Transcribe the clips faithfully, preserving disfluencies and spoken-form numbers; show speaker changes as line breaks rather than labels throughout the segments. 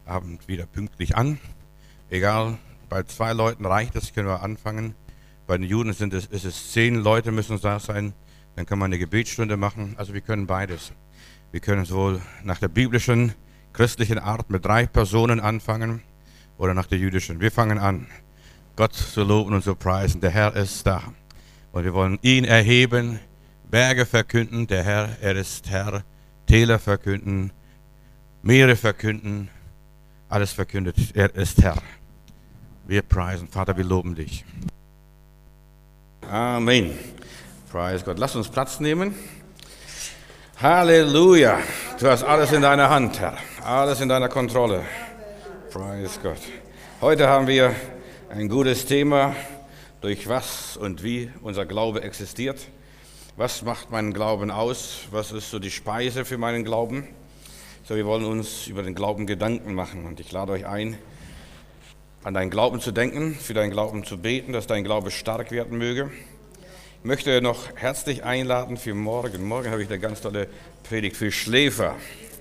Abend wieder pünktlich an. Egal, bei zwei Leuten reicht es, können wir anfangen. Bei den Juden sind es, ist es zehn Leute müssen da sein. Dann kann man eine Gebetsstunde machen. Also wir können beides. Wir können sowohl nach der biblischen, christlichen Art mit drei Personen anfangen oder nach der jüdischen. Wir fangen an, Gott zu loben und zu preisen. Der Herr ist da. Und wir wollen ihn erheben, Berge verkünden. Der Herr, er ist Herr. Täler verkünden, Meere verkünden. Alles verkündet, er ist Herr. Wir preisen, Vater, wir loben dich. Amen. Preis Gott. Lass uns Platz nehmen. Halleluja. Du hast alles in deiner Hand, Herr. Alles in deiner Kontrolle. Preis Gott. Heute haben wir ein gutes Thema, durch was und wie unser Glaube existiert. Was macht meinen Glauben aus? Was ist so die Speise für meinen Glauben? So, wir wollen uns über den Glauben Gedanken machen und ich lade euch ein, an deinen Glauben zu denken, für deinen Glauben zu beten, dass dein Glaube stark werden möge. Ich möchte noch herzlich einladen für morgen. Morgen habe ich eine ganz tolle Predigt für Schläfer,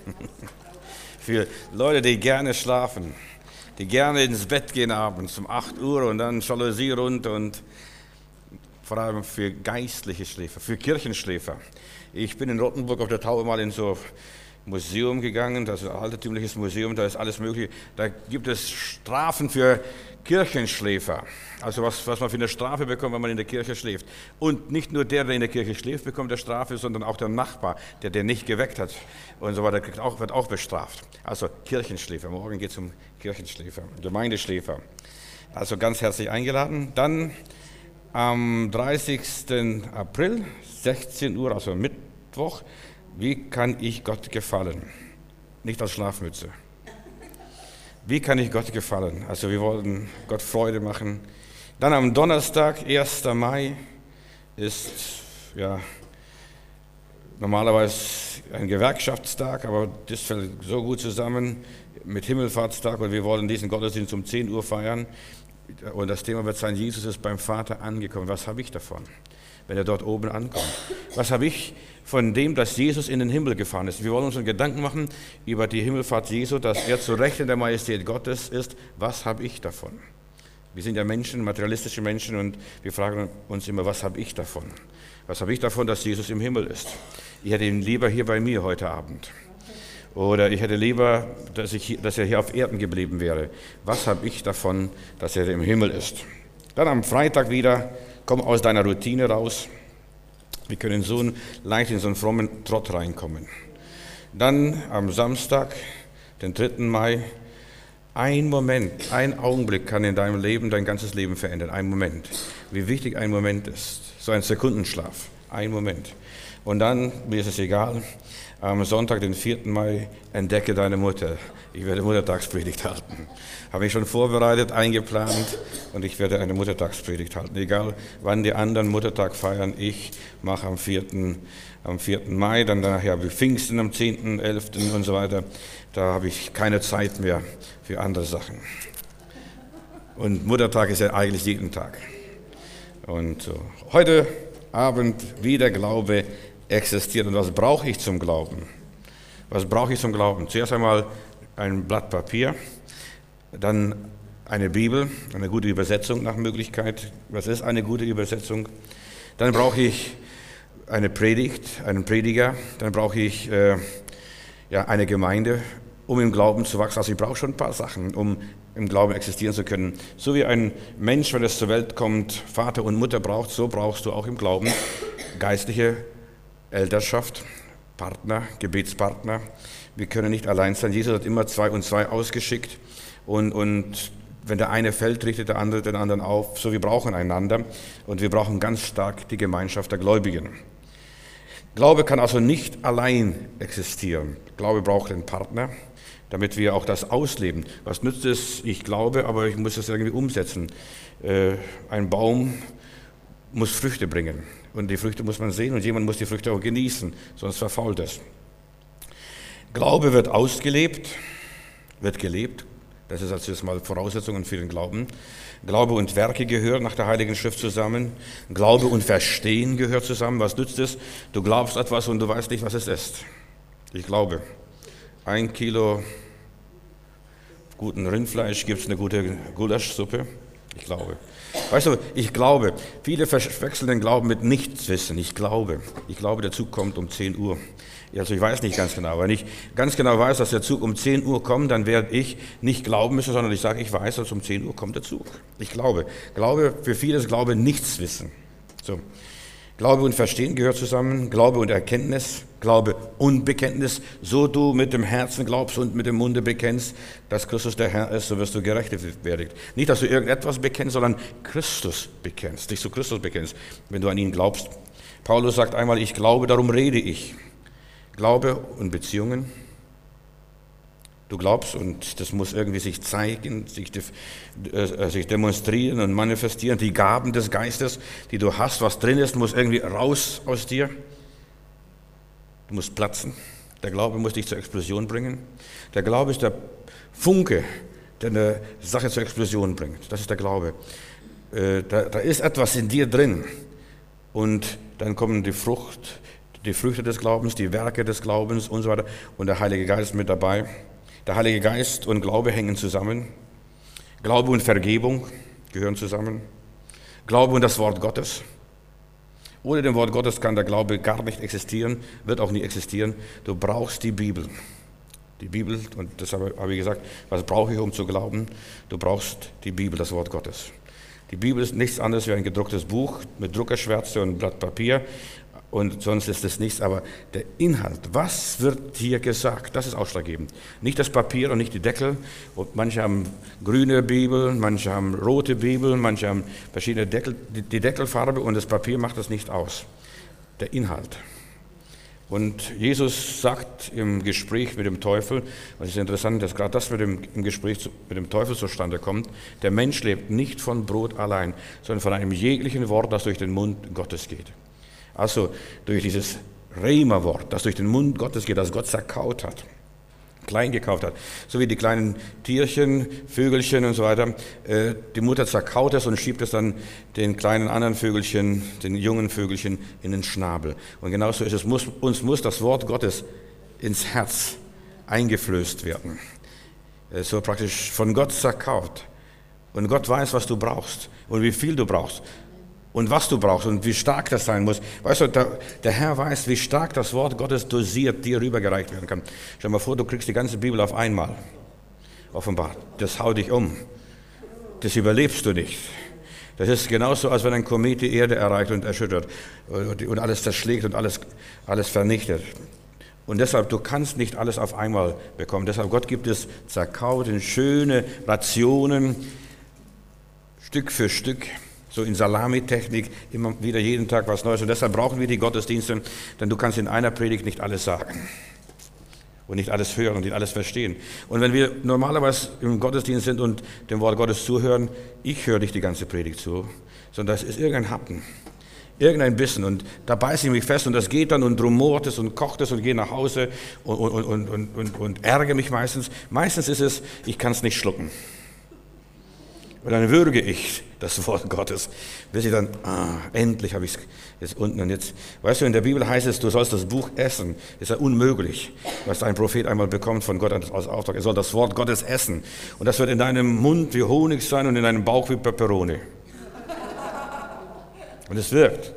für Leute, die gerne schlafen, die gerne ins Bett gehen abends um acht Uhr und dann Jalousie runter und vor allem für geistliche Schläfer, für Kirchenschläfer. Ich bin in Rottenburg auf der Taufe mal in so Museum gegangen, das ist ein altertümliches Museum, da ist alles mögliche. Da gibt es Strafen für Kirchenschläfer. Also was, was man für eine Strafe bekommt, wenn man in der Kirche schläft. Und nicht nur der, der in der Kirche schläft, bekommt eine Strafe, sondern auch der Nachbar, der den nicht geweckt hat und so weiter, kriegt auch, wird auch bestraft. Also Kirchenschläfer, morgen geht es um Kirchenschläfer, Gemeindeschläfer. Also ganz herzlich eingeladen. Dann am dreißigsten April, sechzehn Uhr, also Mittwoch, wie kann ich Gott gefallen? Nicht als Schlafmütze. Wie kann ich Gott gefallen? Also wir wollen Gott Freude machen. Dann am Donnerstag, ersten Mai, ist ja normalerweise ein Gewerkschaftstag, aber das fällt so gut zusammen mit Himmelfahrtstag und wir wollen diesen Gottesdienst um zehn Uhr feiern. Und das Thema wird sein, Jesus ist beim Vater angekommen. Was habe ich davon, wenn er dort oben ankommt? Was habe ich von dem, dass Jesus in den Himmel gefahren ist? Wir wollen uns Gedanken machen über die Himmelfahrt Jesu, dass er zu Recht in der Majestät Gottes ist. Was habe ich davon? Wir sind ja Menschen, materialistische Menschen und wir fragen uns immer, was habe ich davon? Was habe ich davon, dass Jesus im Himmel ist? Ich hätte ihn lieber hier bei mir heute Abend. Oder ich hätte lieber, dass, ich, dass er hier auf Erden geblieben wäre. Was habe ich davon, dass er im Himmel ist? Dann am Freitag wieder, komm aus deiner Routine raus. Wir können so leicht in so einen frommen Trott reinkommen. Dann am Samstag, den dritten Mai, ein Moment, ein Augenblick kann in deinem Leben dein ganzes Leben verändern. Ein Moment. Wie wichtig ein Moment ist. So ein Sekundenschlaf. Ein Moment. Und dann, mir ist es egal, am Sonntag, den vierten Mai, entdecke deine Mutter. Ich werde Muttertagspredigt halten. Habe ich schon vorbereitet, eingeplant und ich werde eine Muttertagspredigt halten. Egal, wann die anderen Muttertag feiern, ich mache am vierten am vierten Mai, dann nachher ja, Pfingsten am zehnten, elften und so weiter. Da habe ich keine Zeit mehr für andere Sachen. Und Muttertag ist ja eigentlich jeden Tag. Und so. Heute Abend, wie der Glaube existiert. Und was brauche ich zum Glauben? Was brauche ich zum Glauben? Zuerst einmal ein Blatt Papier, dann eine Bibel, eine gute Übersetzung nach Möglichkeit. Was ist eine gute Übersetzung? Dann brauche ich eine Predigt, einen Prediger. Dann brauche ich äh, ja, eine Gemeinde, um im Glauben zu wachsen. Also ich brauche schon ein paar Sachen, um im Glauben existieren zu können. So wie ein Mensch, wenn es zur Welt kommt, Vater und Mutter braucht, so brauchst du auch im Glauben geistliche Elternschaft, Partner, Gebetspartner. Wir können nicht allein sein. Jesus hat immer zwei und zwei ausgeschickt. Und, und wenn der eine fällt, richtet der andere den anderen auf. So, wir brauchen einander. Und wir brauchen ganz stark die Gemeinschaft der Gläubigen. Glaube kann also nicht allein existieren. Glaube braucht einen Partner, damit wir auch das ausleben. Was nützt es? Ich glaube, aber ich muss es irgendwie umsetzen. Äh, ein Baum muss Früchte bringen. Und die Früchte muss man sehen und jemand muss die Früchte auch genießen, sonst verfault es. Glaube wird ausgelebt, wird gelebt. Das ist also jetzt mal Voraussetzungen für den Glauben. Glaube und Werke gehören nach der Heiligen Schrift zusammen. Glaube und Verstehen gehört zusammen. Was nützt es? Du glaubst etwas und du weißt nicht, was es ist. Ich glaube, ein Kilo guten Rindfleisch gibt es eine gute Gulaschsuppe? Ich glaube. Weißt du, ich glaube, viele verwechseln den Glauben mit Nichtswissen. Ich glaube, ich glaube, der Zug kommt um zehn Uhr. Also ich weiß nicht ganz genau. Wenn ich ganz genau weiß, dass der Zug um zehn Uhr kommt, dann werde ich nicht glauben müssen, sondern ich sage, ich weiß, dass um zehn Uhr kommt der Zug. Ich glaube. Glaube, für viele ist Glaube Nichtswissen. So. Glaube und Verstehen gehört zusammen, Glaube und Erkenntnis, Glaube und Bekenntnis. So du mit dem Herzen glaubst und mit dem Munde bekennst, dass Christus der Herr ist, so wirst du gerechtfertigt. Nicht, dass du irgendetwas bekennst, sondern Christus bekennst, dich zu Christus bekennst, wenn du an ihn glaubst. Paulus sagt einmal, ich glaube, darum rede ich. Glaube und Beziehungen. Du glaubst und das muss irgendwie sich zeigen, sich, äh, sich demonstrieren und manifestieren. Die Gaben des Geistes, die du hast, was drin ist, muss irgendwie raus aus dir. Du musst platzen. Der Glaube muss dich zur Explosion bringen. Der Glaube ist der Funke, der eine Sache zur Explosion bringt. Das ist der Glaube. Äh, da, da ist etwas in dir drin und dann kommen die Frucht, die Früchte des Glaubens, die Werke des Glaubens und so weiter und der Heilige Geist ist mit dabei. Der Heilige Geist und Glaube hängen zusammen. Glaube und Vergebung gehören zusammen. Glaube und das Wort Gottes. Ohne dem Wort Gottes kann der Glaube gar nicht existieren, wird auch nie existieren. Du brauchst die Bibel. Die Bibel, und deshalb habe ich gesagt, was brauche ich, um zu glauben? Du brauchst die Bibel, das Wort Gottes. Die Bibel ist nichts anderes wie ein gedrucktes Buch mit Druckerschwärze und ein Blatt Papier. Und sonst ist es nichts, aber der Inhalt, was wird hier gesagt, das ist ausschlaggebend. Nicht das Papier und nicht die Deckel. Und manche haben grüne Bibel, manche haben rote Bibel, manche haben verschiedene Deckel. Die Deckelfarbe und das Papier macht das nicht aus. Der Inhalt. Und Jesus sagt im Gespräch mit dem Teufel, und es ist interessant, dass gerade das mit dem, im Gespräch mit dem Teufel zustande kommt, der Mensch lebt nicht von Brot allein, sondern von einem jeglichen Wort, das durch den Mund Gottes geht. Also durch dieses Rema-Wort, das durch den Mund Gottes geht, das Gott zerkaut hat, klein gekauft hat. So wie die kleinen Tierchen, Vögelchen und so weiter. Äh, die Mutter zerkaut es und schiebt es dann den kleinen anderen Vögelchen, den jungen Vögelchen in den Schnabel. Und genauso ist es, muss, uns muss das Wort Gottes ins Herz eingeflößt werden. Äh, so praktisch von Gott zerkaut. Und Gott weiß, was du brauchst und wie viel du brauchst. Und was du brauchst und wie stark das sein muss. Weißt du, der, der Herr weiß, wie stark das Wort Gottes dosiert dir rübergereicht werden kann. Stell dir mal vor, du kriegst die ganze Bibel auf einmal. Offenbar. Das haut dich um. Das überlebst du nicht. Das ist genauso, als wenn ein Komet die Erde erreicht und erschüttert und alles zerschlägt und alles, alles vernichtet. Und deshalb, du kannst nicht alles auf einmal bekommen. Deshalb, Gott gibt es zerkaut in schöne Rationen, Stück für Stück. So in Salamitechnik, immer wieder jeden Tag was Neues. Und deshalb brauchen wir die Gottesdienste, denn du kannst in einer Predigt nicht alles sagen und nicht alles hören und nicht alles verstehen. Und wenn wir normalerweise im Gottesdienst sind und dem Wort Gottes zuhören, ich höre nicht die ganze Predigt zu, sondern das ist irgendein Happen, irgendein Bissen. Und da beiße ich mich fest und das geht dann und rumort es und kocht es und gehe nach Hause und, und, und, und, und, und ärgere mich meistens. Meistens ist es, ich kann es nicht schlucken. Und dann würge ich das Wort Gottes, bis ich dann, ah, endlich habe ich es jetzt unten und jetzt. Weißt du, in der Bibel heißt es, du sollst das Buch essen. Das ist ja unmöglich, was ein Prophet einmal bekommt von Gott als Auftrag. Er soll das Wort Gottes essen. Und das wird in deinem Mund wie Honig sein und in deinem Bauch wie Peperoni. Und es wirkt.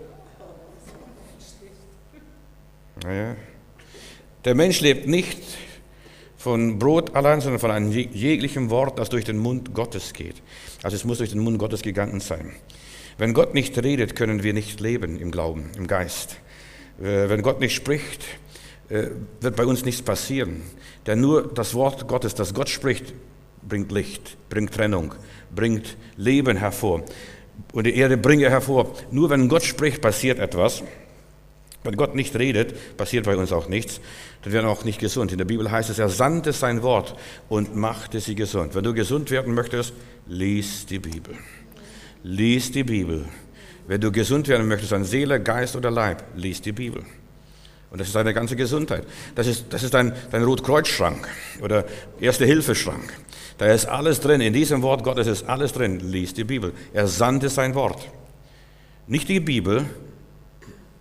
Naja. Der Mensch lebt nicht von Brot allein, sondern von einem jeglichen Wort, das durch den Mund Gottes geht. Also es muss durch den Mund Gottes gegangen sein. Wenn Gott nicht redet, können wir nicht leben im Glauben, im Geist. Wenn Gott nicht spricht, wird bei uns nichts passieren. Denn nur das Wort Gottes, das Gott spricht, bringt Licht, bringt Trennung, bringt Leben hervor. Und die Erde bringe hervor. Nur wenn Gott spricht, passiert etwas. Wenn Gott nicht redet, passiert bei uns auch nichts. Dann werden wir auch nicht gesund. In der Bibel heißt es, er sandte sein Wort und machte sie gesund. Wenn du gesund werden möchtest, lies die Bibel. Lies die Bibel. Wenn du gesund werden möchtest an Seele, Geist oder Leib, lies die Bibel. Und das ist deine ganze Gesundheit. Das ist, das ist dein, dein Rotkreuzschrank oder Erste-Hilfe-Schrank. Da ist alles drin. In diesem Wort Gottes ist alles drin. Lies die Bibel. Er sandte sein Wort. Nicht die Bibel,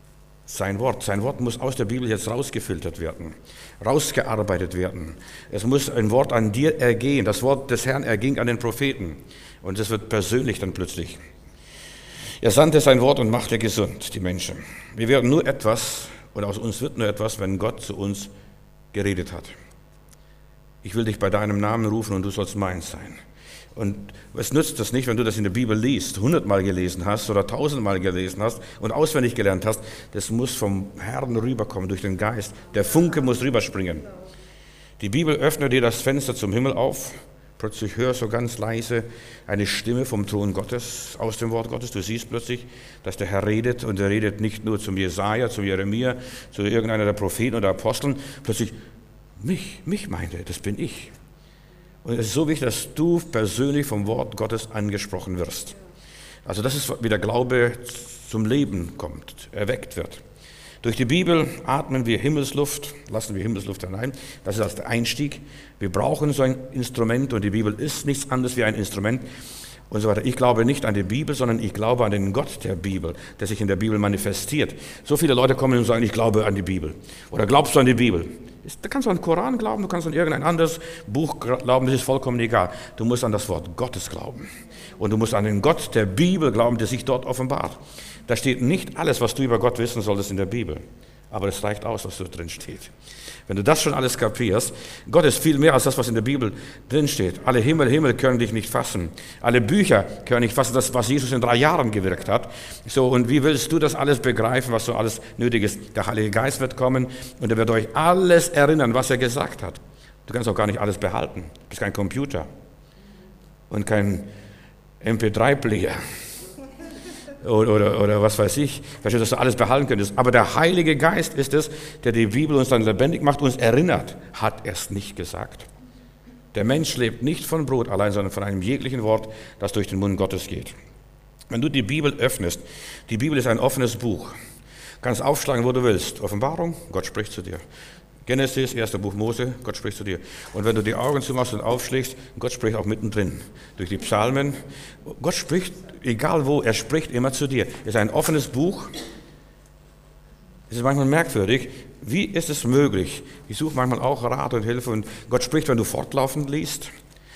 Sein Wort. Sein Wort muss aus der Bibel jetzt rausgefiltert werden, rausgearbeitet werden. Es muss ein Wort an dir ergehen. Das Wort des Herrn erging an den Propheten. Und es wird persönlich dann plötzlich. Er sandte sein Wort und machte gesund die Menschen. Wir werden nur etwas, oder aus uns wird nur etwas, wenn Gott zu uns geredet hat. Ich will dich bei deinem Namen rufen und du sollst meins sein. Und es nützt das nicht, wenn du das in der Bibel liest, hundertmal gelesen hast oder tausendmal gelesen hast und auswendig gelernt hast. Das muss vom Herrn rüberkommen, durch den Geist. Der Funke muss rüberspringen. Die Bibel öffnet dir das Fenster zum Himmel auf. Plötzlich hörst du ganz leise eine Stimme vom Thron Gottes aus dem Wort Gottes. Du siehst plötzlich, dass der Herr redet und er redet nicht nur zum Jesaja, zum Jeremia, zu irgendeiner der Propheten oder Aposteln. Plötzlich, mich, mich meinte, das bin ich. Und es ist so wichtig, dass du persönlich vom Wort Gottes angesprochen wirst. Also das ist, wie der Glaube zum Leben kommt, erweckt wird. Durch die Bibel atmen wir Himmelsluft, lassen wir Himmelsluft hinein. Das ist als der Einstieg. Wir brauchen so ein Instrument und die Bibel ist nichts anderes wie ein Instrument und so weiter. Ich glaube nicht an die Bibel, sondern ich glaube an den Gott der Bibel, der sich in der Bibel manifestiert. So viele Leute kommen und sagen, ich glaube an die Bibel. Oder glaubst du an die Bibel? Da kannst du an den Koran glauben, du kannst an irgendein anderes Buch glauben, das ist vollkommen egal. Du musst an das Wort Gottes glauben. Und du musst an den Gott der Bibel glauben, der sich dort offenbart. Da steht nicht alles, was du über Gott wissen solltest in der Bibel. Aber es reicht aus, was da drin steht. Wenn du das schon alles kapierst, Gott ist viel mehr als das, was in der Bibel drin steht. Alle Himmel, Himmel können dich nicht fassen. Alle Bücher können nicht fassen, das, was Jesus in drei Jahren gewirkt hat. So, und wie willst du das alles begreifen, was so alles nötig ist? Der Heilige Geist wird kommen und er wird euch alles erinnern, was er gesagt hat. Du kannst auch gar nicht alles behalten. Du bist kein Computer und kein M P drei Player. Oder, oder, oder was weiß ich, verstehst du, dass du alles behalten könntest. Aber der Heilige Geist ist es, der die Bibel uns dann lebendig macht, uns erinnert, hat er es nicht gesagt. Der Mensch lebt nicht von Brot allein, sondern von einem jeglichen Wort, das durch den Mund Gottes geht. Wenn du die Bibel öffnest, die Bibel ist ein offenes Buch, kannst aufschlagen, wo du willst. Offenbarung, Gott spricht zu dir. Genesis, erster Buch Mose, Gott spricht zu dir. Und wenn du die Augen zumachst und aufschlägst, Gott spricht auch mittendrin. Durch die Psalmen. Gott spricht, egal wo, er spricht immer zu dir. Es ist ein offenes Buch. Es ist manchmal merkwürdig. Wie ist es möglich? Ich suche manchmal auch Rat und Hilfe und Gott spricht, wenn du fortlaufend liest.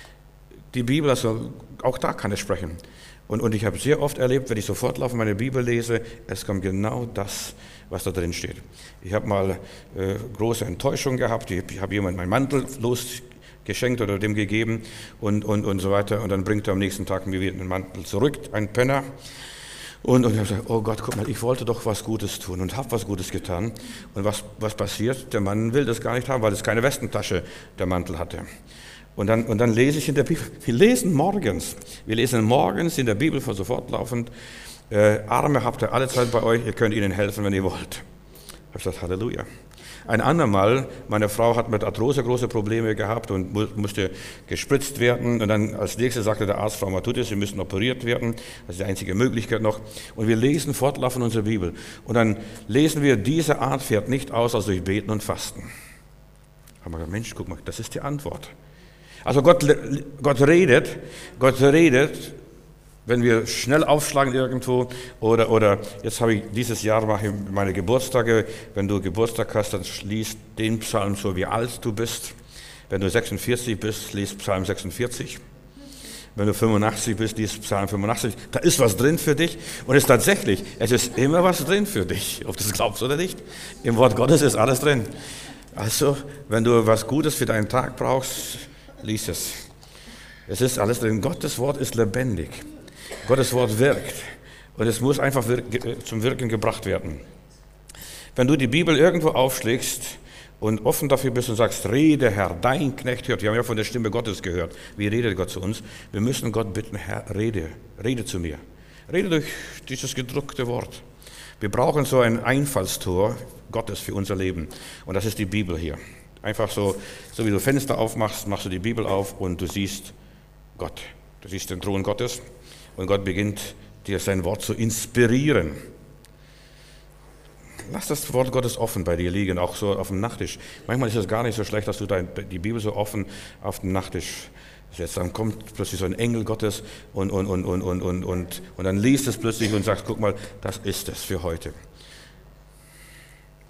Die Bibel, also auch da kann er sprechen. Und, und ich habe sehr oft erlebt, wenn ich so fortlaufend meine Bibel lese, es kommt genau das, was da drin steht. Ich habe mal äh, große Enttäuschung gehabt, ich, ich habe jemandem meinen Mantel losgeschenkt oder dem gegeben und, und, und so weiter. Und dann bringt er am nächsten Tag mir wieder den Mantel zurück, ein Penner. Und, und ich habe gesagt, oh Gott, guck mal, ich wollte doch was Gutes tun und habe was Gutes getan. Und was, was passiert? Der Mann will das gar nicht haben, weil es keine Westentasche der Mantel hatte. Und dann, und dann lese ich in der Bibel, wir lesen morgens, wir lesen morgens in der Bibel so fortlaufend, äh, Arme habt ihr alle Zeit bei euch, ihr könnt ihnen helfen, wenn ihr wollt. Ich habe gesagt, Halleluja. Ein andermal, meine Frau hat mit Arthrose große Probleme gehabt und mu- musste gespritzt werden. Und dann als nächstes sagte der Arzt, Frau Matthäus, Sie müssen operiert werden. Das ist die einzige Möglichkeit noch. Und wir lesen fortlaufend unsere Bibel. Und dann lesen wir, diese Art fährt nicht aus als durch Beten und Fasten. Haben wir gesagt, Mensch, guck mal, das ist die Antwort. Also Gott, Gott redet, Gott redet, wenn wir schnell aufschlagen irgendwo oder, oder jetzt habe ich dieses Jahr mache ich meine Geburtstage, wenn du Geburtstag hast, dann liest den Psalm so, wie alt du bist. Wenn du sechsundvierzig bist, liest Psalm sechsundvierzig. Wenn du fünfundachtzig bist, liest Psalm fünfundachtzig. Da ist was drin für dich und es ist tatsächlich, es ist immer was drin für dich, ob du es glaubst oder nicht. Im Wort Gottes ist alles drin. Also, wenn du was Gutes für deinen Tag brauchst, lies es. Es ist alles drin. Gottes Wort ist lebendig. Gottes Wort wirkt. Und es muss einfach zum Wirken gebracht werden. Wenn du die Bibel irgendwo aufschlägst und offen dafür bist und sagst, rede Herr, dein Knecht hört. Wir haben ja von der Stimme Gottes gehört. Wie redet Gott zu uns? Wir müssen Gott bitten, Herr, rede, rede zu mir. Rede durch dieses gedruckte Wort. Wir brauchen so ein Einfallstor Gottes für unser Leben. Und das ist die Bibel hier. Einfach so, so wie du Fenster aufmachst, machst du die Bibel auf und du siehst Gott. Du siehst den Thron Gottes und Gott beginnt dir sein Wort zu inspirieren. Lass das Wort Gottes offen bei dir liegen, auch so auf dem Nachttisch. Manchmal ist es gar nicht so schlecht, dass du dein, die Bibel so offen auf den Nachttisch setzt. Dann kommt plötzlich so ein Engel Gottes und, und, und, und, und, und, und, und dann liest es plötzlich und sagst, guck mal, das ist es für heute.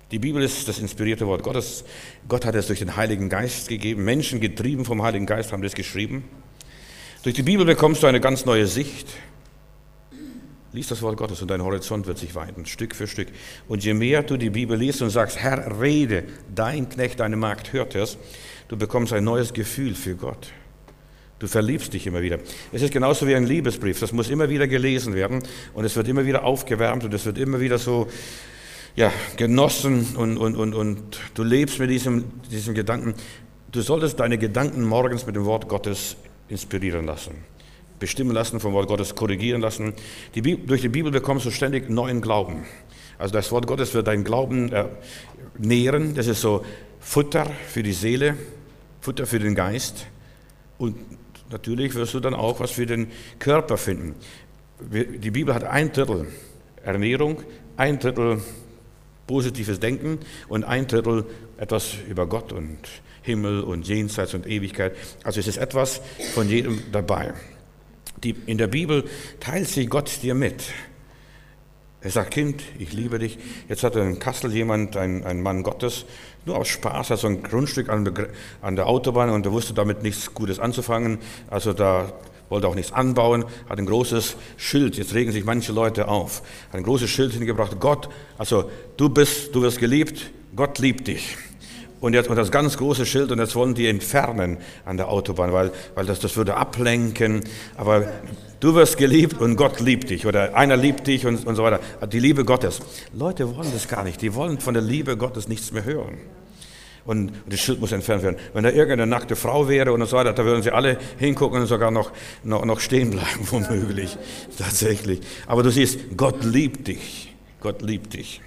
Die Bibel ist das inspirierte Wort Gottes. Gott hat es durch den Heiligen Geist gegeben. Menschen, getrieben vom Heiligen Geist, haben das geschrieben. Durch die Bibel bekommst du eine ganz neue Sicht. Lies das Wort Gottes und dein Horizont wird sich weiten, Stück für Stück. Und je mehr du die Bibel liest und sagst, Herr, rede, dein Knecht, deine Magd hört es, du bekommst ein neues Gefühl für Gott. Du verliebst dich immer wieder. Es ist genauso wie ein Liebesbrief, das muss immer wieder gelesen werden und es wird immer wieder aufgewärmt und es wird immer wieder so ja, genossen und, und, und, und du lebst mit diesem, diesem Gedanken. Du solltest deine Gedanken morgens mit dem Wort Gottes inspirieren lassen, bestimmen lassen, vom Wort Gottes korrigieren lassen. Die Bibel, durch die Bibel bekommst du ständig neuen Glauben. Also das Wort Gottes wird deinen Glauben äh, nähren. Das ist so Futter für die Seele, Futter für den Geist. Und natürlich wirst du dann auch was für den Körper finden. Die Bibel hat ein Drittel Ernährung, ein Drittel positives Denken und ein Drittel etwas über Gott und Himmel und Jenseits und Ewigkeit. Also es ist etwas von jedem dabei. Die, in der Bibel teilt sich Gott dir mit. Er sagt, Kind, ich liebe dich. Jetzt hat in Kassel jemand, ein, ein Mann Gottes, nur aus Spaß, hat so ein Grundstück an der, an der Autobahn und er wusste damit nichts Gutes anzufangen. Also da wollte auch nichts anbauen, hat ein großes Schild, jetzt regen sich manche Leute auf, hat ein großes Schild hingebracht, Gott, also du bist, du wirst geliebt, Gott liebt dich. Und jetzt und das ganz große Schild und jetzt wollen die entfernen an der Autobahn, weil, weil das, das würde ablenken, aber du wirst geliebt und Gott liebt dich oder einer liebt dich und, und so weiter. Die Liebe Gottes. Leute wollen das gar nicht, die wollen von der Liebe Gottes nichts mehr hören. Und das Schild muss entfernt werden. Wenn da irgendeine nackte Frau wäre und so weiter, da würden sie alle hingucken und sogar noch, noch, noch stehen bleiben, womöglich, tatsächlich. Aber du siehst, Gott liebt dich, Gott liebt dich.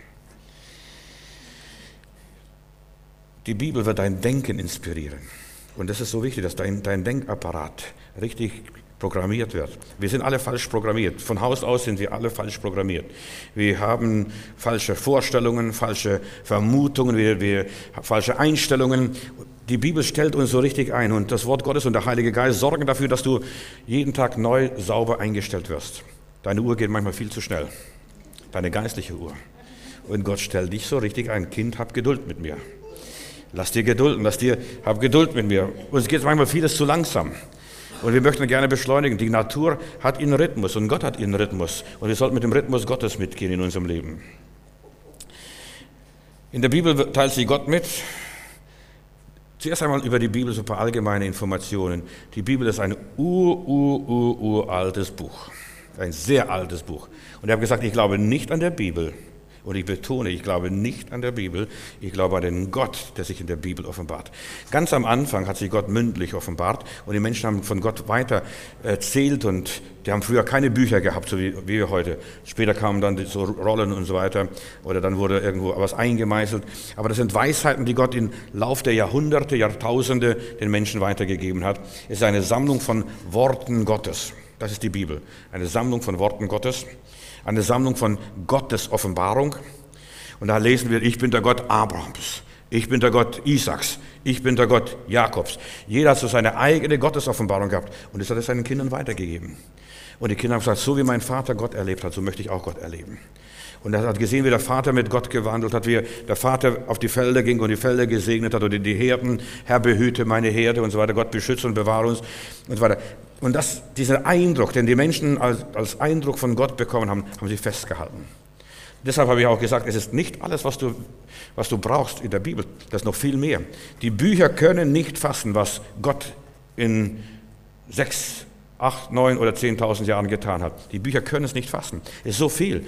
Die Bibel wird dein Denken inspirieren. Und das ist so wichtig, dass dein, dein Denkapparat richtig programmiert wird. Wir sind alle falsch programmiert. Von Haus aus sind wir alle falsch programmiert. Wir haben falsche Vorstellungen, falsche Vermutungen, wir, wir, falsche Einstellungen. Die Bibel stellt uns so richtig ein und das Wort Gottes und der Heilige Geist sorgen dafür, dass du jeden Tag neu sauber eingestellt wirst. Deine Uhr geht manchmal viel zu schnell. Deine geistliche Uhr. Und Gott stellt dich so richtig ein. Kind, hab Geduld mit mir. Lass dir Geduld und lass dir, hab Geduld mit mir. Uns geht manchmal vieles zu langsam. Und wir möchten gerne beschleunigen. Die Natur hat ihren Rhythmus und Gott hat ihren Rhythmus. Und wir sollten mit dem Rhythmus Gottes mitgehen in unserem Leben. In der Bibel teilt sich Gott mit. Zuerst einmal über die Bibel so ein paar allgemeine Informationen. Die Bibel ist ein ur, ur, ur, uraltes Buch. Ein sehr altes Buch. Und ich habe gesagt, ich glaube nicht an der Bibel. Und ich betone, ich glaube nicht an der Bibel, ich glaube an den Gott, der sich in der Bibel offenbart. Ganz am Anfang hat sich Gott mündlich offenbart und die Menschen haben von Gott weiter erzählt und die haben früher keine Bücher gehabt, so wie wir heute. Später kamen dann so Rollen und so weiter oder dann wurde irgendwo was eingemeißelt. Aber das sind Weisheiten, die Gott im Lauf der Jahrhunderte, Jahrtausende den Menschen weitergegeben hat. Es ist eine Sammlung von Worten Gottes. Das ist die Bibel. Eine Sammlung von Worten Gottes. Eine Sammlung von Gottes Offenbarung. Und da lesen wir, ich bin der Gott Abrahams, ich bin der Gott Isaaks, ich bin der Gott Jakobs. Jeder hat so seine eigene Gottesoffenbarung gehabt und das hat er seinen Kindern weitergegeben. Und die Kinder haben gesagt, so wie mein Vater Gott erlebt hat, so möchte ich auch Gott erleben. Und er hat gesehen, wie der Vater mit Gott gewandelt hat, wie der Vater auf die Felder ging und die Felder gesegnet hat oder die Herden, Herr behüte meine Herde und so weiter, Gott beschütze und bewahre uns und so weiter. Und das, dieser Eindruck, den die Menschen als, als Eindruck von Gott bekommen haben, haben sie festgehalten. Deshalb habe ich auch gesagt, es ist nicht alles, was du, was du brauchst in der Bibel, das ist noch viel mehr. Die Bücher können nicht fassen, was Gott in sechs, acht, neun oder zehntausend Jahren getan hat. Die Bücher können es nicht fassen. Es ist so viel.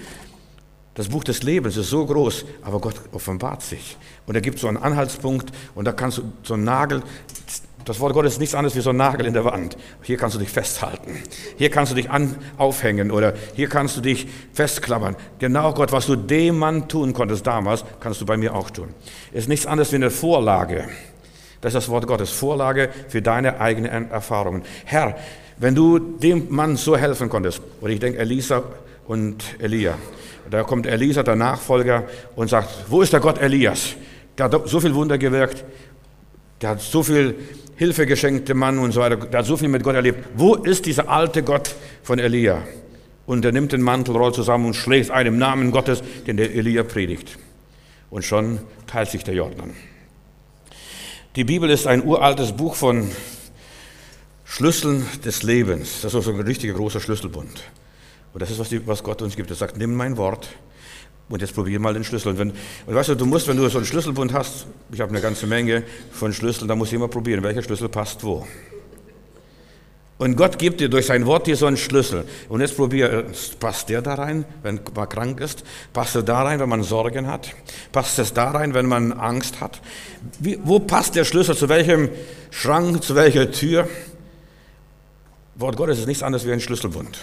Das Buch des Lebens ist so groß, aber Gott offenbart sich. Und er gibt so einen Anhaltspunkt und da kannst du so einen Nagel, das Wort Gottes ist nichts anderes wie so ein Nagel in der Wand. Hier kannst du dich festhalten. Hier kannst du dich an, aufhängen oder hier kannst du dich festklammern. Genau Gott, was du dem Mann tun konntest damals, kannst du bei mir auch tun. Es ist nichts anderes wie eine Vorlage. Das ist das Wort Gottes, Vorlage für deine eigenen Erfahrungen. Herr, wenn du dem Mann so helfen konntest, oder ich denke Elisa und Elia, da kommt Elisa, der Nachfolger, und sagt, wo ist der Gott Elias? Der hat so viel Wunder gewirkt, der hat so viel Hilfe geschenkt dem Mann und so weiter, der hat so viel mit Gott erlebt. Wo ist dieser alte Gott von Elia? Und er nimmt den Mantel, rollt zusammen und schlägt einen im Namen Gottes, den der Elia predigt. Und schon teilt sich der Jordan. Die Bibel ist ein uraltes Buch von Schlüsseln des Lebens. Das ist so ein richtiger großer Schlüsselbund. Und das ist, was, die, was Gott uns gibt. Er sagt, nimm mein Wort und jetzt probier mal den Schlüssel. Und, wenn, und weißt du, du musst, wenn du so einen Schlüsselbund hast, ich habe eine ganze Menge von Schlüsseln, da musst du immer probieren, welcher Schlüssel passt wo. Und Gott gibt dir durch sein Wort dir so einen Schlüssel. Und jetzt probier, passt der da rein, wenn man krank ist? Passt er da rein, wenn man Sorgen hat? Passt es da rein, wenn man Angst hat? Wie, wo passt der Schlüssel? Zu welchem Schrank, zu welcher Tür? Wort Gottes ist nichts anderes wie ein Schlüsselbund.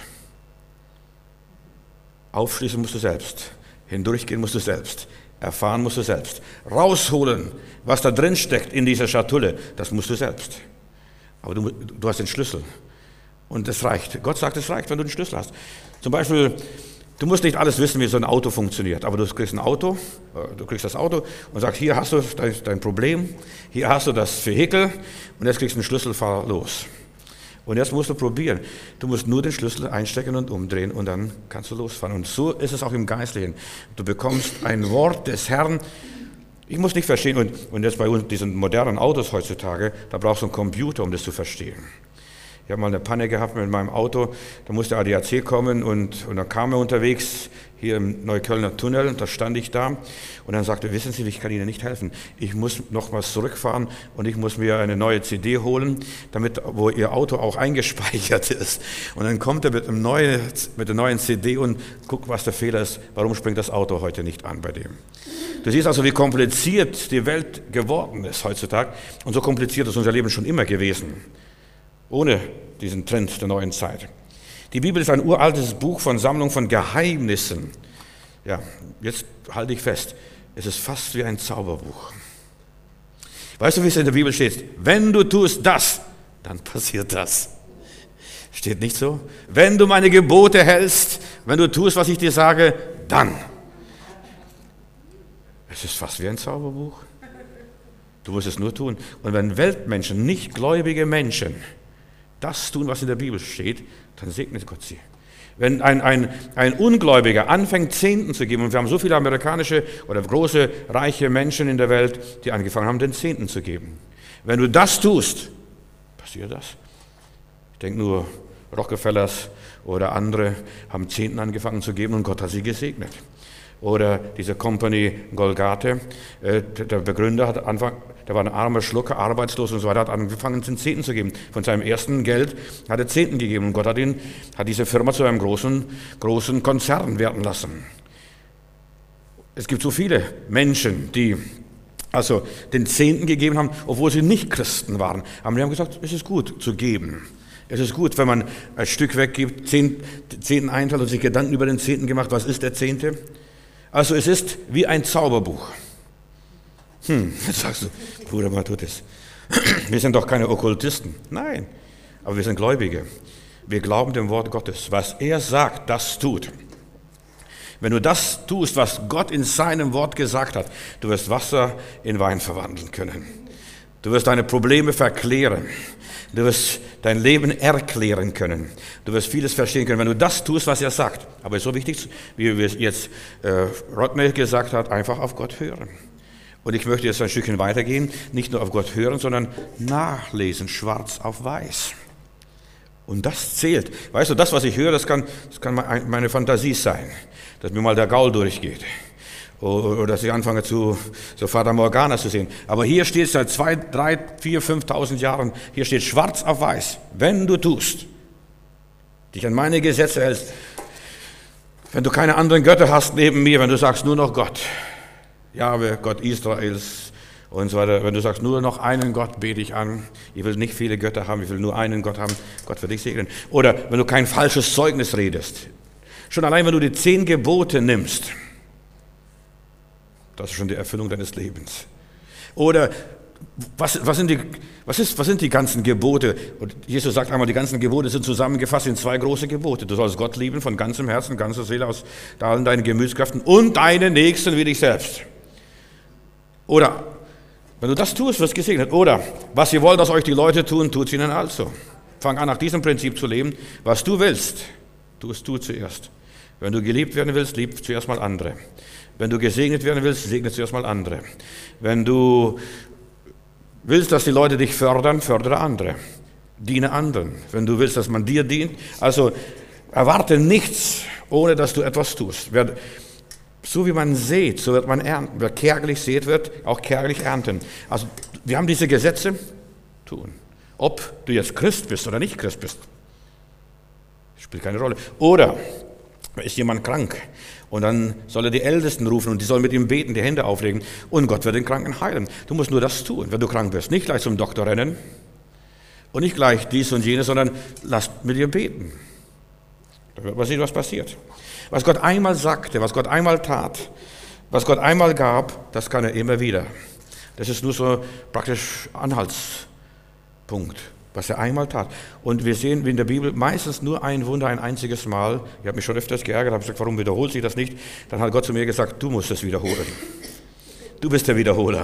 Aufschließen musst du selbst. Hindurchgehen musst du selbst. Erfahren musst du selbst. Rausholen, was da drin steckt in dieser Schatulle, das musst du selbst. Aber du, du hast den Schlüssel. Und es reicht. Gott sagt, es reicht, wenn du den Schlüssel hast. Zum Beispiel, du musst nicht alles wissen, wie so ein Auto funktioniert. Aber du kriegst ein Auto, du kriegst das Auto und sagst, hier hast du dein, dein Problem, hier hast du das Vehikel und jetzt kriegst du einen Schlüssel, fahr los. Und jetzt musst du probieren. Du musst nur den Schlüssel einstecken und umdrehen und dann kannst du losfahren. Und so ist es auch im Geistlichen. Du bekommst ein Wort des Herrn. Ich muss nicht verstehen, und, und jetzt bei uns, diesen modernen Autos heutzutage, da brauchst du einen Computer, um das zu verstehen. Ich habe mal eine Panne gehabt mit meinem Auto, da musste A D A C kommen und, und dann kam er unterwegs hier im Neuköllner Tunnel und da stand ich da und dann sagte, wissen Sie, ich kann Ihnen nicht helfen. Ich muss nochmals zurückfahren und ich muss mir eine neue C D holen, damit, wo Ihr Auto auch eingespeichert ist. Und dann kommt er mit, einem neuen, mit der neuen C D und guckt, was der Fehler ist. Warum springt das Auto heute nicht an bei dem? Du siehst also, wie kompliziert die Welt geworden ist heutzutage. Und so kompliziert ist unser Leben schon immer gewesen. Ohne diesen Trend der neuen Zeit. Die Bibel ist ein uraltes Buch von Sammlung von Geheimnissen. Ja, jetzt halte ich fest, es ist fast wie ein Zauberbuch. Weißt du, wie es in der Bibel steht? Wenn du tust das, dann passiert das. Steht nicht so? Wenn du meine Gebote hältst, wenn du tust, was ich dir sage, dann. Es ist fast wie ein Zauberbuch. Du musst es nur tun. Und wenn Weltmenschen, nicht gläubige Menschen, das tun, was in der Bibel steht, dann segnet Gott sie. Wenn ein, ein, ein Ungläubiger anfängt, Zehnten zu geben, und wir haben so viele amerikanische oder große, reiche Menschen in der Welt, die angefangen haben, den Zehnten zu geben. Wenn du das tust, passiert das. Ich denke nur, Rockefellers oder andere haben Zehnten angefangen zu geben und Gott hat sie gesegnet. Oder diese Company Golgate, äh, der Begründer hat Anfang, der war ein armer Schlucker, arbeitslos und so weiter, hat angefangen, den Zehnten zu geben. Von seinem ersten Geld hat er Zehnten gegeben und Gott hat ihn, hat diese Firma zu einem großen, großen Konzern werden lassen. Es gibt so viele Menschen, die also den Zehnten gegeben haben, obwohl sie nicht Christen waren. Aber die haben gesagt, es ist gut zu geben. Es ist gut, wenn man ein Stück weggibt, Zehnten einteilt und sich Gedanken über den Zehnten gemacht, was ist der Zehnte? Also es ist wie ein Zauberbuch. Hm, jetzt sagst du, Bruder Matthäus, wir sind doch keine Okkultisten. Nein, aber wir sind Gläubige. Wir glauben dem Wort Gottes. Was er sagt, das tut. Wenn du das tust, was Gott in seinem Wort gesagt hat, du wirst Wasser in Wein verwandeln können. Du wirst deine Probleme verklären. Du wirst dein Leben erklären können. Du wirst vieles verstehen können, wenn du das tust, was er sagt. Aber es ist so wichtig, wie jetzt äh, Rodney gesagt hat, einfach auf Gott hören. Und ich möchte jetzt ein Stückchen weitergehen, nicht nur auf Gott hören, sondern nachlesen, schwarz auf weiß. Und das zählt. Weißt du, das, was ich höre, das kann, das kann meine Fantasie sein, dass mir mal der Gaul durchgeht. Oder dass ich anfange, zu, so Fata Morgana zu sehen. Aber hier steht seit zwei, drei, vier, fünftausend Jahren, hier steht schwarz auf weiß, wenn du tust, dich an meine Gesetze hältst, wenn du keine anderen Götter hast neben mir, wenn du sagst nur noch Gott, Jahwe, Gott Israels und so weiter, wenn du sagst nur noch einen Gott bete ich an, ich will nicht viele Götter haben, ich will nur einen Gott haben, Gott wird dich segnen. Oder wenn du kein falsches Zeugnis redest, schon allein wenn du die zehn Gebote nimmst, das ist schon die Erfüllung deines Lebens. Oder was, was, sind die, was, ist, was sind die ganzen Gebote? Und Jesus sagt einmal, die ganzen Gebote sind zusammengefasst in zwei große Gebote. Du sollst Gott lieben von ganzem Herzen, ganzer Seele, aus allen deinen Gemütskräften und deinen Nächsten wie dich selbst. Oder, wenn du das tust, wirst du gesegnet. Oder, was ihr wollt, dass euch die Leute tun, tut es ihnen also. Fang an, nach diesem Prinzip zu leben. Was du willst, tust du zuerst. Wenn du geliebt werden willst, lieb zuerst mal andere. Wenn du gesegnet werden willst, segne zuerst mal andere. Wenn du willst, dass die Leute dich fördern, fördere andere. Diene anderen. Wenn du willst, dass man dir dient, also erwarte nichts, ohne dass du etwas tust. Wer, so wie man sät, so wird man ernten. Wer kärglich sät, wird auch kärglich ernten. Also wir haben diese Gesetze, tun. Ob du jetzt Christ bist oder nicht Christ bist, spielt keine Rolle. Oder ist jemand krank und dann soll er die Ältesten rufen und die sollen mit ihm beten, die Hände auflegen und Gott wird den Kranken heilen. Du musst nur das tun, wenn du krank bist. Nicht gleich zum Doktor rennen und nicht gleich dies und jenes, sondern lass mit ihm beten. Dann wird man sehen, was passiert. Was Gott einmal sagte, was Gott einmal tat, was Gott einmal gab, das kann er immer wieder. Das ist nur so praktisch Anhaltspunkt, was er einmal tat. Und wir sehen wie in der Bibel meistens nur ein Wunder ein einziges Mal. Ich habe mich schon öfters geärgert, habe gesagt, warum wiederholt sich das nicht? Dann hat Gott zu mir gesagt, du musst es wiederholen. Du bist der Wiederholer.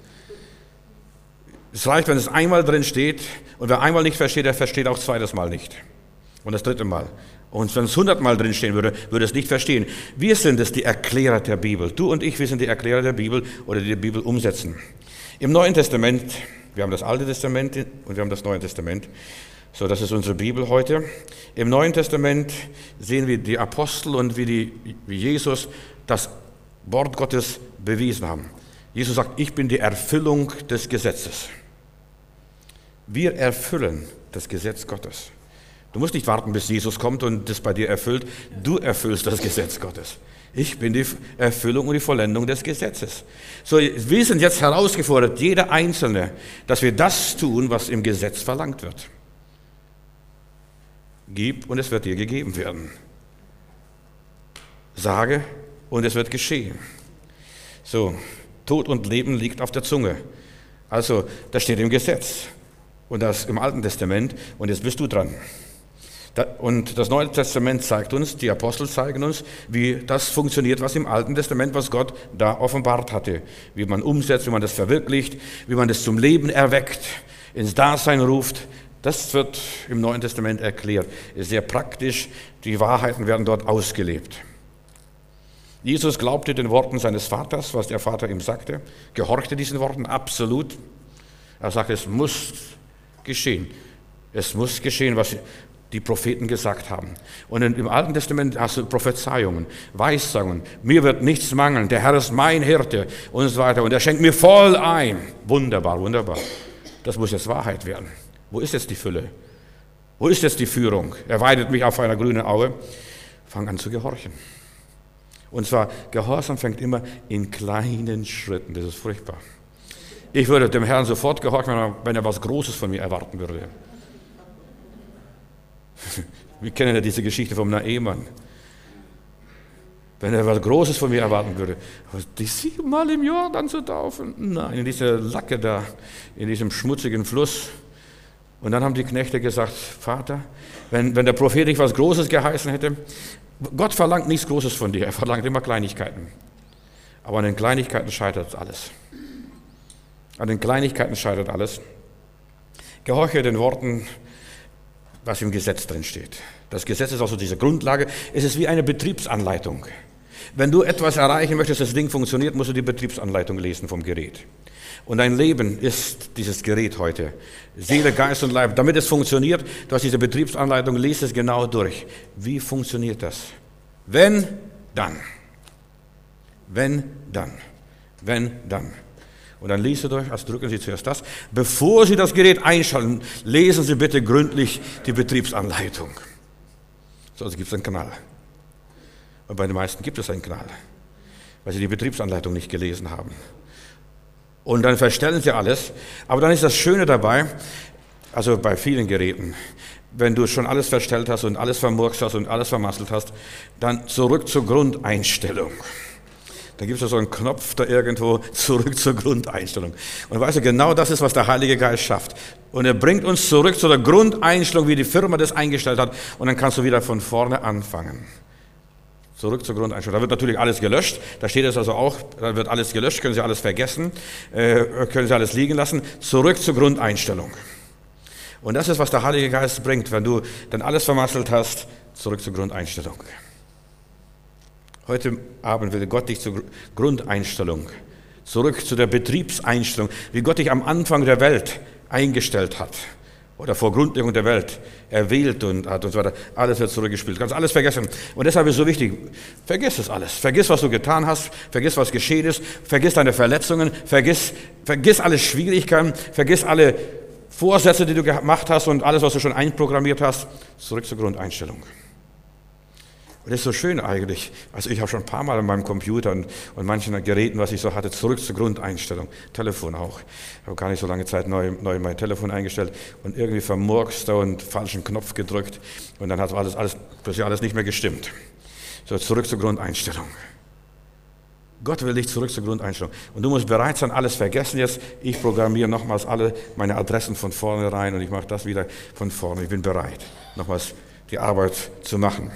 Es reicht, wenn es einmal drin steht und wer einmal nicht versteht, der versteht auch zweites Mal nicht. Und das dritte Mal. Und wenn es hundertmal drin stehen würde, würde es nicht verstehen. Wir sind es, die Erklärer der Bibel. Du und ich, wir sind die Erklärer der Bibel oder die die Bibel umsetzen. Im Neuen Testament, wir haben das Alte Testament und wir haben das Neue Testament. So, das ist unsere Bibel heute. Im Neuen Testament sehen wir die Apostel und wie, die, wie Jesus das Wort Gottes bewiesen haben. Jesus sagt, ich bin die Erfüllung des Gesetzes. Wir erfüllen das Gesetz Gottes. Du musst nicht warten, bis Jesus kommt und das bei dir erfüllt. Du erfüllst das Gesetz Gottes. Ich bin die Erfüllung und die Vollendung des Gesetzes. So, wir sind jetzt herausgefordert, jeder Einzelne, dass wir das tun, was im Gesetz verlangt wird. Gib und es wird dir gegeben werden. Sage und es wird geschehen. So, Tod und Leben liegt auf der Zunge. Also, das steht im Gesetz und das im Alten Testament und jetzt bist du dran. Und das Neue Testament zeigt uns, die Apostel zeigen uns, wie das funktioniert, was im Alten Testament, was Gott da offenbart hatte. Wie man umsetzt, wie man das verwirklicht, wie man das zum Leben erweckt, ins Dasein ruft. Das wird im Neuen Testament erklärt. Ist sehr praktisch, die Wahrheiten werden dort ausgelebt. Jesus glaubte den Worten seines Vaters, was der Vater ihm sagte, gehorchte diesen Worten absolut. Er sagte, es muss geschehen. Es muss geschehen, was die Propheten gesagt haben. Und im Alten Testament hast du Prophezeiungen, Weissagungen. Mir wird nichts mangeln, der Herr ist mein Hirte und so weiter. Und er schenkt mir voll ein. Wunderbar, wunderbar. Das muss jetzt Wahrheit werden. Wo ist jetzt die Fülle? Wo ist jetzt die Führung? Er weidet mich auf einer grünen Aue. Fang an zu gehorchen. Und zwar, Gehorsam fängt immer in kleinen Schritten. Das ist furchtbar. Ich würde dem Herrn sofort gehorchen, wenn er was Großes von mir erwarten würde. Wir kennen ja diese Geschichte vom Naemann. Wenn er was Großes von mir erwarten würde, die siebenmal im Jordan zu taufen. Nein, in dieser Lacke da, in diesem schmutzigen Fluss. Und dann haben die Knechte gesagt, Vater, wenn, wenn der Prophet dich was Großes geheißen hätte, Gott verlangt nichts Großes von dir, er verlangt immer Kleinigkeiten. Aber an den Kleinigkeiten scheitert alles. An den Kleinigkeiten scheitert alles. Gehorche den Worten, was im Gesetz drin steht. Das Gesetz ist also diese Grundlage. Es ist wie eine Betriebsanleitung. Wenn du etwas erreichen möchtest, dass das Ding funktioniert, musst du die Betriebsanleitung lesen vom Gerät. Und dein Leben ist dieses Gerät heute. Seele, Geist und Leib. Damit es funktioniert, du hast diese Betriebsanleitung, liest es genau durch. Wie funktioniert das? Wenn, dann. Wenn, dann. Wenn, dann. Und dann liest ihr durch, also drücken Sie zuerst das. Bevor Sie das Gerät einschalten, lesen Sie bitte gründlich die Betriebsanleitung. Sonst gibt es einen Knall. Und bei den meisten gibt es einen Knall, weil sie die Betriebsanleitung nicht gelesen haben. Und dann verstellen sie alles. Aber dann ist das Schöne dabei, also bei vielen Geräten, wenn du schon alles verstellt hast und alles vermurkst hast und alles vermasselt hast, dann zurück zur Grundeinstellung. Da gibt es so einen Knopf da irgendwo, zurück zur Grundeinstellung. Und weißt du, genau das ist, was der Heilige Geist schafft. Und er bringt uns zurück zu der Grundeinstellung, wie die Firma das eingestellt hat. Und dann kannst du wieder von vorne anfangen. Zurück zur Grundeinstellung. Da wird natürlich alles gelöscht. Da steht es also auch, da wird alles gelöscht, können Sie alles vergessen, äh, können Sie alles liegen lassen. Zurück zur Grundeinstellung. Und das ist, was der Heilige Geist bringt, wenn du dann alles vermasselt hast, zurück zur Grundeinstellung. Heute Abend will Gott dich zur Grundeinstellung, zurück zu der Betriebseinstellung, wie Gott dich am Anfang der Welt eingestellt hat oder vor Grundlegung der Welt erwählt und hat und so weiter. Alles wird zurückgespielt. Du kannst alles vergessen. Und deshalb ist es so wichtig, vergiss es alles. Vergiss, was du getan hast, vergiss, was geschehen ist, vergiss deine Verletzungen, vergiss, vergiss alle Schwierigkeiten, vergiss alle Vorsätze, die du gemacht hast und alles, was du schon einprogrammiert hast. Zurück zur Grundeinstellung. Und das ist so schön eigentlich. Also ich habe schon ein paar Mal an meinem Computer und, und manchen Geräten, was ich so hatte, zurück zur Grundeinstellung. Telefon auch. Ich habe gar nicht so lange Zeit neu, neu mein Telefon eingestellt und irgendwie vermurkst und falschen Knopf gedrückt und dann hat alles, alles, plötzlich alles nicht mehr gestimmt. So, zurück zur Grundeinstellung. Gott will dich zurück zur Grundeinstellung. Und du musst bereit sein, alles vergessen jetzt. Ich programmiere nochmals alle meine Adressen von vorne rein und ich mache das wieder von vorne. Ich bin bereit, nochmals die Arbeit zu machen.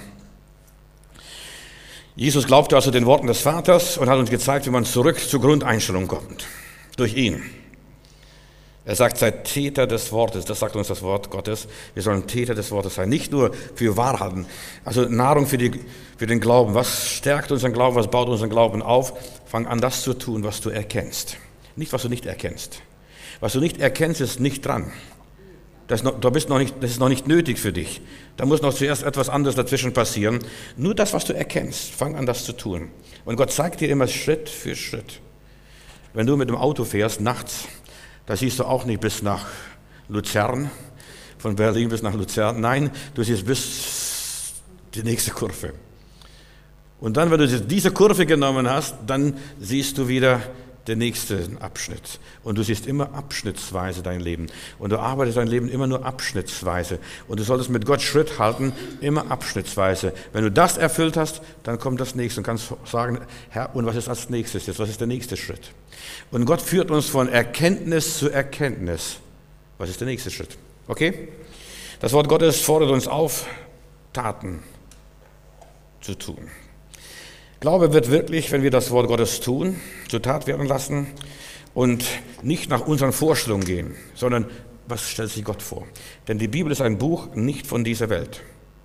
Jesus glaubte also den Worten des Vaters und hat uns gezeigt, wie man zurück zur Grundeinstellung kommt. Durch ihn. Er sagt, seid Täter des Wortes. Das sagt uns das Wort Gottes. Wir sollen Täter des Wortes sein. Nicht nur für Wahrheiten. Also Nahrung für, die, für den Glauben. Was stärkt unseren Glauben? Was baut unseren Glauben auf? Fang an, das zu tun, was du erkennst. Nicht, was du nicht erkennst. Was du nicht erkennst, ist nicht dran. Das, noch, da bist noch nicht, das ist noch nicht nötig für dich. Da muss noch zuerst etwas anderes dazwischen passieren. Nur das, was du erkennst, fang an, das zu tun. Und Gott zeigt dir immer Schritt für Schritt. Wenn du mit dem Auto fährst, nachts, da siehst du auch nicht bis nach Luzern, von Berlin bis nach Luzern. Nein, du siehst bis die nächste Kurve. Und dann, wenn du diese Kurve genommen hast, dann siehst du wieder den nächsten Abschnitt. Und du siehst immer abschnittsweise dein Leben. Und du arbeitest dein Leben immer nur abschnittsweise. Und du solltest mit Gott Schritt halten, immer abschnittsweise. Wenn du das erfüllt hast, dann kommt das nächste. Und kannst sagen, Herr, und was ist als nächstes jetzt? Was ist der nächste Schritt? Und Gott führt uns von Erkenntnis zu Erkenntnis. Was ist der nächste Schritt? Okay? Das Wort Gottes fordert uns auf, Taten zu tun. Glaube wird wirklich, wenn wir das Wort Gottes tun, zur Tat werden lassen und nicht nach unseren Vorstellungen gehen, sondern was stellt sich Gott vor? Denn die Bibel ist ein Buch nicht von dieser Welt.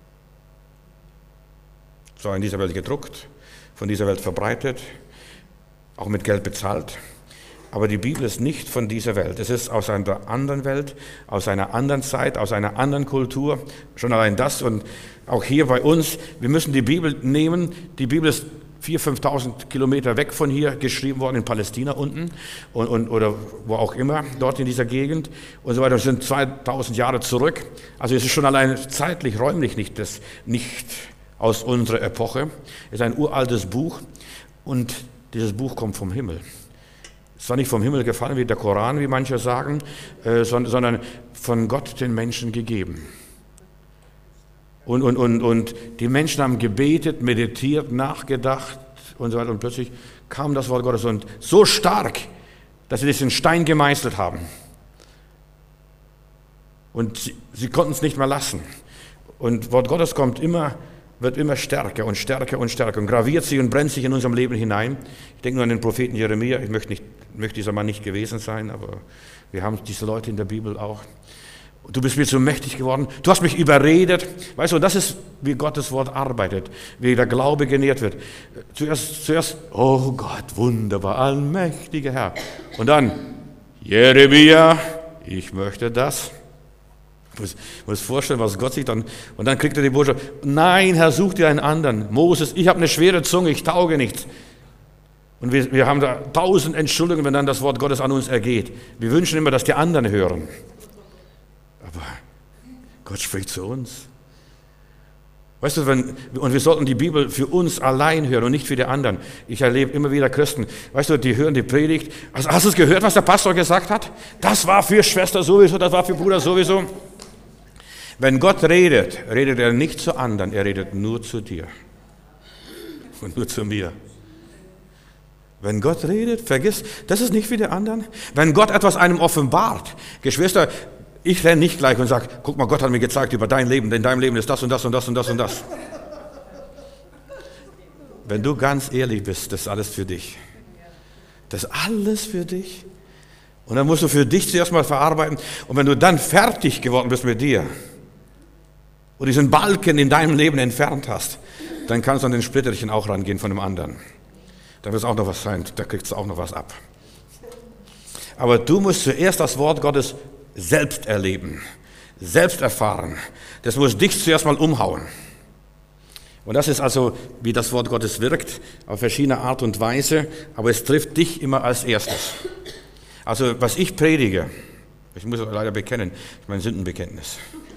Zwar in dieser Welt gedruckt, von dieser Welt verbreitet, auch mit Geld bezahlt, aber die Bibel ist nicht von dieser Welt. Es ist aus einer anderen Welt, aus einer anderen Zeit, aus einer anderen Kultur. Schon allein das und auch hier bei uns. Wir müssen die Bibel nehmen. Die Bibel ist viertausend, fünftausend Kilometer weg von hier geschrieben worden, in Palästina unten und, und, oder wo auch immer, dort in dieser Gegend und so weiter. Das sind zweitausend Jahre zurück. Also es ist schon allein zeitlich, räumlich nicht, das, nicht aus unserer Epoche. Es ist ein uraltes Buch und dieses Buch kommt vom Himmel. Es war nicht vom Himmel gefallen wie der Koran, wie manche sagen, äh, sondern von Gott den Menschen gegeben. Und, und, und, und die Menschen haben gebetet, meditiert, nachgedacht und so weiter. Und plötzlich kam das Wort Gottes und so stark, dass sie das in Stein gemeißelt haben. Und sie, sie konnten es nicht mehr lassen. Und Wort Gottes kommt immer, wird immer stärker und stärker und stärker und graviert sich und brennt sich in unserem Leben hinein. Ich denke nur an den Propheten Jeremia. Ich möchte, nicht, möchte dieser Mann nicht gewesen sein, aber wir haben diese Leute in der Bibel auch. Du bist mir zu mächtig geworden. Du hast mich überredet. Weißt du, das ist, wie Gottes Wort arbeitet, wie der Glaube genährt wird. Zuerst, zuerst, oh Gott, wunderbar, allmächtiger Herr. Und dann, Jeremia, ich möchte das. Du musst, musst vorstellen, was Gott sich dann, und dann kriegt er die Botschaft, nein, Herr, such dir einen anderen. Moses, ich habe eine schwere Zunge, ich tauge nichts. Und wir, wir haben da tausend Entschuldigungen, wenn dann das Wort Gottes an uns ergeht. Wir wünschen immer, dass die anderen hören. Aber Gott spricht zu uns. Weißt du, wenn, und wir sollten die Bibel für uns allein hören und nicht für die anderen. Ich erlebe immer wieder Christen, weißt du, die hören die Predigt. Also, hast du es gehört, was der Pastor gesagt hat? Das war für Schwester sowieso, das war für Bruder sowieso. Wenn Gott redet, redet er nicht zu anderen, er redet nur zu dir und nur zu mir. Wenn Gott redet, vergiss, das ist nicht wie die anderen. Wenn Gott etwas einem offenbart, Geschwister, ich renne nicht gleich und sage, guck mal, Gott hat mir gezeigt über dein Leben, denn dein Leben ist das und das und das und das und das. Wenn du ganz ehrlich bist, das ist alles für dich. Das ist alles für dich. Und dann musst du für dich zuerst mal verarbeiten. Und wenn du dann fertig geworden bist mit dir und diesen Balken in deinem Leben entfernt hast, dann kannst du an den Splitterchen auch rangehen von dem anderen. Da wird es auch noch was sein, da kriegst du auch noch was ab. Aber du musst zuerst das Wort Gottes selbst erleben, selbst erfahren. Das muss dich zuerst mal umhauen. Und das ist also, wie das Wort Gottes wirkt, auf verschiedene Art und Weise, aber es trifft dich immer als erstes. Also was ich predige, ich muss leider bekennen, mein Sündenbekenntnis.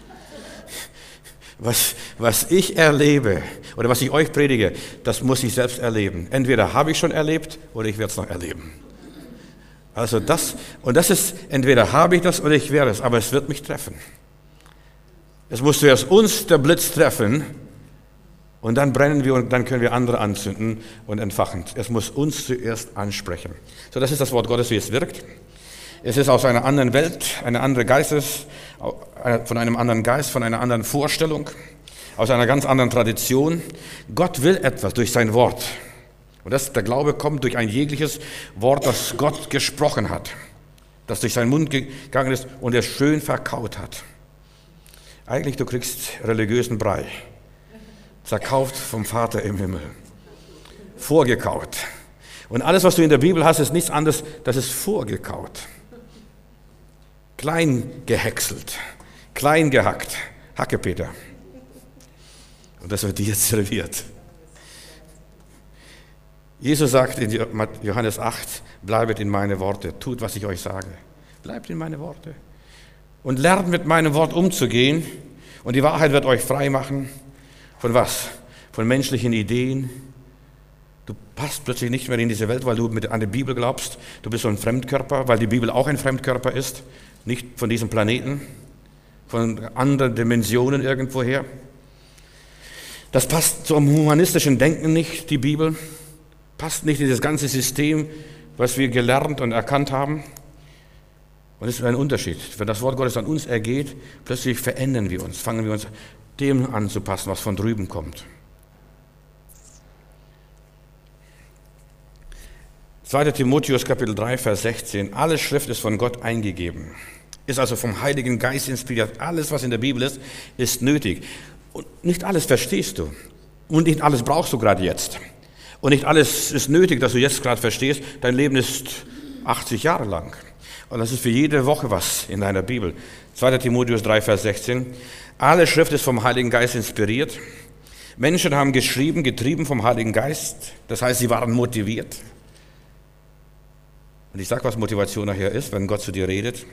Was, was ich erlebe oder was ich euch predige, das muss ich selbst erleben. Entweder habe ich schon erlebt oder ich werde es noch erleben. Also das, und das ist, entweder habe ich das oder ich werde es, aber es wird mich treffen. Es muss zuerst uns der Blitz treffen und dann brennen wir und dann können wir andere anzünden und entfachen. Es muss uns zuerst ansprechen. So, das ist das Wort Gottes, wie es wirkt. Es ist aus einer anderen Welt, eine andere Geistes, von einem anderen Geist, von einer anderen Vorstellung, aus einer ganz anderen Tradition. Gott will etwas durch sein Wort. Und das, der Glaube kommt durch ein jegliches Wort, das Gott gesprochen hat, das durch seinen Mund gegangen ist und er schön verkaut hat. Eigentlich, du kriegst religiösen Brei, zerkauft vom Vater im Himmel, vorgekaut. Und alles, was du in der Bibel hast, ist nichts anderes, das ist vorgekaut. Klein gehäckselt, klein gehackt, Hackepeter. Und das wird dir jetzt serviert. Jesus sagt in Johannes acht, bleibet in meine Worte, tut, was ich euch sage. Bleibt in meine Worte. Und lernt mit meinem Wort umzugehen. Und die Wahrheit wird euch frei machen. Von was? Von menschlichen Ideen. Du passt plötzlich nicht mehr in diese Welt, weil du mit an die Bibel glaubst. Du bist so ein Fremdkörper, weil die Bibel auch ein Fremdkörper ist. Nicht von diesem Planeten, von anderen Dimensionen irgendwoher. Das passt zum humanistischen Denken nicht, die Bibel. Passt nicht in das ganze System, was wir gelernt und erkannt haben. Und es ist ein Unterschied. Wenn das Wort Gottes an uns ergeht, plötzlich verändern wir uns, fangen wir uns dem anzupassen, was von drüben kommt. zweiter Timotheus Kapitel drei, Vers sechzehn. Alle Schrift ist von Gott eingegeben. Ist also vom Heiligen Geist inspiriert. Alles, was in der Bibel ist, ist nötig. Und nicht alles verstehst du. Und nicht alles brauchst du gerade jetzt. Und nicht alles ist nötig, dass du jetzt gerade verstehst. Dein Leben ist achtzig Jahre lang. Und das ist für jede Woche was in deiner Bibel. zweiter Timotheus drei, Vers sechzehn. Alle Schrift ist vom Heiligen Geist inspiriert. Menschen haben geschrieben, getrieben vom Heiligen Geist. Das heißt, sie waren motiviert. Und ich sage, was Motivation nachher ist, wenn Gott zu dir redet.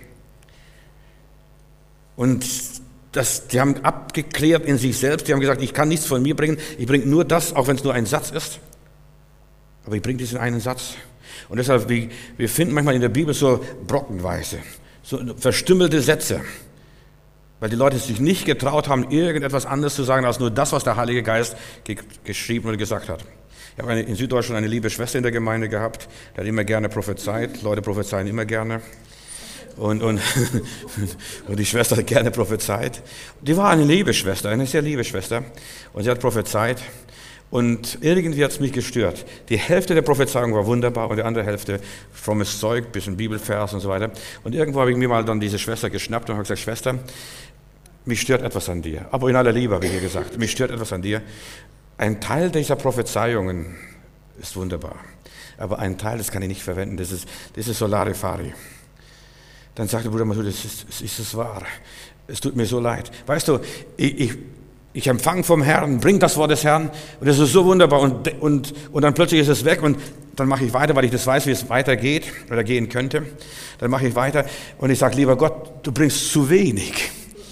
Und das, die haben abgeklärt in sich selbst. Die haben gesagt, ich kann nichts von mir bringen. Ich bringe nur das, auch wenn es nur ein Satz ist. Aber ich bringe diesen einen Satz. Und deshalb, wir, wir finden manchmal in der Bibel so brockenweise, so verstümmelte Sätze, weil die Leute sich nicht getraut haben, irgendetwas anderes zu sagen, als nur das, was der Heilige Geist ge- geschrieben oder gesagt hat. Ich habe eine, in Süddeutschland eine liebe Schwester in der Gemeinde gehabt, die hat immer gerne prophezeit. Leute prophezeien immer gerne. Und, und, und die Schwester hat gerne prophezeit. Die war eine liebe Schwester, eine sehr liebe Schwester. Und sie hat prophezeit. Und irgendwie hat es mich gestört. Die Hälfte der Prophezeiung war wunderbar und die andere Hälfte frommes Zeug, bisschen Bibelvers und so weiter. Und irgendwo habe ich mir mal dann diese Schwester geschnappt und habe gesagt, Schwester, mich stört etwas an dir. Aber in aller Liebe habe ich ihr gesagt, mich stört etwas an dir. Ein Teil dieser Prophezeiungen ist wunderbar. Aber ein Teil, das kann ich nicht verwenden, das ist, das ist Solarifari. Dann sagte Bruder Mathieu, das ist, das ist es wahr. Es tut mir so leid. Weißt du, ich, ich, ich empfange vom Herrn, bring das Wort des Herrn und das ist so wunderbar und, und, und dann plötzlich ist es weg und dann mache ich weiter, weil ich das weiß, wie es weitergeht oder gehen könnte. Dann mache ich weiter und ich sage, lieber Gott, du bringst zu wenig.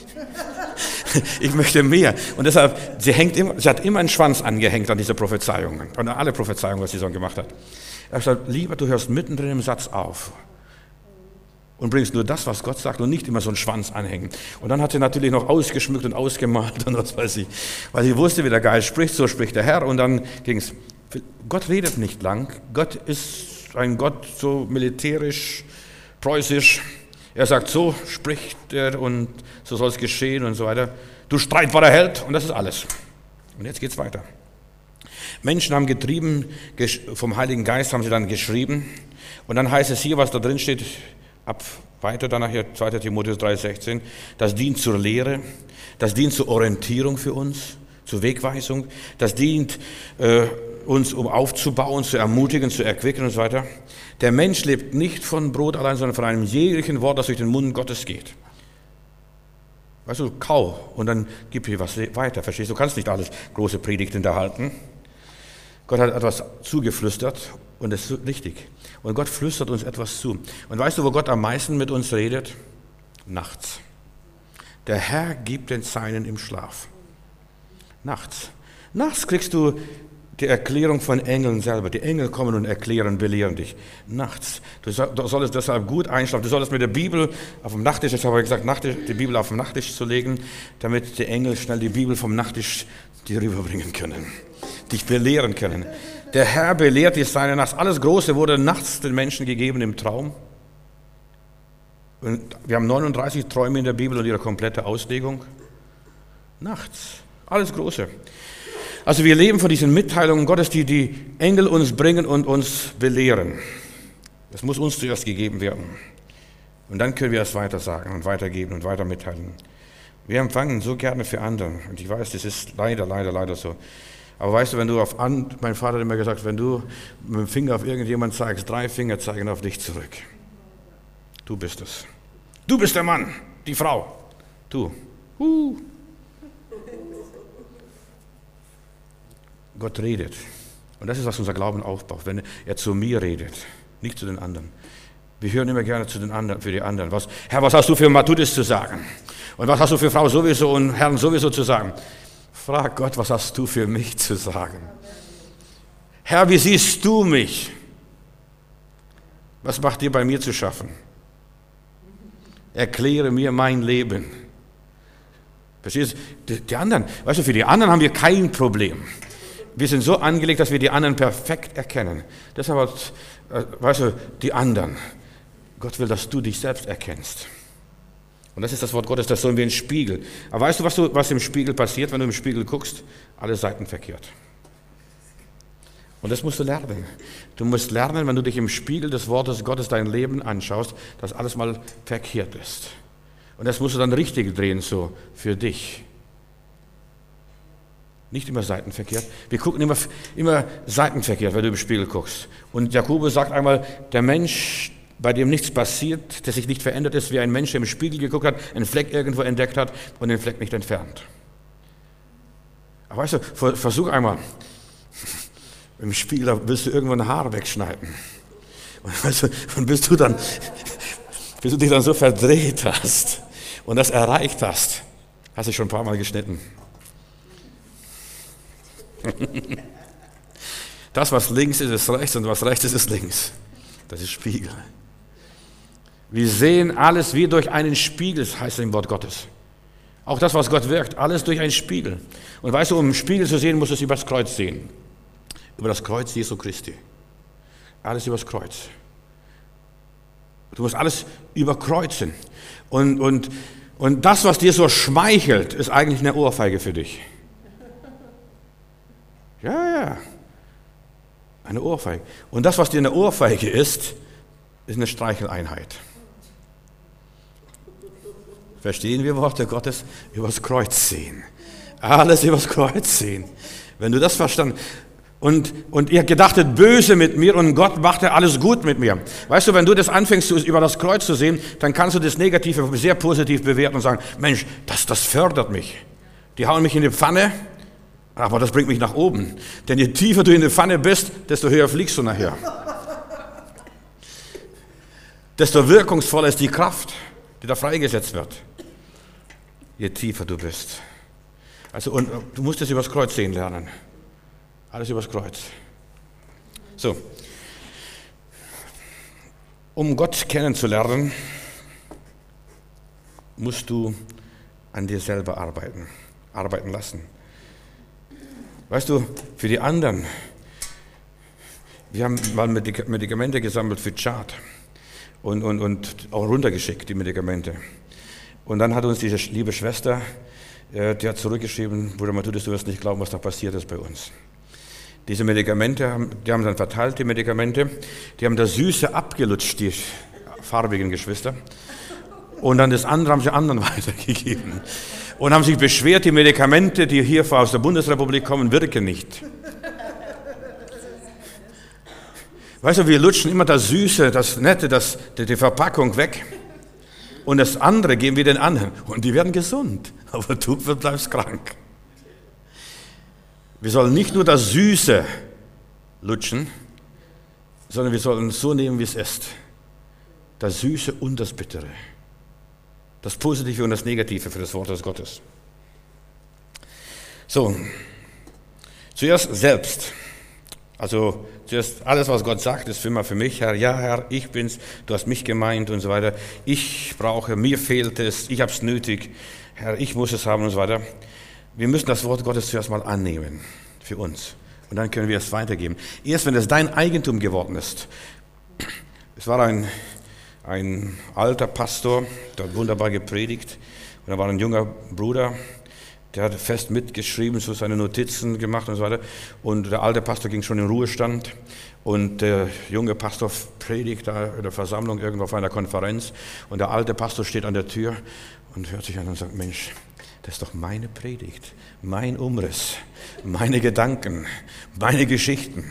Ich möchte mehr. Und deshalb, sie, hängt immer, sie hat immer einen Schwanz angehängt an diese Prophezeiungen, an alle Prophezeiungen, was sie so gemacht hat. Ich habe gesagt, lieber, du hörst mittendrin im Satz auf und bringst nur das, was Gott sagt und nicht immer so einen Schwanz anhängen. Und dann hat sie natürlich noch ausgeschmückt und ausgemalt und was weiß ich. Weil sie wusste, wie der Geist spricht, so spricht der Herr und dann ging es. Gott redet nicht lang. Gott ist ein Gott so militärisch, preußisch. Er sagt, so spricht er und so soll es geschehen und so weiter. Du streitbarer Held und das ist alles. Und jetzt geht's weiter. Menschen haben getrieben, vom Heiligen Geist haben sie dann geschrieben. Und dann heißt es hier, was da drin steht, ab weiter dann nachher zweiter Timotheus drei, sechzehn, das dient zur Lehre, das dient zur Orientierung für uns, zur Wegweisung. Das dient äh, uns, um aufzubauen, zu ermutigen, zu erquicken und so weiter. Der Mensch lebt nicht von Brot allein, sondern von einem jeglichen Wort, das durch den Mund Gottes geht. Weißt du, kau und dann gib dir was weiter, verstehst du? Du kannst nicht alles große Predigten da halten. Gott hat etwas zugeflüstert und das ist richtig. Und Gott flüstert uns etwas zu. Und weißt du, wo Gott am meisten mit uns redet? Nachts. Der Herr gibt den Seinen im Schlaf. Nachts. Nachts kriegst du die Erklärung von Engeln selber. Die Engel kommen und erklären, belehren dich. Nachts. Du solltest deshalb gut einschlafen. Du solltest mit der Bibel auf dem Nachttisch, ich habe gesagt, die Bibel auf dem Nachttisch zu legen, damit die Engel schnell die Bibel vom Nachttisch dir rüberbringen können. Dich belehren können. Der Herr belehrt dich seine nachts. Alles Große wurde nachts den Menschen gegeben im Traum. Und wir haben neununddreißig Träume in der Bibel und ihre komplette Auslegung. Nachts. Alles Große. Also wir leben von diesen Mitteilungen Gottes, die die Engel uns bringen und uns belehren. Das muss uns zuerst gegeben werden. Und dann können wir es weiter sagen und weitergeben und weiter mitteilen. Wir empfangen so gerne für andere. Und ich weiß, das ist leider, leider, leider so. Aber weißt du, wenn du auf an, mein Vater hat immer gesagt, wenn du mit dem Finger auf irgendjemanden zeigst, drei Finger zeigen auf dich zurück. Du bist es. Du bist der Mann, die Frau. Du. Uh. Gott redet. Und das ist, was unser Glauben aufbaut, wenn er zu mir redet, nicht zu den anderen. Wir hören immer gerne zu den anderen, für die anderen. Was, Herr, was hast du für Matthäus zu sagen? Und was hast du für Frau sowieso und Herrn sowieso zu sagen? Frag Gott, was hast du für mich zu sagen? Herr, wie siehst du mich? Was macht dir bei mir zu schaffen? Erkläre mir mein Leben. Verstehst du? Die anderen, weißt du, für die anderen haben wir kein Problem. Wir sind so angelegt, dass wir die anderen perfekt erkennen. Deshalb, weißt du, die anderen. Gott will, dass du dich selbst erkennst. Und das ist das Wort Gottes, das sollen wir in den Spiegel. Aber weißt du, was, du, was im Spiegel passiert, wenn du im Spiegel guckst? Alle Seiten verkehrt. Und das musst du lernen. Du musst lernen, wenn du dich im Spiegel des Wortes Gottes dein Leben anschaust, dass alles mal verkehrt ist. Und das musst du dann richtig drehen, so für dich. Nicht immer seitenverkehrt. Wir gucken immer, immer seitenverkehrt, wenn du im Spiegel guckst. Und Jakobus sagt einmal, der Mensch, bei dem nichts passiert, der sich nicht verändert ist, wie ein Mensch, der im Spiegel geguckt hat, einen Fleck irgendwo entdeckt hat und den Fleck nicht entfernt. Aber weißt du, versuch einmal, im Spiegel da willst du irgendwo ein Haar wegschneiden. Und, weißt du, und bis du dann, bis du dich dann so verdreht hast und das erreicht hast, hast du schon ein paar Mal geschnitten. Das, was links ist, ist rechts und was rechts ist, ist links. Das ist Spiegel. Wir sehen alles wie durch einen Spiegel, heißt es im Wort Gottes. Auch das, was Gott wirkt, alles durch einen Spiegel. Und weißt du, um einen Spiegel zu sehen, musst du es über das Kreuz sehen. Über das Kreuz Jesu Christi. Alles über das Kreuz. Du musst alles überkreuzen. Und, und, und das, was dir so schmeichelt, ist eigentlich eine Ohrfeige für dich. Ja, ja. Eine Ohrfeige. Und das, was dir eine Ohrfeige ist, ist eine Streicheleinheit. Verstehen wir Worte Gottes? Übers Kreuz sehen. Alles übers Kreuz sehen. Wenn du das verstanden und, und ihr gedachtet böse mit mir und Gott machte alles gut mit mir. Weißt du, wenn du das anfängst, über das Kreuz zu sehen, dann kannst du das Negative sehr positiv bewerten und sagen, Mensch, das, das fördert mich. Die hauen mich in die Pfanne, aber das bringt mich nach oben. Denn je tiefer du in der Pfanne bist, desto höher fliegst du nachher. Desto wirkungsvoller ist die Kraft, die da freigesetzt wird. Je tiefer du bist. Also, und du musst es übers Kreuz sehen lernen. Alles übers Kreuz. So. Um Gott kennenzulernen, musst du an dir selber arbeiten, arbeiten lassen. Weißt du, für die anderen, wir haben mal Medikamente gesammelt für Tschad und, und, und auch runtergeschickt, die Medikamente. Und dann hat uns diese liebe Schwester, äh, die hat zurückgeschrieben, Bruder Matthäus, du wirst nicht glauben, was da passiert ist bei uns. Diese Medikamente, die haben dann verteilt, die Medikamente, die haben das Süße abgelutscht, die farbigen Geschwister. Und dann das andere haben sie anderen weitergegeben. und haben sich beschwert, die Medikamente, die hier aus der Bundesrepublik kommen, wirken nicht. Weißt du, wir lutschen immer das Süße, das Nette, das, die Verpackung weg. Und das andere geben wir den anderen. Und die werden gesund. Aber du bleibst krank. Wir sollen nicht nur das Süße lutschen, sondern wir sollen es so nehmen, wie es ist. Das Süße und das Bittere. Das Positive und das Negative für das Wort des Gottes. So, zuerst selbst. Also zuerst alles, was Gott sagt, ist immer für mich, Herr, ja Herr, ich bin's, du hast mich gemeint und so weiter. Ich brauche, mir fehlt es, ich habe es nötig, Herr, ich muss es haben und so weiter. Wir müssen das Wort Gottes zuerst mal annehmen für uns und dann können wir es weitergeben. Erst wenn es dein Eigentum geworden ist. Es war ein, ein alter Pastor, der hat wunderbar gepredigt und da war ein junger Bruder, der hat fest mitgeschrieben, so seine Notizen gemacht und so weiter. Und der alte Pastor ging schon in Ruhestand. Und der junge Pastor predigt da in der Versammlung irgendwo auf einer Konferenz. Und der alte Pastor steht an der Tür und hört sich an und sagt, Mensch, das ist doch meine Predigt, mein Umriss, meine Gedanken, meine Geschichten.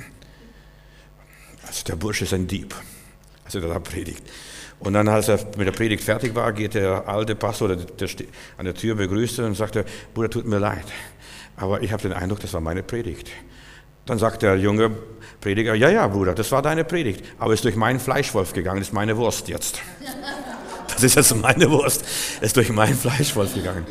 Also der Bursche ist ein Dieb, als er da predigt. Und dann, als er mit der Predigt fertig war, geht der alte Pastor, der, der an der Tür begrüßte und sagte, Bruder, tut mir leid, aber ich habe den Eindruck, das war meine Predigt. Dann sagt der junge Prediger, ja, ja, Bruder, das war deine Predigt, aber ist durch meinen Fleischwolf gegangen, ist meine Wurst jetzt. Das ist jetzt meine Wurst, ist durch meinen Fleischwolf gegangen.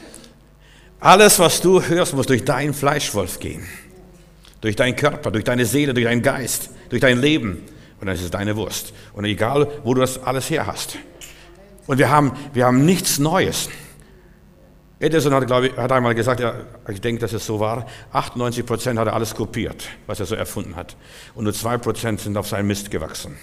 Alles, was du hörst, muss durch deinen Fleischwolf gehen. Durch deinen Körper, durch deine Seele, durch deinen Geist, durch dein Leben. Und dann ist es deine Wurst. Und egal, wo du das alles her hast. Und wir haben, wir haben nichts Neues. Edison hat, glaube ich, hat einmal gesagt, ja, ich denke, dass es so war, achtundneunzig Prozent hat er alles kopiert, was er so erfunden hat. Und nur zwei Prozent sind auf seinen Mist gewachsen.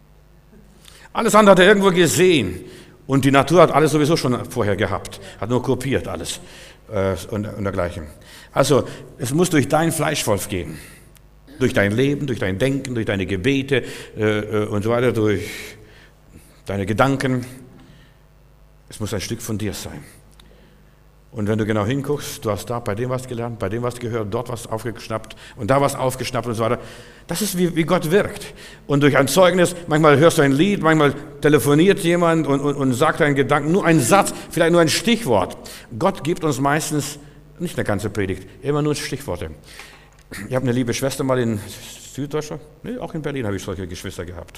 Alles andere hat er irgendwo gesehen. Und die Natur hat alles sowieso schon vorher gehabt. Hat nur kopiert alles äh, und, und dergleichen. Also, es muss durch deinen Fleischwolf gehen. Durch dein Leben, durch dein Denken, durch deine Gebete äh, und so weiter, durch deine Gedanken. Es muss ein Stück von dir sein. Und wenn du genau hinguckst, du hast da bei dem was gelernt, bei dem was gehört, dort was aufgeschnappt und da was aufgeschnappt und so weiter. Das ist, wie, wie Gott wirkt. Und durch ein Zeugnis, manchmal hörst du ein Lied, manchmal telefoniert jemand und, und, und sagt einen Gedanken, nur einen Satz, vielleicht nur ein Stichwort. Gott gibt uns meistens nicht eine ganze Predigt, immer nur Stichworte. Ich habe eine liebe Schwester mal in Süddeutschland, nee, auch in Berlin habe ich solche Geschwister gehabt.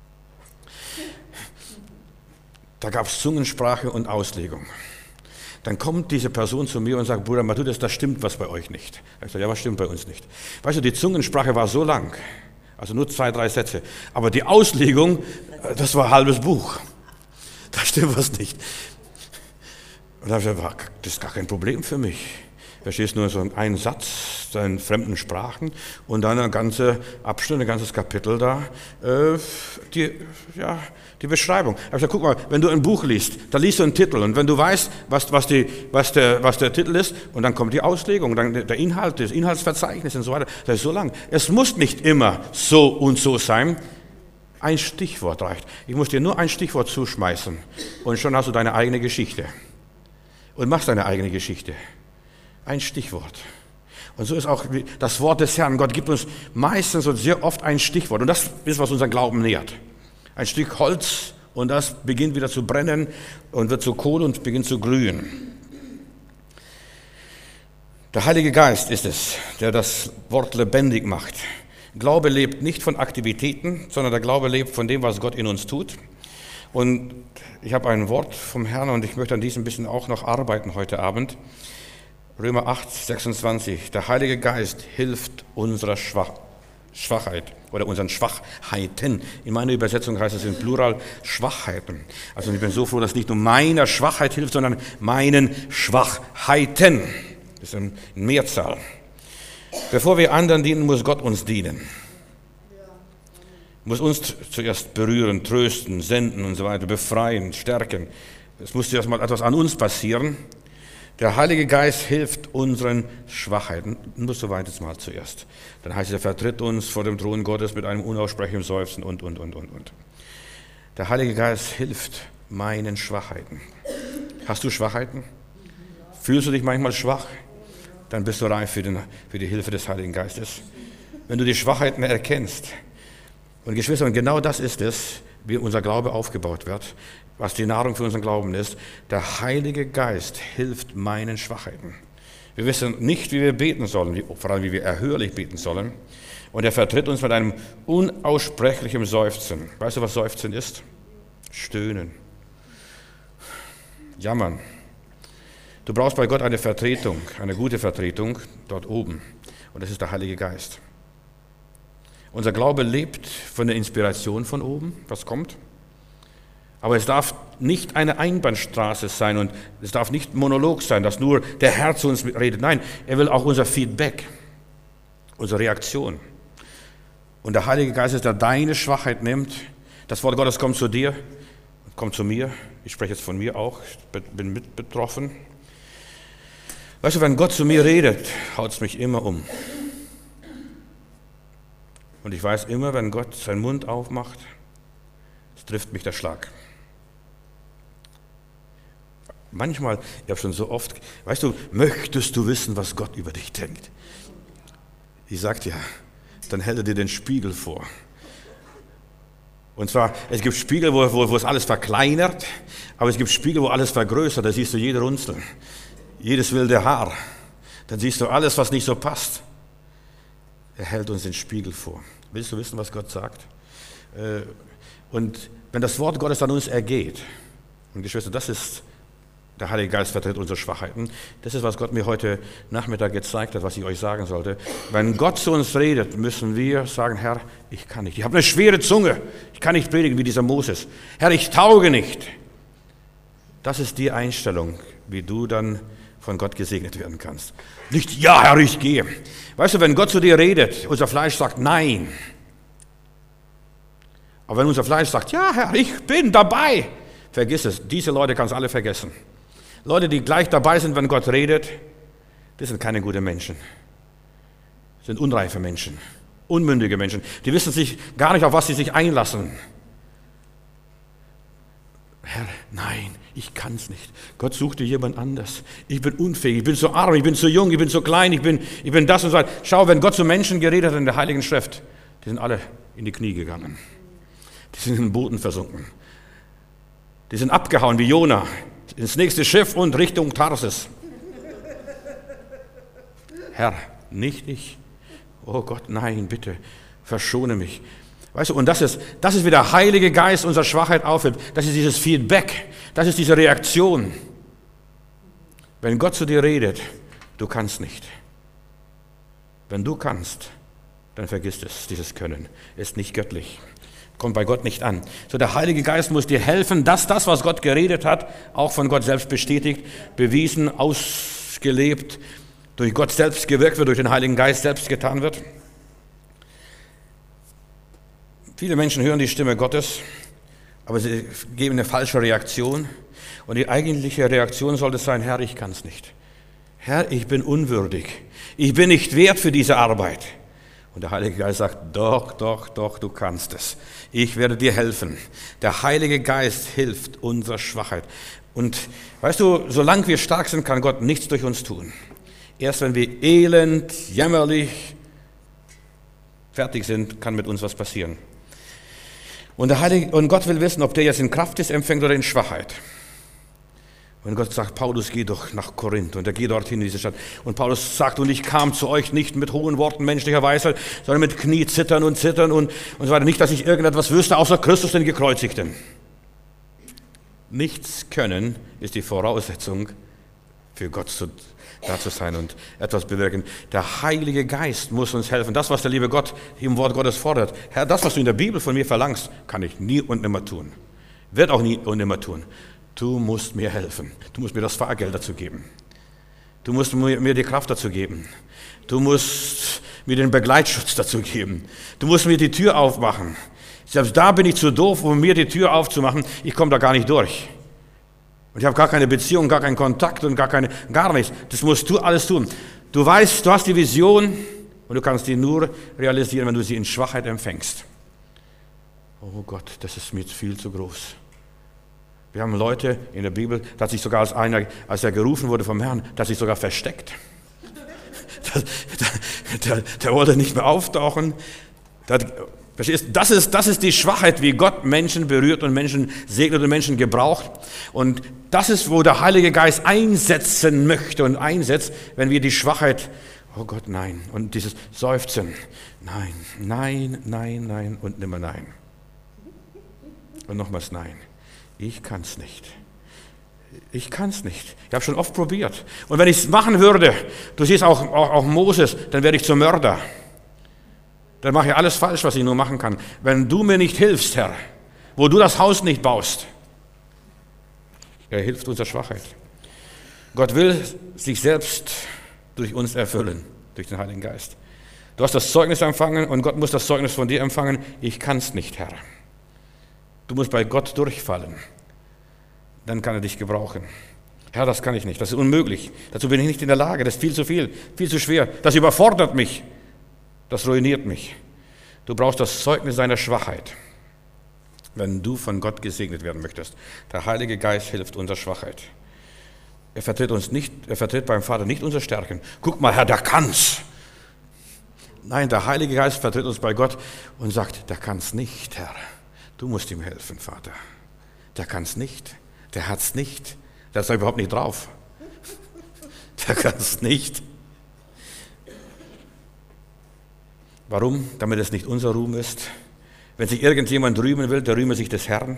Da gab es Zungensprache und Auslegung. Dann kommt diese Person zu mir und sagt, Bruder Matthäus, das stimmt was bei euch nicht. Ich sage, ja, was stimmt bei uns nicht? Weißt du, die Zungensprache war so lang, also nur zwei, drei Sätze, aber die Auslegung, das war ein halbes Buch. Da stimmt was nicht. Und da habe ich gesagt, das ist gar kein Problem für mich. Verstehst nur so einen Satz in fremden Sprachen und dann ein ganzer Abschnitt, ein ganzes Kapitel da, äh, die, ja, die Beschreibung. Ich habe gesagt, guck mal, wenn du ein Buch liest, da liest du einen Titel und wenn du weißt, was, was, die, was, der, was der Titel ist und dann kommt die Auslegung, dann der Inhalt, das Inhaltsverzeichnis und so weiter, das ist so lang. Es muss nicht immer so und so sein. Ein Stichwort reicht. Ich muss dir nur ein Stichwort zuschmeißen und schon hast du deine eigene Geschichte und machst deine eigene Geschichte. Ein Stichwort. Und so ist auch das Wort des Herrn. Gott gibt uns meistens und sehr oft ein Stichwort. Und das ist, was unseren Glauben nährt. Ein Stück Holz und das beginnt wieder zu brennen und wird zu Kohle und beginnt zu glühen. Der Heilige Geist ist es, der das Wort lebendig macht. Glaube lebt nicht von Aktivitäten, sondern der Glaube lebt von dem, was Gott in uns tut. Und ich habe ein Wort vom Herrn und ich möchte an diesem ein bisschen auch noch arbeiten heute Abend. Römer acht, sechsundzwanzig. Der Heilige Geist hilft unserer Schwach, Schwachheit oder unseren Schwachheiten. In meiner Übersetzung heißt es im Plural Schwachheiten. Also ich bin so froh, dass nicht nur meiner Schwachheit hilft, sondern meinen Schwachheiten. Das ist eine Mehrzahl. Bevor wir anderen dienen, muss Gott uns dienen. Muss uns zuerst berühren, trösten, senden und so weiter, befreien, stärken. Es muss zuerst mal etwas an uns passieren. Der Heilige Geist hilft unseren Schwachheiten. Nur so weit jetzt mal zuerst. Dann heißt es, er vertritt uns vor dem Thron Gottes mit einem unaussprechlichen Seufzen und, und, und, und, und. Der Heilige Geist hilft meinen Schwachheiten. Hast du Schwachheiten? Fühlst du dich manchmal schwach? Dann bist du reif für, den, für die Hilfe des Heiligen Geistes. Wenn du die Schwachheiten erkennst. Und Geschwister, und genau das ist es, wie unser Glaube aufgebaut wird, was die Nahrung für unseren Glauben ist. Der Heilige Geist hilft meinen Schwachheiten. Wir wissen nicht, wie wir beten sollen, vor allem wie wir erhörlich beten sollen. Und er vertritt uns mit einem unaussprechlichen Seufzen. Weißt du, was Seufzen ist? Stöhnen. Jammern. Du brauchst bei Gott eine Vertretung, eine gute Vertretung dort oben. Und das ist der Heilige Geist. Unser Glaube lebt von der Inspiration von oben, was kommt. Aber es darf nicht eine Einbahnstraße sein und es darf nicht Monolog sein, dass nur der Herr zu uns redet. Nein, er will auch unser Feedback, unsere Reaktion. Und der Heilige Geist ist, der deine Schwachheit nimmt. Das Wort Gottes kommt zu dir, kommt zu mir. Ich spreche jetzt von mir auch, ich bin mit betroffen. Weißt du, wenn Gott zu mir redet, haut es mich immer um. Und ich weiß immer, wenn Gott seinen Mund aufmacht, es trifft mich der Schlag. Manchmal, ich habe schon so oft, weißt du, möchtest du wissen, was Gott über dich denkt? Ich sage dir, dann hält er dir den Spiegel vor. Und zwar, es gibt Spiegel, wo, wo, wo es alles verkleinert, aber es gibt Spiegel, wo alles vergrößert, da siehst du jede Runzel, jedes wilde Haar. Dann siehst du alles, was nicht so passt. Er hält uns den Spiegel vor. Willst du wissen, was Gott sagt? Und wenn das Wort Gottes an uns ergeht, und Geschwister, das ist, der Heilige Geist vertritt unsere Schwachheiten, das ist, was Gott mir heute Nachmittag gezeigt hat, was ich euch sagen sollte. Wenn Gott zu uns redet, müssen wir sagen, Herr, ich kann nicht. Ich habe eine schwere Zunge. Ich kann nicht predigen wie dieser Moses. Herr, ich tauge nicht. Das ist die Einstellung, wie du dann von Gott gesegnet werden kannst. Nicht, ja, Herr, ich gehe. Weißt du, wenn Gott zu dir redet, unser Fleisch sagt nein. Aber wenn unser Fleisch sagt, ja, Herr, ich bin dabei, vergiss es. Diese Leute kannst du alle vergessen. Leute, die gleich dabei sind, wenn Gott redet, das sind keine guten Menschen. Das sind unreife Menschen, unmündige Menschen. Die wissen sich gar nicht, auf was sie sich einlassen. Herr, nein, ich kann es nicht. Gott sucht dir jemand anders. Ich bin unfähig, ich bin zu arm, ich bin zu jung, ich bin zu klein, ich bin, ich bin das und so. Schau, wenn Gott zu Menschen geredet hat in der Heiligen Schrift, die sind alle in die Knie gegangen. Die sind in den Boden versunken. Die sind abgehauen wie Jona ins nächste Schiff und Richtung Tarsis. Herr, nicht ich. Oh Gott, nein, bitte, verschone mich. Weißt du, und das ist, das ist, wie der Heilige Geist unsere Schwachheit aufhebt. Das ist dieses Feedback, das ist diese Reaktion. Wenn Gott zu dir redet, du kannst nicht. Wenn du kannst, dann vergiss es, dieses Können ist nicht göttlich. Kommt bei Gott nicht an. So, der Heilige Geist muss dir helfen, dass das, was Gott geredet hat, auch von Gott selbst bestätigt, bewiesen, ausgelebt, durch Gott selbst gewirkt wird, durch den Heiligen Geist selbst getan wird. Viele Menschen hören die Stimme Gottes, aber sie geben eine falsche Reaktion. Und die eigentliche Reaktion sollte sein, Herr, ich kann es nicht. Herr, ich bin unwürdig. Ich bin nicht wert für diese Arbeit. Und der Heilige Geist sagt, doch, doch, doch, du kannst es. Ich werde dir helfen. Der Heilige Geist hilft unserer Schwachheit. Und weißt du, solange wir stark sind, kann Gott nichts durch uns tun. Erst wenn wir elend, jämmerlich, fertig sind, kann mit uns was passieren. Und, der Heilige, und Gott will wissen, ob der jetzt in Kraft ist, empfängt oder in Schwachheit. Und Gott sagt, Paulus, geh doch nach Korinth. Und er geht dorthin in diese Stadt. Und Paulus sagt, und ich kam zu euch nicht mit hohen Worten menschlicher Weisheit, sondern mit Knie zittern und zittern und, und so weiter. Nicht, dass ich irgendetwas wüsste, außer Christus, den Gekreuzigten. Nichts können ist die Voraussetzung für Gott zu, da zu sein und etwas bewirken. Der Heilige Geist muss uns helfen. Das, was der liebe Gott im Wort Gottes fordert. Herr, das, was du in der Bibel von mir verlangst, kann ich nie und nimmer tun. Wird auch nie und nimmer tun. Du musst mir helfen. Du musst mir das Fahrgeld dazu geben. Du musst mir, mir die Kraft dazu geben. Du musst mir den Begleitschutz dazu geben. Du musst mir die Tür aufmachen. Selbst da bin ich zu doof, um mir die Tür aufzumachen. Ich komme da gar nicht durch. Und ich habe gar keine Beziehung, gar keinen Kontakt und gar keine, gar nichts. Das musst du alles tun. Du weißt, du hast die Vision und du kannst die nur realisieren, wenn du sie in Schwachheit empfängst. Oh Gott, das ist mir viel zu groß. Wir haben Leute in der Bibel, da hat sich sogar als einer, als er gerufen wurde vom Herrn, da hat sich sogar versteckt. Der, der, der wollte nicht mehr auftauchen. Das ist, das ist die Schwachheit, wie Gott Menschen berührt und Menschen segnet und Menschen gebraucht. Und das ist, wo der Heilige Geist einsetzen möchte und einsetzt, wenn wir die Schwachheit, oh Gott, nein, und dieses Seufzen, nein, nein, nein, nein und nimmer nein. Und nochmals nein, ich kann es nicht. Ich kann es nicht. Ich habe schon oft probiert. Und wenn ich es machen würde, du siehst auch, auch, auch Moses, dann werde ich zum Mörder. Dann mache ich alles falsch, was ich nur machen kann. Wenn du mir nicht hilfst, Herr, wo du das Haus nicht baust, er hilft unserer Schwachheit. Gott will sich selbst durch uns erfüllen, durch den Heiligen Geist. Du hast das Zeugnis empfangen und Gott muss das Zeugnis von dir empfangen. Ich kann es nicht, Herr. Du musst bei Gott durchfallen. Dann kann er dich gebrauchen. Herr, das kann ich nicht, das ist unmöglich. Dazu bin ich nicht in der Lage, das ist viel zu viel, viel zu schwer. Das überfordert mich. Das ruiniert mich. Du brauchst das Zeugnis seiner Schwachheit, wenn du von Gott gesegnet werden möchtest. Der Heilige Geist hilft unserer Schwachheit. Er vertritt uns nicht, er vertritt beim Vater nicht unsere Stärken. Guck mal, Herr, der kann's. Nein, der Heilige Geist vertritt uns bei Gott und sagt, der kann's nicht, Herr. Du musst ihm helfen, Vater. Der kann's nicht. Der hat's nicht. Der ist da überhaupt nicht drauf. Der kann's nicht. Warum? Damit es nicht unser Ruhm ist. Wenn sich irgendjemand rühmen will, der rühme sich des Herrn.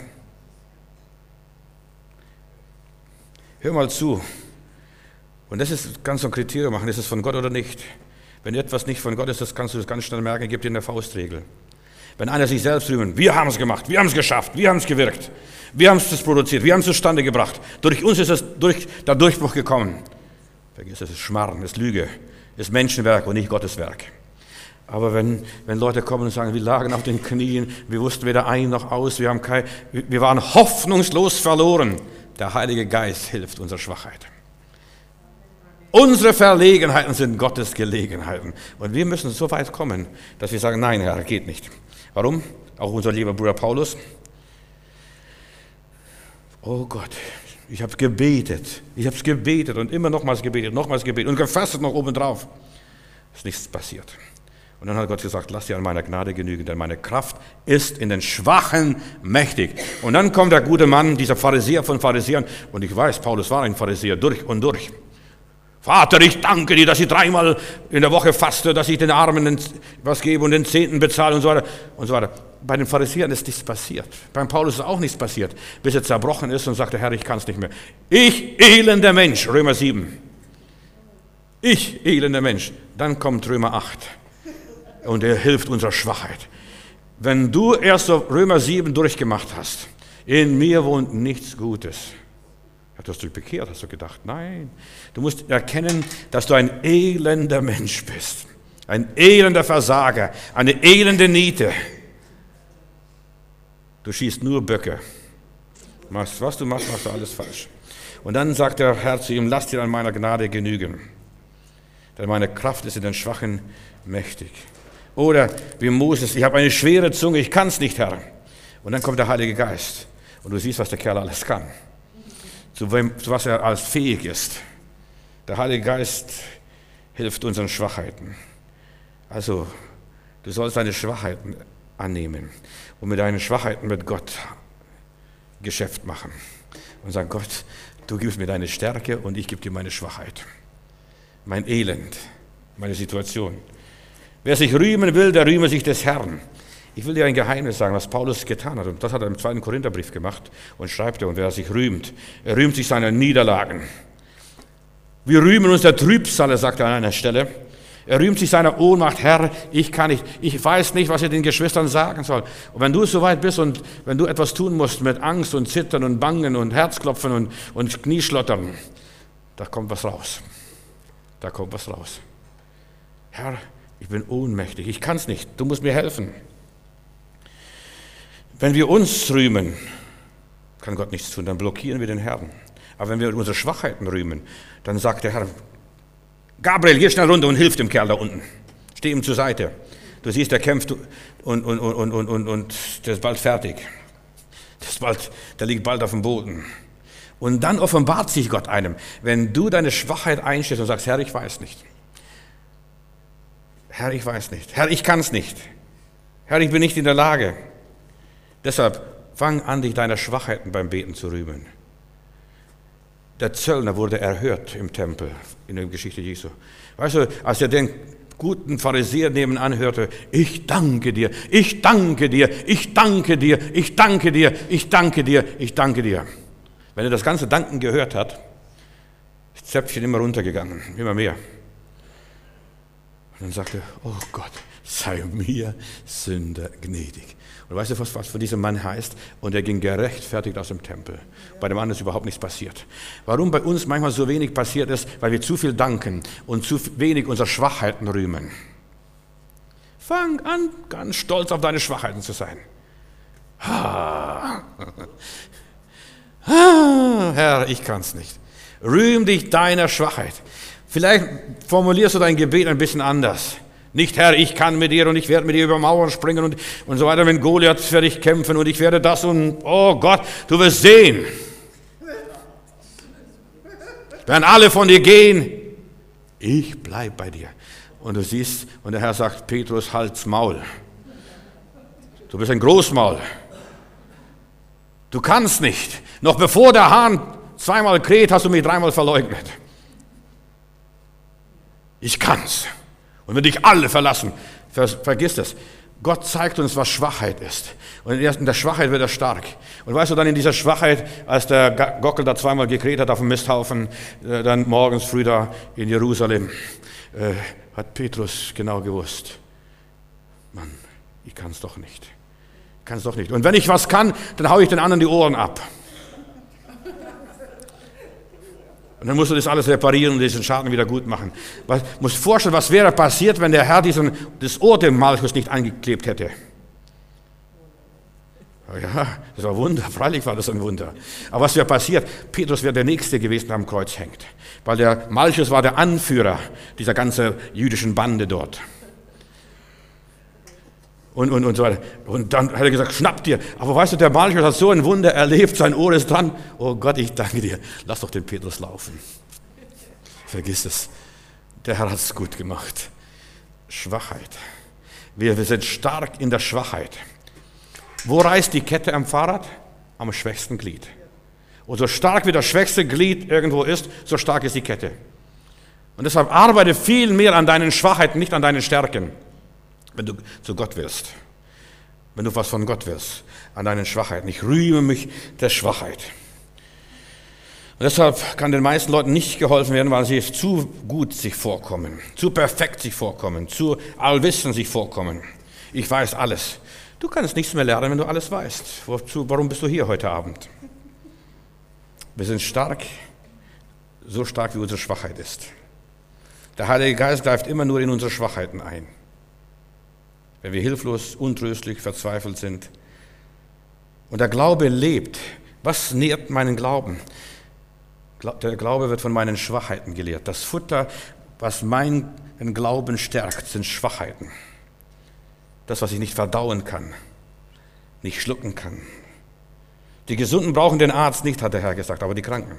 Hör mal zu. Und das ist ganz so ein Kriterium machen, ist es von Gott oder nicht. Wenn etwas nicht von Gott ist, das kannst du das ganz schnell merken, gibt dir eine Faustregel. Wenn einer sich selbst rühmen, wir haben es gemacht, wir haben es geschafft, wir haben es gewirkt, wir haben es produziert, wir haben es zustande gebracht. Durch uns ist es durch, der Durchbruch gekommen. Vergiss, es ist Schmarrn, es ist Lüge, es ist Menschenwerk und nicht Gottes Werk. Aber wenn, wenn Leute kommen und sagen, wir lagen auf den Knien, wir wussten weder ein noch aus, wir, haben kein, wir waren hoffnungslos verloren. Der Heilige Geist hilft unserer Schwachheit. Unsere Verlegenheiten sind Gottes Gelegenheiten. Und wir müssen so weit kommen, dass wir sagen, nein, Herr, geht nicht. Warum? Auch unser lieber Bruder Paulus. Oh Gott, ich habe gebetet, ich habe es gebetet und immer nochmals gebetet, nochmals gebetet und gefastet noch obendrauf. Es ist nichts passiert. Und dann hat Gott gesagt, lass dir an meiner Gnade genügen, denn meine Kraft ist in den Schwachen mächtig. Und dann kommt der gute Mann, dieser Pharisäer von Pharisäern, und ich weiß, Paulus war ein Pharisäer, durch und durch. Vater, ich danke dir, dass ich dreimal in der Woche faste, dass ich den Armen was gebe und den Zehnten bezahle und so weiter und so weiter. Bei den Pharisäern ist nichts passiert. Beim Paulus ist auch nichts passiert, bis er zerbrochen ist und sagte, Herr, ich kann es nicht mehr. Ich, elender Mensch, Römer sieben. Ich, elender Mensch. Dann kommt Römer acht. Und er hilft unserer Schwachheit. Wenn du erst so Römer sieben durchgemacht hast, in mir wohnt nichts Gutes. Hast du dich bekehrt, hast du gedacht? Nein. Du musst erkennen, dass du ein elender Mensch bist. Ein elender Versager, eine elende Niete. Du schießt nur Böcke. Machst, was du machst, machst du alles falsch. Und dann sagt der Herr zu ihm, lass dir an meiner Gnade genügen. Denn meine Kraft ist in den Schwachen mächtig. Oder wie Moses, ich habe eine schwere Zunge, ich kann es nicht, Herr. Und dann kommt der Heilige Geist. Und du siehst, was der Kerl alles kann. Zu, wem, zu was er alles fähig ist. Der Heilige Geist hilft unseren Schwachheiten. Also, du sollst deine Schwachheiten annehmen und mit deinen Schwachheiten mit Gott Geschäft machen. Und sagen, Gott, du gibst mir deine Stärke und ich gebe dir meine Schwachheit. Mein Elend, meine Situation. Wer sich rühmen will, der rühme sich des Herrn. Ich will dir ein Geheimnis sagen, was Paulus getan hat. Und das hat er im zweiten Korintherbrief gemacht und schreibt er. Und wer sich rühmt, er rühmt sich seiner Niederlagen. Wir rühmen uns der Trübsale, sagt er an einer Stelle. Er rühmt sich seiner Ohnmacht. Herr, ich kann nicht, ich weiß nicht, was ich den Geschwistern sagen soll. Und wenn du so weit bist und wenn du etwas tun musst mit Angst und Zittern und Bangen und Herzklopfen und, und Knieschlottern, da kommt was raus. Da kommt was raus. Herr, ich bin ohnmächtig, ich kann es nicht, du musst mir helfen. Wenn wir uns rühmen, kann Gott nichts tun, dann blockieren wir den Herrn. Aber wenn wir unsere Schwachheiten rühmen, dann sagt der Herr, Gabriel, geh schnell runter und hilf dem Kerl da unten. Steh ihm zur Seite. Du siehst, er kämpft und, und, und, und, und, und der ist bald fertig. Das ist bald, der liegt bald auf dem Boden. Und dann offenbart sich Gott einem, wenn du deine Schwachheit einstehst und sagst, Herr, ich weiß nicht. Herr, ich weiß nicht. Herr, ich kann es nicht. Herr, ich bin nicht in der Lage. Deshalb fang an, dich deiner Schwachheiten beim Beten zu rühmen. Der Zöllner wurde erhört im Tempel, in der Geschichte Jesu. Weißt du, als er den guten Pharisäer nebenan hörte, ich danke dir, ich danke dir, ich danke dir, ich danke dir, ich danke dir, ich danke dir. Wenn er das ganze Danken gehört hat, ist das Zäpfchen immer runtergegangen, immer mehr. Und dann sagte er, oh Gott, sei mir Sünder gnädig. Und weißt du, was, was für diesen Mann heißt? Und er ging gerechtfertigt aus dem Tempel. Bei dem anderen ist überhaupt nichts passiert. Warum bei uns manchmal so wenig passiert ist? Weil wir zu viel danken und zu wenig unsere Schwachheiten rühmen. Fang an, ganz stolz auf deine Schwachheiten zu sein. Ah. Ah, Herr, ich kann es nicht. Rühm dich deiner Schwachheit. Vielleicht formulierst du dein Gebet ein bisschen anders. Nicht, Herr, ich kann mit dir und ich werde mit dir über Mauern springen und, und so weiter. Mit Goliath werde ich kämpfen und ich werde das und, oh Gott, du wirst sehen. Werden alle von dir gehen. Ich bleibe bei dir. Und du siehst, und der Herr sagt, Petrus, halt's Maul. Du bist ein Großmaul. Du kannst nicht. Noch bevor der Hahn zweimal kräht, hast du mich dreimal verleugnet. Ich kann's. Und wenn dich alle verlassen, ver, vergiss das. Gott zeigt uns, was Schwachheit ist. Und in der Schwachheit wird er stark. Und weißt du, dann in dieser Schwachheit, als der Gockel da zweimal gekräht hat auf dem Misthaufen, äh, dann morgens früh da in Jerusalem, äh, hat Petrus genau gewusst, Mann, ich kann es doch nicht. Ich kann es doch nicht. Und wenn ich was kann, dann haue ich den anderen die Ohren ab. Und dann musst du das alles reparieren und diesen Schaden wieder gut machen. Du musst dir vorstellen, was wäre passiert, wenn der Herr diesen, das Ohr dem Malchus nicht angeklebt hätte. Ja, das war ein Wunder, freilich war das ein Wunder. Aber was wäre passiert? Petrus wäre der Nächste gewesen, der am Kreuz hängt. Weil der Malchus war der Anführer dieser ganzen jüdischen Bande dort. Und, und, und so weiter. Und dann hat er gesagt, schnapp dir. Aber weißt du, der Malchus hat so ein Wunder erlebt, sein Ohr ist dran. Oh Gott, ich danke dir. Lass doch den Petrus laufen. Vergiss es. Der Herr hat es gut gemacht. Schwachheit. Wir, wir sind stark in der Schwachheit. Wo reißt die Kette am Fahrrad? Am schwächsten Glied. Und so stark wie das schwächste Glied irgendwo ist, so stark ist die Kette. Und deshalb arbeite viel mehr an deinen Schwachheiten, nicht an deinen Stärken. Wenn du zu Gott willst, wenn du was von Gott willst, an deinen Schwachheiten. Ich rühme mich der Schwachheit. Und deshalb kann den meisten Leuten nicht geholfen werden, weil sie zu gut sich vorkommen, zu perfekt sich vorkommen, zu allwissend sich vorkommen. Ich weiß alles. Du kannst nichts mehr lernen, wenn du alles weißt. Wozu, warum bist du hier heute Abend? Wir sind stark, so stark wie unsere Schwachheit ist. Der Heilige Geist greift immer nur in unsere Schwachheiten ein. Wenn wir hilflos, untröstlich, verzweifelt sind. Und der Glaube lebt. Was nährt meinen Glauben? Der Glaube wird von meinen Schwachheiten gelehrt. Das Futter, was meinen Glauben stärkt, sind Schwachheiten. Das, was ich nicht verdauen kann, nicht schlucken kann. Die Gesunden brauchen den Arzt nicht, hat der Herr gesagt, aber die Kranken.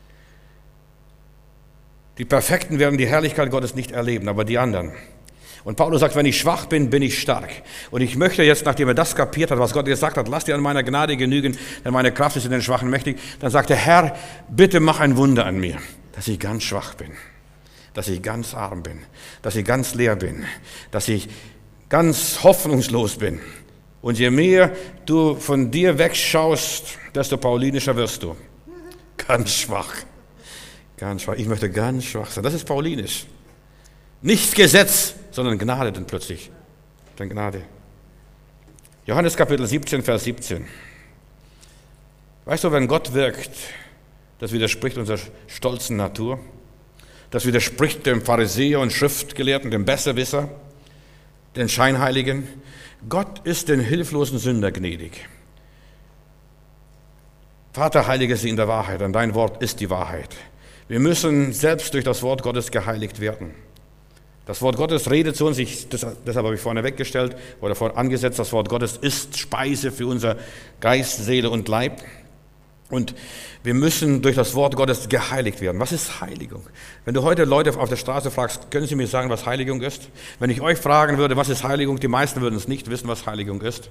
Die Perfekten werden die Herrlichkeit Gottes nicht erleben, aber die anderen. Und Paulus sagt, wenn ich schwach bin, bin ich stark. Und ich möchte jetzt, nachdem er das kapiert hat, was Gott gesagt hat, lass dir an meiner Gnade genügen, denn meine Kraft ist in den Schwachen mächtig, dann sagt der Herr, bitte mach ein Wunder an mir, dass ich ganz schwach bin, dass ich ganz arm bin, dass ich ganz leer bin, dass ich ganz hoffnungslos bin. Und je mehr du von dir wegschaust, desto paulinischer wirst du. Ganz schwach. Ganz schwach. Ich möchte ganz schwach sein. Das ist paulinisch. Nicht Gesetz, sondern Gnade dann plötzlich. Dann Gnade. Johannes Kapitel siebzehn, Vers siebzehn. Weißt du, wenn Gott wirkt, das widerspricht unserer stolzen Natur. Das widerspricht dem Pharisäer und Schriftgelehrten, dem Besserwisser, den Scheinheiligen. Gott ist den hilflosen Sünder gnädig. Vater, heilige sie in der Wahrheit, und dein Wort ist die Wahrheit. Wir müssen selbst durch das Wort Gottes geheiligt werden. Das Wort Gottes redet zu uns, ich, das, deshalb habe ich vorne weggestellt oder vorne angesetzt, das Wort Gottes ist Speise für unser Geist, Seele und Leib. Und wir müssen durch das Wort Gottes geheiligt werden. Was ist Heiligung? Wenn du heute Leute auf der Straße fragst, können sie mir sagen, was Heiligung ist? Wenn ich euch fragen würde, was ist Heiligung, die meisten würden es nicht wissen, was Heiligung ist.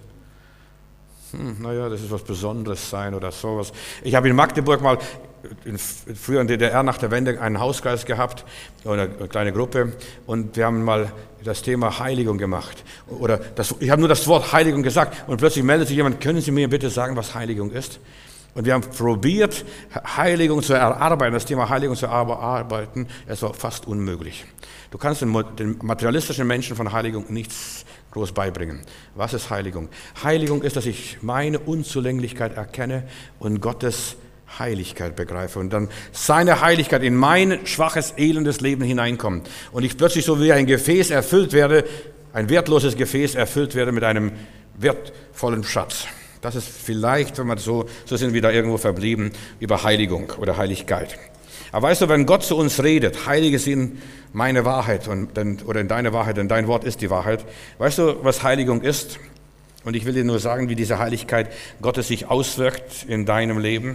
Hm, naja, das ist was Besonderes sein oder sowas. Ich habe in Magdeburg mal, in, früher in D D R nach der Wende, einen Hauskreis gehabt, oder eine kleine Gruppe, und wir haben mal das Thema Heiligung gemacht. Oder das, ich habe nur das Wort Heiligung gesagt, und plötzlich meldet sich jemand, können Sie mir bitte sagen, was Heiligung ist? Und wir haben probiert, Heiligung zu erarbeiten, das Thema Heiligung zu erarbeiten. Es war fast unmöglich. Du kannst den, den materialistischen Menschen von Heiligung nichts groß beibringen. Was ist Heiligung? Heiligung ist, dass ich meine Unzulänglichkeit erkenne und Gottes Heiligkeit begreife und dann seine Heiligkeit in mein schwaches, elendes Leben hineinkommt. Und ich plötzlich so wie ein Gefäß erfüllt werde, ein wertloses Gefäß erfüllt werde mit einem wertvollen Schatz. Das ist vielleicht, wenn wir so, so sind wir da irgendwo verblieben, über Heiligung oder Heiligkeit. Aber weißt du, wenn Gott zu uns redet, heilige sie in meine Wahrheit und, oder in deine Wahrheit, denn dein Wort ist die Wahrheit. Weißt du, was Heiligung ist? Und ich will dir nur sagen, wie diese Heiligkeit Gottes sich auswirkt in deinem Leben.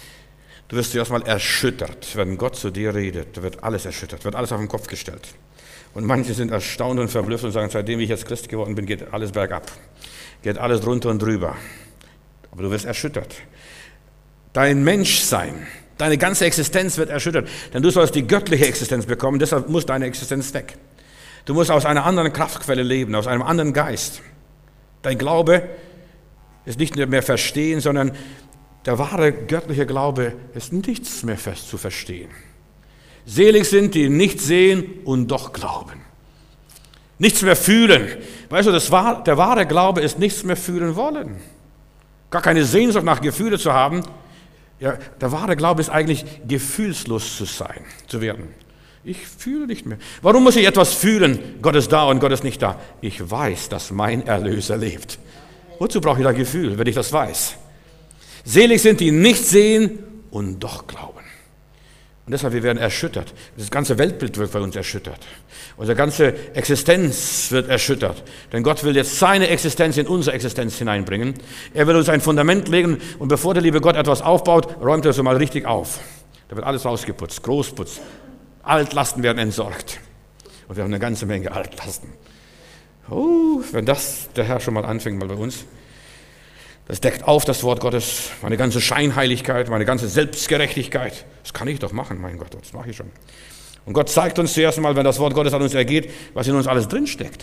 Du wirst zuerst mal erschüttert, wenn Gott zu dir redet. Da wird alles erschüttert, wird alles auf den Kopf gestellt. Und manche sind erstaunt und verblüfft und sagen, seitdem ich jetzt Christ geworden bin, geht alles bergab. Geht alles drunter und drüber. Aber du wirst erschüttert. Dein Menschsein, deine ganze Existenz wird erschüttert. Denn du sollst die göttliche Existenz bekommen, deshalb muss deine Existenz weg. Du musst aus einer anderen Kraftquelle leben, aus einem anderen Geist. Dein Glaube ist nicht mehr verstehen, sondern der wahre göttliche Glaube ist nichts mehr fest zu verstehen. Selig sind, die nicht sehen und doch glauben. Nichts mehr fühlen. Weißt du, das war, der wahre Glaube ist nichts mehr fühlen wollen. Gar keine Sehnsucht nach Gefühle zu haben. Ja, der wahre Glaube ist eigentlich gefühlslos zu sein, zu werden. Ich fühle nicht mehr. Warum muss ich etwas fühlen? Gott ist da und Gott ist nicht da. Ich weiß, dass mein Erlöser lebt. Wozu brauche ich da Gefühl, wenn ich das weiß? Selig sind, die nicht sehen und doch glauben. Und deshalb, wir werden erschüttert. Das ganze Weltbild wird bei uns erschüttert. Unsere ganze Existenz wird erschüttert. Denn Gott will jetzt seine Existenz in unsere Existenz hineinbringen. Er will uns ein Fundament legen und bevor der liebe Gott etwas aufbaut, räumt er es mal richtig auf. Da wird alles rausgeputzt, Großputz. Altlasten werden entsorgt. Und wir haben eine ganze Menge Altlasten. Oh, wenn das der Herr schon mal anfängt, mal bei uns. Das deckt auf das Wort Gottes, meine ganze Scheinheiligkeit, meine ganze Selbstgerechtigkeit. Das kann ich doch machen, mein Gott, das mache ich schon. Und Gott zeigt uns zuerst mal, wenn das Wort Gottes an uns ergeht, was in uns alles drinsteckt.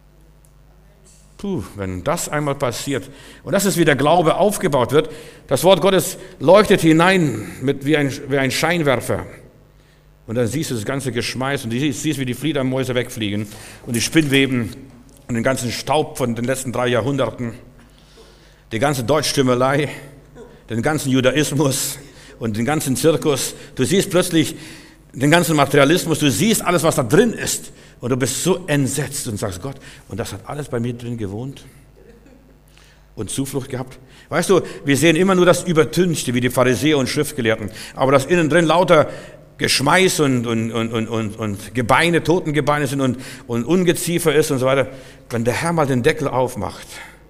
Puh, wenn das einmal passiert, und das ist, wie der Glaube aufgebaut wird, das Wort Gottes leuchtet hinein mit, wie, ein, wie ein Scheinwerfer. Und dann siehst du das ganze Geschmeiß und du siehst, siehst, wie die Fledermäuse wegfliegen und die Spinnweben und den ganzen Staub von den letzten drei Jahrhunderten. Die ganze Deutschtümelei, den ganzen Judaismus und den ganzen Zirkus. Du siehst plötzlich den ganzen Materialismus, du siehst alles, was da drin ist. Und du bist so entsetzt und sagst, Gott, und das hat alles bei mir drin gewohnt und Zuflucht gehabt. Weißt du, wir sehen immer nur das Übertünchte, wie die Pharisäer und Schriftgelehrten. Aber dass innen drin lauter Geschmeiß und, und, und, und, und, und Gebeine, Totengebeine sind und, und Ungeziefer ist und so weiter. Wenn der Herr mal den Deckel aufmacht.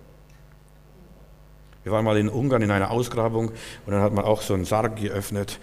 Wir waren mal in Ungarn in einer Ausgrabung und dann hat man auch so einen Sarg geöffnet.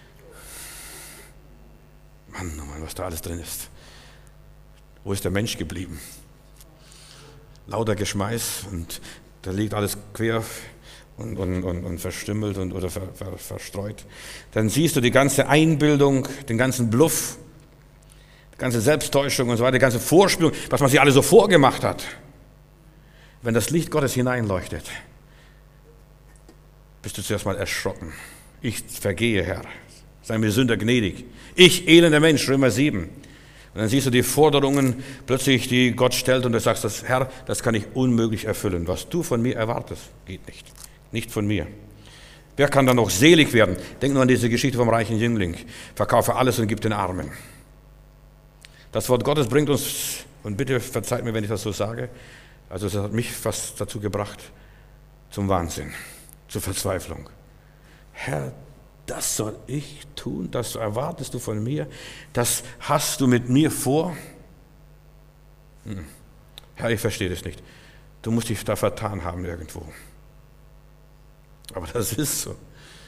Mann, oh Mann, was da alles drin ist. Wo ist der Mensch geblieben? Lauter Geschmeiß und da liegt alles quer und, und, und, und verstümmelt und, oder ver, ver, verstreut. Dann siehst du die ganze Einbildung, den ganzen Bluff, die ganze Selbsttäuschung und so weiter, die ganze Vorspielung, was man sich alle so vorgemacht hat. Wenn das Licht Gottes hineinleuchtet, bist du zuerst mal erschrocken. Ich vergehe, Herr. Sei mir Sünder gnädig. Ich, elender Mensch, Römer sieben. Und dann siehst du die Forderungen plötzlich, die Gott stellt und du sagst, das, Herr, das kann ich unmöglich erfüllen. Was du von mir erwartest, geht nicht. Nicht von mir. Wer kann dann noch selig werden? Denk nur an diese Geschichte vom reichen Jüngling. Verkaufe alles und gib den Armen. Das Wort Gottes bringt uns, und bitte verzeiht mir, wenn ich das so sage, also es hat mich fast dazu gebracht, zum Wahnsinn. Zur Verzweiflung. Herr, das soll ich tun, das erwartest du von mir, das hast du mit mir vor. Herr, ich verstehe das nicht. Du musst dich da vertan haben irgendwo. Aber das ist so.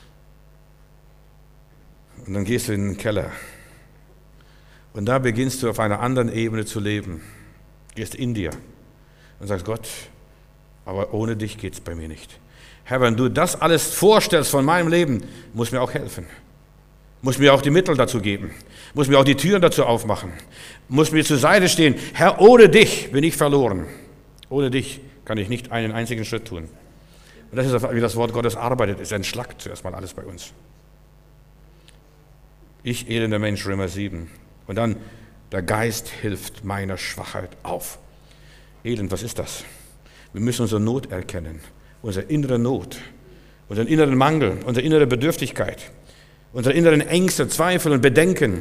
Und dann gehst du in den Keller. Und da beginnst du auf einer anderen Ebene zu leben. Gehst in dir und sagst, Gott, aber ohne dich geht es bei mir nicht. Herr, wenn du das alles vorstellst von meinem Leben, musst du mir auch helfen. Muss mir auch die Mittel dazu geben. Muss mir auch die Türen dazu aufmachen. Muss mir zur Seite stehen. Herr, ohne dich bin ich verloren. Ohne dich kann ich nicht einen einzigen Schritt tun. Und das ist, wie das Wort Gottes arbeitet. Es entschlackt zuerst mal alles bei uns. Ich, elender Mensch, Römer sieben. Und dann, der Geist hilft meiner Schwachheit auf. Elend, was ist das? Wir müssen unsere Not erkennen. Unsere innere Not. Unseren inneren Mangel. Unsere innere Bedürftigkeit. Unsere inneren Ängste, Zweifel und Bedenken.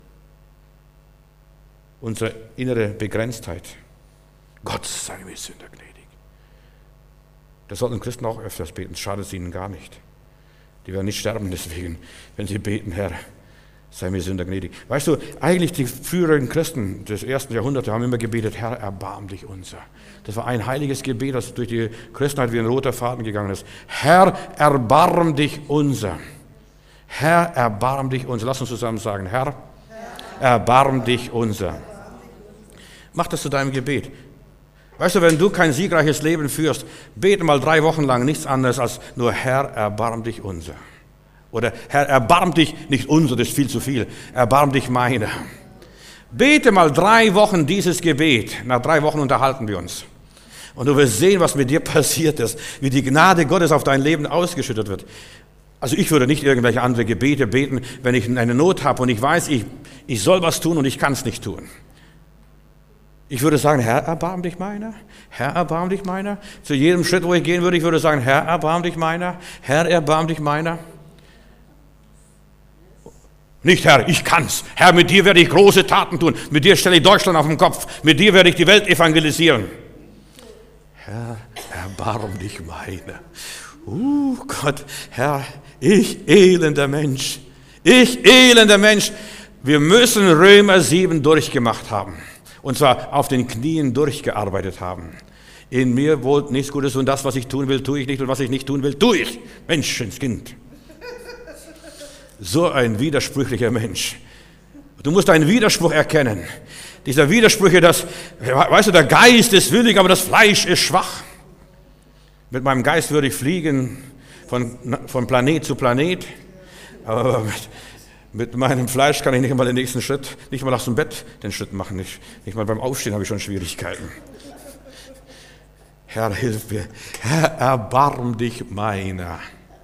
Unsere innere Begrenztheit. Gott sei mir Sünder gnädig. Das sollten Christen auch öfters beten, schadet es ihnen gar nicht. Die werden nicht sterben deswegen, wenn sie beten, Herr, sei mir Sünder gnädig. Weißt du, eigentlich die früheren Christen des ersten Jahrhunderts haben immer gebetet, Herr, erbarm dich unser. Das war ein heiliges Gebet, das durch die Christenheit wie ein roter Faden gegangen ist. Herr, erbarm dich unser. Herr, erbarm dich unser. Lass uns zusammen sagen, Herr, erbarm dich unser. Mach das zu deinem Gebet. Weißt du, wenn du kein siegreiches Leben führst, bete mal drei Wochen lang nichts anderes als nur Herr, erbarm dich unser. Oder Herr, erbarm dich, nicht unser, das ist viel zu viel, erbarm dich meiner. Bete mal drei Wochen dieses Gebet. Nach drei Wochen unterhalten wir uns. Und du wirst sehen, was mit dir passiert ist, wie die Gnade Gottes auf dein Leben ausgeschüttet wird. Also ich würde nicht irgendwelche andere Gebete beten, wenn ich eine Not habe und ich weiß, ich, ich soll was tun und ich kann es nicht tun. Ich würde sagen, Herr, erbarm dich meiner. Herr, erbarm dich meiner. Zu jedem Schritt, wo ich gehen würde, ich würde sagen, Herr, erbarm dich meiner. Herr, erbarm dich meiner. Nicht, Herr, ich kann's. Herr, mit dir werde ich große Taten tun. Mit dir stelle ich Deutschland auf den Kopf. Mit dir werde ich die Welt evangelisieren. Herr, erbarm dich meiner. Uh, Gott, Herr, ich elender Mensch. Ich elender Mensch. Wir müssen Römer sieben durchgemacht haben. Und zwar auf den Knien durchgearbeitet haben. In mir wohnt nichts Gutes und das, was ich tun will, tue ich nicht und was ich nicht tun will, tue ich. Menschenskind. So ein widersprüchlicher Mensch. Du musst einen Widerspruch erkennen. Dieser Widersprüche, das, weißt du, der Geist ist willig, aber das Fleisch ist schwach. Mit meinem Geist würde ich fliegen von, von Planet zu Planet, aber mit, mit meinem Fleisch kann ich nicht mal den nächsten Schritt, nicht mal aus dem Bett den Schritt machen. Nicht, nicht mal beim Aufstehen habe ich schon Schwierigkeiten. Herr, hilf mir. Herr, erbarm dich meiner.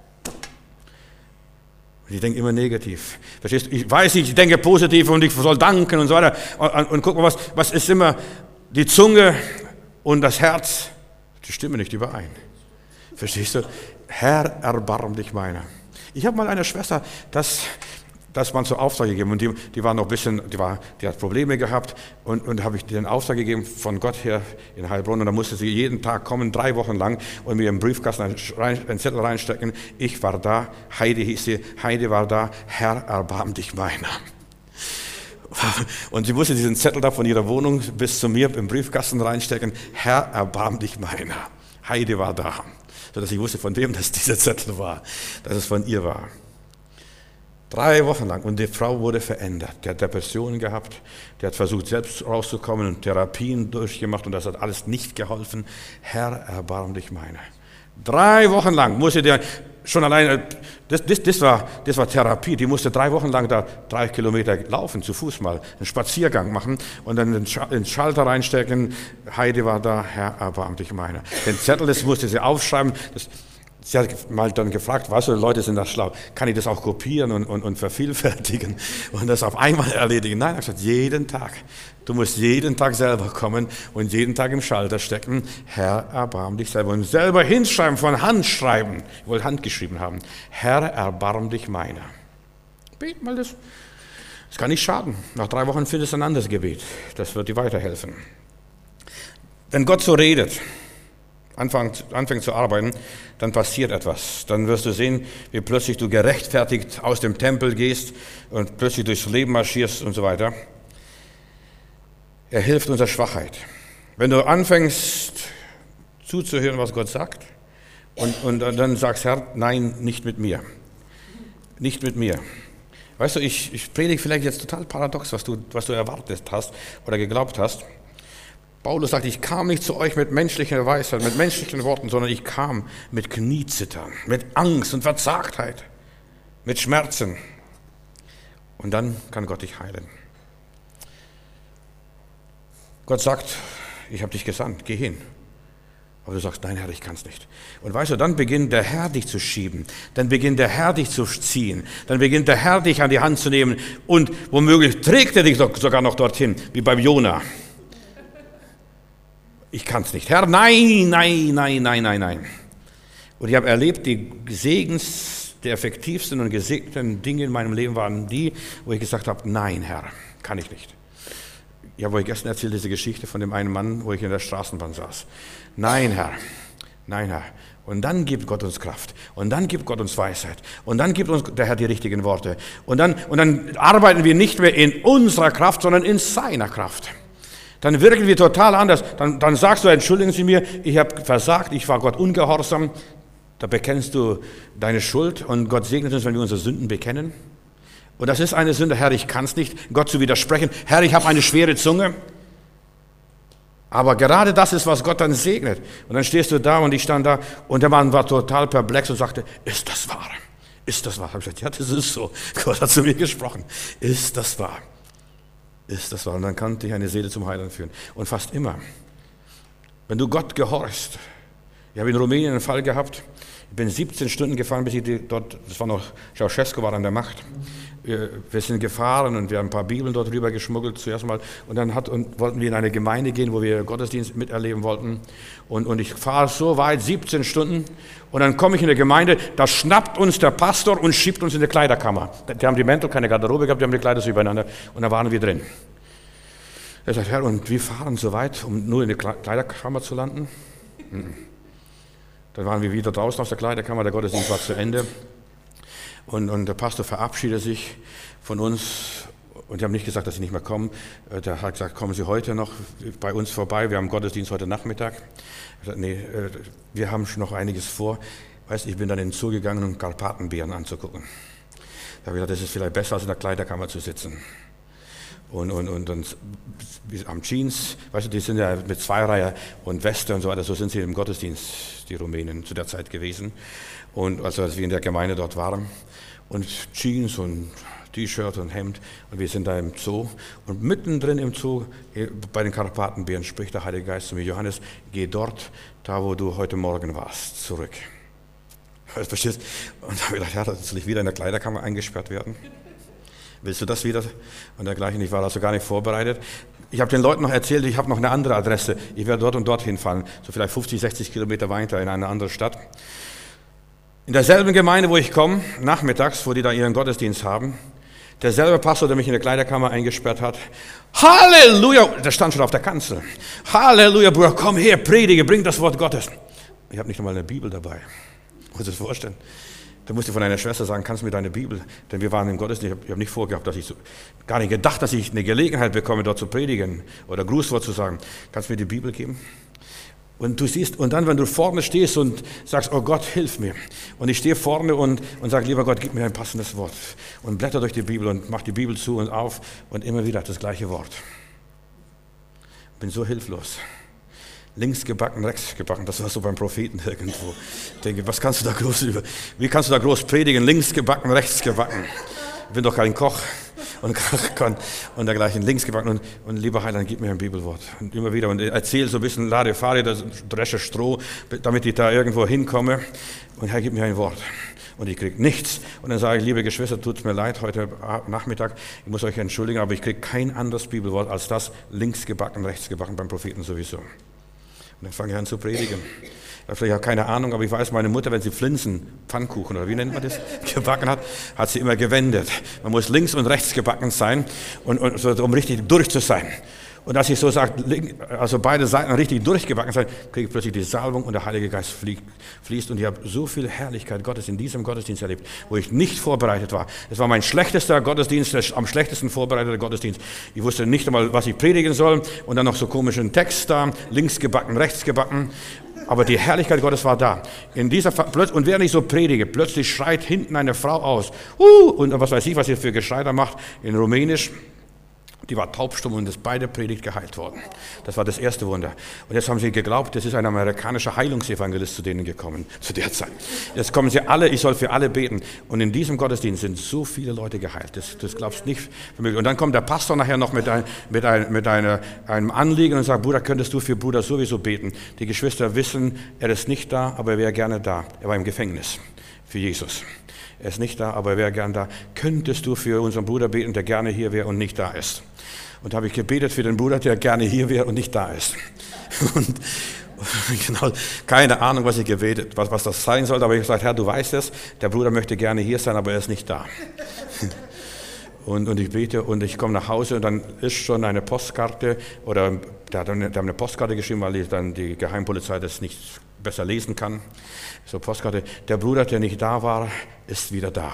Ich denke immer negativ. Verstehst du? Ich weiß, ich denke positiv und ich soll danken und so weiter. Und, und guck mal, was, was ist immer die Zunge und das Herz? Die stimmen nicht überein. Verstehst du? Herr, erbarm dich meiner. Ich habe mal eine Schwester, das, das man zur Auftrag gegeben und die, die war noch ein bisschen, die, war, die hat Probleme gehabt und, und habe ich den Auftrag gegeben von Gott her in Heilbronn und da musste sie jeden Tag kommen, drei Wochen lang und mir im Briefkasten einen, einen Zettel reinstecken. Ich war da, Heidi hieß sie, Heidi war da, Herr, erbarm dich meiner. Und sie musste diesen Zettel da von ihrer Wohnung bis zu mir im Briefkasten reinstecken, Herr, erbarm dich meiner. Heidi war da, sodass ich wusste, von wem das dieser Zettel war, dass es von ihr war. Drei Wochen lang. Und die Frau wurde verändert. Die hat Depressionen gehabt. Die hat versucht, selbst rauszukommen und Therapien durchgemacht. Und das hat alles nicht geholfen. Herr, erbarm dich meiner. Drei Wochen lang musste der schon alleine, das, das, das, war, das war Therapie. Die musste drei Wochen lang da drei Kilometer laufen, zu Fuß mal, einen Spaziergang machen und dann den, Sch- den Schalter reinstecken. Heidi war da, Herr, erbarm dich meiner. Den Zettel, das musste sie aufschreiben. Das, Sie hat mal dann gefragt, weißt du, Leute sind das schlau, kann ich das auch kopieren und, und, und vervielfältigen und das auf einmal erledigen? Nein, er hat gesagt, jeden Tag. Du musst jeden Tag selber kommen und jeden Tag im Schalter stecken, Herr, erbarm dich selber. Und selber hinschreiben, von Hand schreiben. Ich wollte handgeschrieben haben. Herr, erbarm dich meiner. Bet mal das. Das kann nicht schaden. Nach drei Wochen findest du ein anderes Gebet. Das wird dir weiterhelfen. Wenn Gott so redet, Anfängt, anfängt zu arbeiten, dann passiert etwas. Dann wirst du sehen, wie plötzlich du gerechtfertigt aus dem Tempel gehst und plötzlich durchs Leben marschierst und so weiter. Er hilft unserer Schwachheit. Wenn du anfängst zuzuhören, was Gott sagt, und, und dann sagst, Herr, nein, nicht mit mir. Nicht mit mir. Weißt du, ich, ich predige vielleicht jetzt total paradox, was du, was du erwartet hast oder geglaubt hast. Paulus sagt, ich kam nicht zu euch mit menschlicher Weisheit, mit menschlichen Worten, sondern ich kam mit Kniezittern, mit Angst und Verzagtheit, mit Schmerzen. Und dann kann Gott dich heilen. Gott sagt, ich habe dich gesandt, geh hin. Aber du sagst, nein Herr, ich kann es nicht. Und weißt du, dann beginnt der Herr dich zu schieben, dann beginnt der Herr dich zu ziehen, dann beginnt der Herr dich an die Hand zu nehmen und womöglich trägt er dich sogar noch dorthin, wie beim Jona. Ich kann es nicht. Herr, nein, nein, nein, nein, nein, nein. Und ich habe erlebt, die Segens, die effektivsten und gesegneten Dinge in meinem Leben waren die, wo ich gesagt habe, nein Herr, kann ich nicht. Ich habe euch gestern erzählt, diese Geschichte von dem einen Mann, wo ich in der Straßenbahn saß. Nein, Herr, nein, Herr. Und dann gibt Gott uns Kraft. Und dann gibt Gott uns Weisheit. Und dann gibt uns der Herr die richtigen Worte. Und dann, und dann arbeiten wir nicht mehr in unserer Kraft, sondern in seiner Kraft. Dann wirken wir total anders. Dann, dann sagst du, entschuldigen Sie mir, ich habe versagt, ich war Gott ungehorsam. Da bekennst du deine Schuld und Gott segnet uns, wenn wir unsere Sünden bekennen. Und das ist eine Sünde, Herr, ich kann es nicht, Gott zu widersprechen. Herr, ich habe eine schwere Zunge. Aber gerade das ist, was Gott dann segnet. Und dann stehst du da und ich stand da und der Mann war total perplex und sagte, ist das wahr? Ist das wahr? Ich habe gesagt, ja, das ist so. Gott hat zu mir gesprochen. Ist das wahr? Ist das wahr? Und dann kann dich eine Seele zum Heiland führen. Und fast immer, wenn du Gott gehorchst. Ich habe in Rumänien einen Fall gehabt. Ich bin siebzehn Stunden gefahren, bis ich dort, das war noch, Ceausescu war an der Macht. Wir, wir sind gefahren und wir haben ein paar Bibeln dort rüber geschmuggelt zuerst mal. Und dann hat, und wollten wir in eine Gemeinde gehen, wo wir Gottesdienst miterleben wollten. Und, und ich fahre so weit, siebzehn Stunden. Und dann komme ich in eine Gemeinde, da schnappt uns der Pastor und schiebt uns in die Kleiderkammer. Die haben die Mäntel, keine Garderobe gehabt, die haben die Kleider so übereinander. Und da waren wir drin. Er sagt, Herr, und wir fahren so weit, um nur in die Kleiderkammer zu landen? Dann waren wir wieder draußen aus der Kleiderkammer, der Gottesdienst war zu Ende. Und, und der Pastor verabschiedet sich von uns. Und die haben nicht gesagt, dass sie nicht mehr kommen. Der hat gesagt, kommen Sie heute noch bei uns vorbei, wir haben Gottesdienst heute Nachmittag. Ich sagte, nee, wir haben schon noch einiges vor. Weißt, ich bin dann in den Zoo gegangen, um Karpatenbären anzugucken. Da habe ich gesagt, das ist vielleicht besser, als in der Kleiderkammer zu sitzen. Und, und, und, und am Jeans, weißt du, die sind ja mit Zweireiher und Weste und so weiter, so sind sie im Gottesdienst, die Rumänen, zu der Zeit gewesen. Und also als wir in der Gemeinde dort waren. Und Jeans und T-Shirt und Hemd. Und wir sind da im Zoo. Und mittendrin im Zoo, bei den Karpatenbären, spricht der Heilige Geist zu mir, Johannes, geh dort, da wo du heute Morgen warst, zurück. Verstehst? Und da habe ich gedacht, ja, soll ich wieder in der Kleiderkammer eingesperrt werden? Willst du das wieder? Und dergleichen, ich war also gar nicht vorbereitet. Ich habe den Leuten noch erzählt, ich habe noch eine andere Adresse. Ich werde dort und dorthin fahren, so vielleicht fünfzig, sechzig Kilometer weiter in eine andere Stadt. In derselben Gemeinde, wo ich komme, nachmittags, wo die da ihren Gottesdienst haben, derselbe Pastor, der mich in der Kleiderkammer eingesperrt hat, Halleluja, der stand schon auf der Kanzel. Halleluja, Bruder, komm her, predige, bring das Wort Gottes. Ich habe nicht einmal eine Bibel dabei. Muss ich das vorstellen? Da musste ich von einer Schwester sagen, kannst du mir deine Bibel, denn wir waren im Gottesdienst, ich habe nicht vorgehabt, dass ich so, gar nicht gedacht, dass ich eine Gelegenheit bekomme, dort zu predigen oder Grußwort zu sagen. Kannst du mir die Bibel geben? Und du siehst, und dann, wenn du vorne stehst und sagst, oh Gott, hilf mir. Und ich stehe vorne und, und sage, lieber Gott, gib mir ein passendes Wort. Und blätter durch die Bibel und mach die Bibel zu und auf und immer wieder das gleiche Wort. Bin so hilflos. Links gebacken, rechts gebacken, das war so beim Propheten irgendwo. Ich denke, was kannst du da groß über, wie kannst du da groß predigen? Links gebacken, rechts gebacken. Ich bin doch kein Koch und kann und dergleichen, links gebacken. Und, und lieber Heiland, gib mir ein Bibelwort. Und immer wieder und erzähl so ein bisschen, lade, fahre, das dresche Stroh, damit ich da irgendwo hinkomme. Und Herr, gib mir ein Wort. Und ich kriege nichts. Und dann sage ich, liebe Geschwister, tut mir leid, heute Nachmittag, ich muss euch entschuldigen, aber ich kriege kein anderes Bibelwort als das, links gebacken, rechts gebacken, beim Propheten sowieso. Und dann fange ich an zu predigen. Ich habe keine Ahnung, aber ich weiß, meine Mutter, wenn sie Flinsen, Pfannkuchen oder wie nennt man das, gebacken hat, hat sie immer gewendet. Man muss links und rechts gebacken sein, und, und, so, um richtig durch zu sein. Und als ich so sage, also beide Seiten richtig durchgebacken sind, kriege ich plötzlich die Salbung und der Heilige Geist fließt. Und ich habe so viel Herrlichkeit Gottes in diesem Gottesdienst erlebt, wo ich nicht vorbereitet war. Es war mein schlechtester Gottesdienst, der am schlechtesten vorbereitete Gottesdienst. Ich wusste nicht einmal, was ich predigen soll. Und dann noch so komischen Text da, links gebacken, rechts gebacken. Aber die Herrlichkeit Gottes war da. In dieser, und während ich so predige, plötzlich schreit hinten eine Frau aus. Uh, und was weiß ich, was ihr für Geschrei da macht, in Rumänisch. Die war taubstumm und ist bei der Predigt geheilt worden. Das war das erste Wunder. Und jetzt haben sie geglaubt, es ist ein amerikanischer Heilungsevangelist zu denen gekommen, zu der Zeit. Jetzt kommen sie alle, ich soll für alle beten. Und in diesem Gottesdienst sind so viele Leute geheilt. Das, das glaubst du nicht für mich. Und dann kommt der Pastor nachher noch mit, ein, mit, ein, mit einer, einem Anliegen und sagt, Bruder, könntest du für Bruder sowieso beten? Die Geschwister wissen, er ist nicht da, aber er wäre gerne da. Er war im Gefängnis für Jesus. Er ist nicht da, aber er wäre gerne da. Könntest du für unseren Bruder beten, der gerne hier wäre und nicht da ist? Und da habe ich gebetet für den Bruder, der gerne hier wäre und nicht da ist. Und genau, keine Ahnung, was ich gebetet, was, was das sein sollte, aber ich habe gesagt, Herr, du weißt es, der Bruder möchte gerne hier sein, aber er ist nicht da. Und, und ich bete und ich komme nach Hause und dann ist schon eine Postkarte, oder der hat eine, der hat eine Postkarte geschrieben, weil ich dann die Geheimpolizei das nicht besser lesen kann. So Postkarte, der Bruder, der nicht da war, ist wieder da.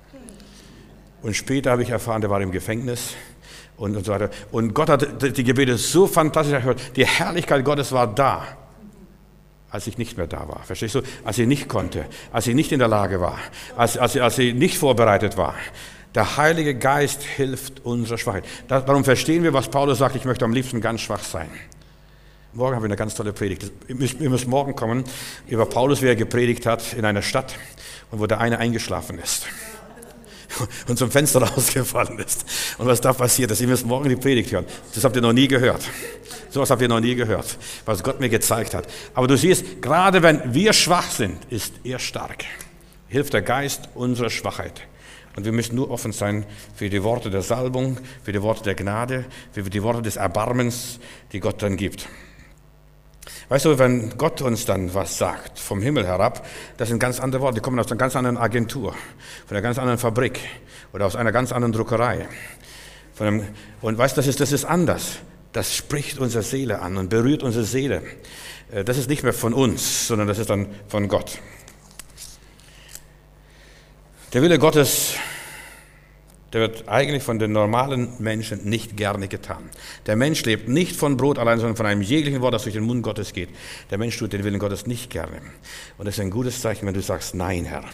Und später habe ich erfahren, der war im Gefängnis. Und, und so weiter. Und Gott hat die Gebete so fantastisch erhört. Die Herrlichkeit Gottes war da, als ich nicht mehr da war. Verstehst du? Als ich nicht konnte, als ich nicht in der Lage war, als, als, als ich nicht vorbereitet war. Der Heilige Geist hilft unserer Schwachheit. Darum verstehen wir, was Paulus sagt, ich möchte am liebsten ganz schwach sein. Morgen haben wir eine ganz tolle Predigt. Wir müssen morgen kommen über Paulus, wie er gepredigt hat in einer Stadt und wo der eine eingeschlafen ist und zum Fenster rausgefallen ist. Und was da passiert ist, ihr müsst morgen die Predigt hören. Das habt ihr noch nie gehört. Sowas habt ihr noch nie gehört, was Gott mir gezeigt hat. Aber du siehst, gerade wenn wir schwach sind, ist er stark. Hilft der Geist unserer Schwachheit. Und wir müssen nur offen sein für die Worte der Salbung, für die Worte der Gnade, für die Worte des Erbarmens, die Gott dann gibt. Weißt du, wenn Gott uns dann was sagt, vom Himmel herab, das sind ganz andere Worte, die kommen aus einer ganz anderen Agentur, von einer ganz anderen Fabrik oder aus einer ganz anderen Druckerei. Von einem, und weißt du, das ist, das ist anders. Das spricht unsere Seele an und berührt unsere Seele. Das ist nicht mehr von uns, sondern das ist dann von Gott. Der Wille Gottes, der wird eigentlich von den normalen Menschen nicht gerne getan. Der Mensch lebt nicht von Brot allein, sondern von einem jeglichen Wort, das durch den Mund Gottes geht. Der Mensch tut den Willen Gottes nicht gerne. Und das ist ein gutes Zeichen, wenn du sagst, nein, Herr.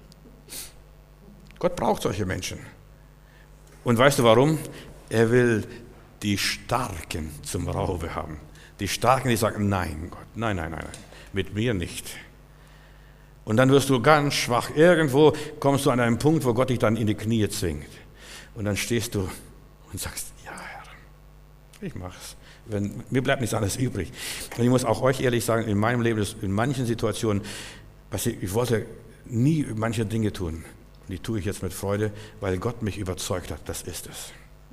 Gott braucht solche Menschen. Und weißt du warum? Er will die Starken zum Raube haben. Die Starken, die sagen, nein, Gott, nein, nein, nein, nein, mit mir nicht. Und dann wirst du ganz schwach. Irgendwo kommst du an einen Punkt, wo Gott dich dann in die Knie zwingt. Und dann stehst du und sagst, ja Herr, ich mach's. Wenn, mir bleibt nichts anderes übrig. Und ich muss auch euch ehrlich sagen, in meinem Leben, in manchen Situationen, was ich, ich wollte nie manche Dinge tun. Und die tue ich jetzt mit Freude, weil Gott mich überzeugt hat, das ist es.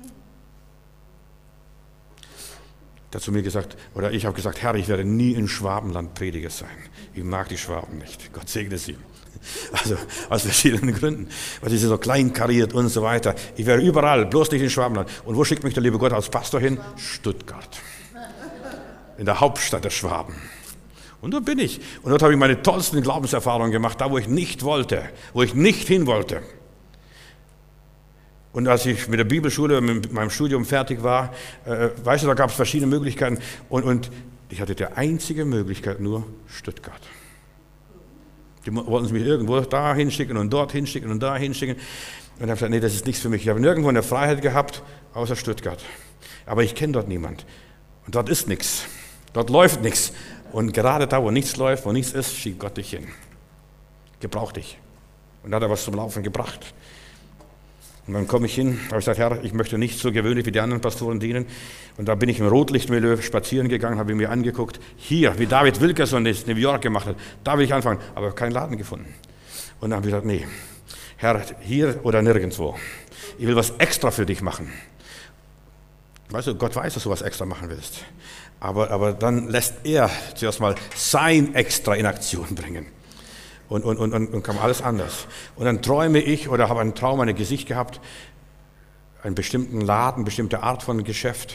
Er hat zu mir gesagt, oder ich habe gesagt, Herr, ich werde nie in Schwabenland Prediger sein. Ich mag die Schwaben nicht. Gott segne sie. Also aus verschiedenen Gründen. Weil sie sind so kleinkariert und so weiter. Ich werde überall, bloß nicht in Schwabenland. Und wo schickt mich der liebe Gott als Pastor hin? Stuttgart. In der Hauptstadt der Schwaben. Und dort bin ich. Und dort habe ich meine tollsten Glaubenserfahrungen gemacht, da wo ich nicht wollte, wo ich nicht hin wollte. Und als ich mit der Bibelschule, mit meinem Studium fertig war, äh, weißt du, da gab es verschiedene Möglichkeiten. Und, und ich hatte die einzige Möglichkeit nur Stuttgart. Die wollten mich irgendwo da hinschicken und dort hinschicken und da hinschicken. Und ich habe gesagt, nee, das ist nichts für mich. Ich habe nirgendwo eine Freiheit gehabt, außer Stuttgart. Aber ich kenne dort niemand. Und dort ist nichts. Dort läuft nichts. Und gerade da, wo nichts läuft, wo nichts ist, schiebt Gott dich hin. Gebraucht dich. Und da hat er was zum Laufen gebracht. Und dann komme ich hin, habe ich gesagt, Herr, ich möchte nicht so gewöhnlich wie die anderen Pastoren dienen. Und da bin ich im Rotlichtmilieu spazieren gegangen, habe mir angeguckt, hier, wie David Wilkerson das in New York gemacht hat, da will ich anfangen, aber keinen Laden gefunden. Und dann habe ich gesagt, nee, Herr, hier oder nirgendwo. Ich will was extra für dich machen. Weißt du, Gott weiß, dass du was extra machen willst. Aber, aber dann lässt er zuerst mal sein Extra in Aktion bringen. Und, und, und, und kam alles anders. Und dann träume ich oder habe einen Traum, ein Gesicht gehabt, einen bestimmten Laden, bestimmte Art von Geschäft,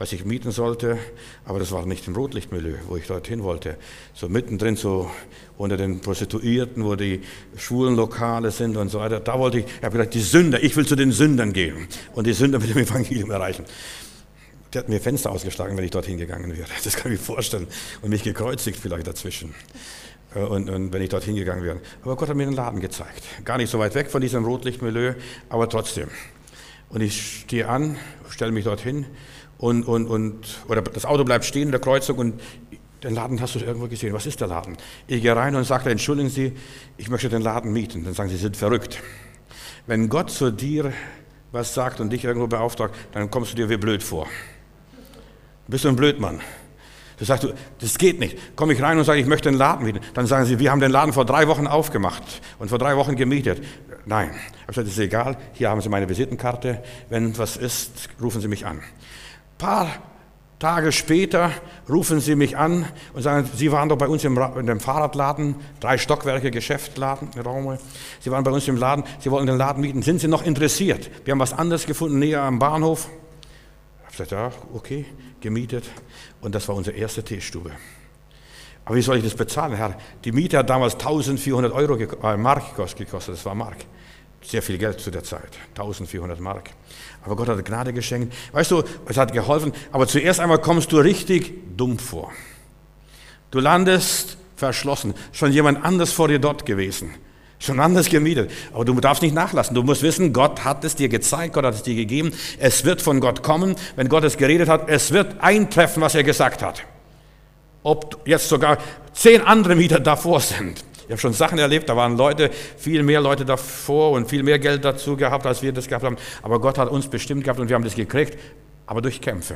was ich mieten sollte, aber das war nicht im Rotlichtmilieu, wo ich dorthin wollte. So mittendrin, so unter den Prostituierten, wo die schwulen Lokale sind und so weiter. Da wollte ich, ich habe gesagt, die Sünder, ich will zu den Sündern gehen und die Sünder mit dem Evangelium erreichen. Der hat mir Fenster ausgeschlagen, wenn ich dorthin gegangen wäre. Das kann ich mir vorstellen. Und mich gekreuzigt vielleicht dazwischen. Und, und wenn ich dorthin gegangen wäre. Aber Gott hat mir den Laden gezeigt. Gar nicht so weit weg von diesem Rotlichtmilieu, aber trotzdem. Und ich stehe an, stelle mich dorthin und, und, und oder das Auto bleibt stehen in der Kreuzung und den Laden hast du irgendwo gesehen. Was ist der Laden? Ich gehe rein und sage, entschuldigen Sie, ich möchte den Laden mieten. Dann sagen sie, Sie sind verrückt. Wenn Gott zu dir was sagt und dich irgendwo beauftragt, dann kommst du dir wie blöd vor. Bist du ein Blödmann? Du sagst, das geht nicht. Komme ich rein und sage, ich möchte den Laden mieten. Dann sagen sie, wir haben den Laden vor drei Wochen aufgemacht und vor drei Wochen gemietet. Nein. Ich habe gesagt, das ist egal. Hier haben Sie meine Visitenkarte. Wenn was ist, rufen Sie mich an. Ein paar Tage später rufen sie mich an und sagen, Sie waren doch bei uns im, in dem Fahrradladen, drei Stockwerke Geschäftsladen, Raum. Sie waren bei uns im Laden, Sie wollten den Laden mieten. Sind Sie noch interessiert? Wir haben was anderes gefunden, näher am Bahnhof. Ich habe gesagt, ja, okay, gemietet. Und das war unsere erste Teestube. Aber wie soll ich das bezahlen, Herr? Die Miete hat damals eintausendvierhundert Euro äh, Mark gekostet, das war Mark. Sehr viel Geld zu der Zeit, eintausendvierhundert Mark. Aber Gott hat Gnade geschenkt. Weißt du, es hat geholfen, aber zuerst einmal kommst du richtig dumm vor. Du landest verschlossen, schon jemand anders vor dir dort gewesen. Schon anders gemietet. Aber du darfst nicht nachlassen. Du musst wissen, Gott hat es dir gezeigt, Gott hat es dir gegeben. Es wird von Gott kommen. Wenn Gott es geredet hat, es wird eintreffen, was er gesagt hat. Ob jetzt sogar zehn andere Mieter davor sind. Ich habe schon Sachen erlebt, da waren Leute, viel mehr Leute davor und viel mehr Geld dazu gehabt, als wir das gehabt haben. Aber Gott hat uns bestimmt gehabt und wir haben das gekriegt, aber durch Kämpfe.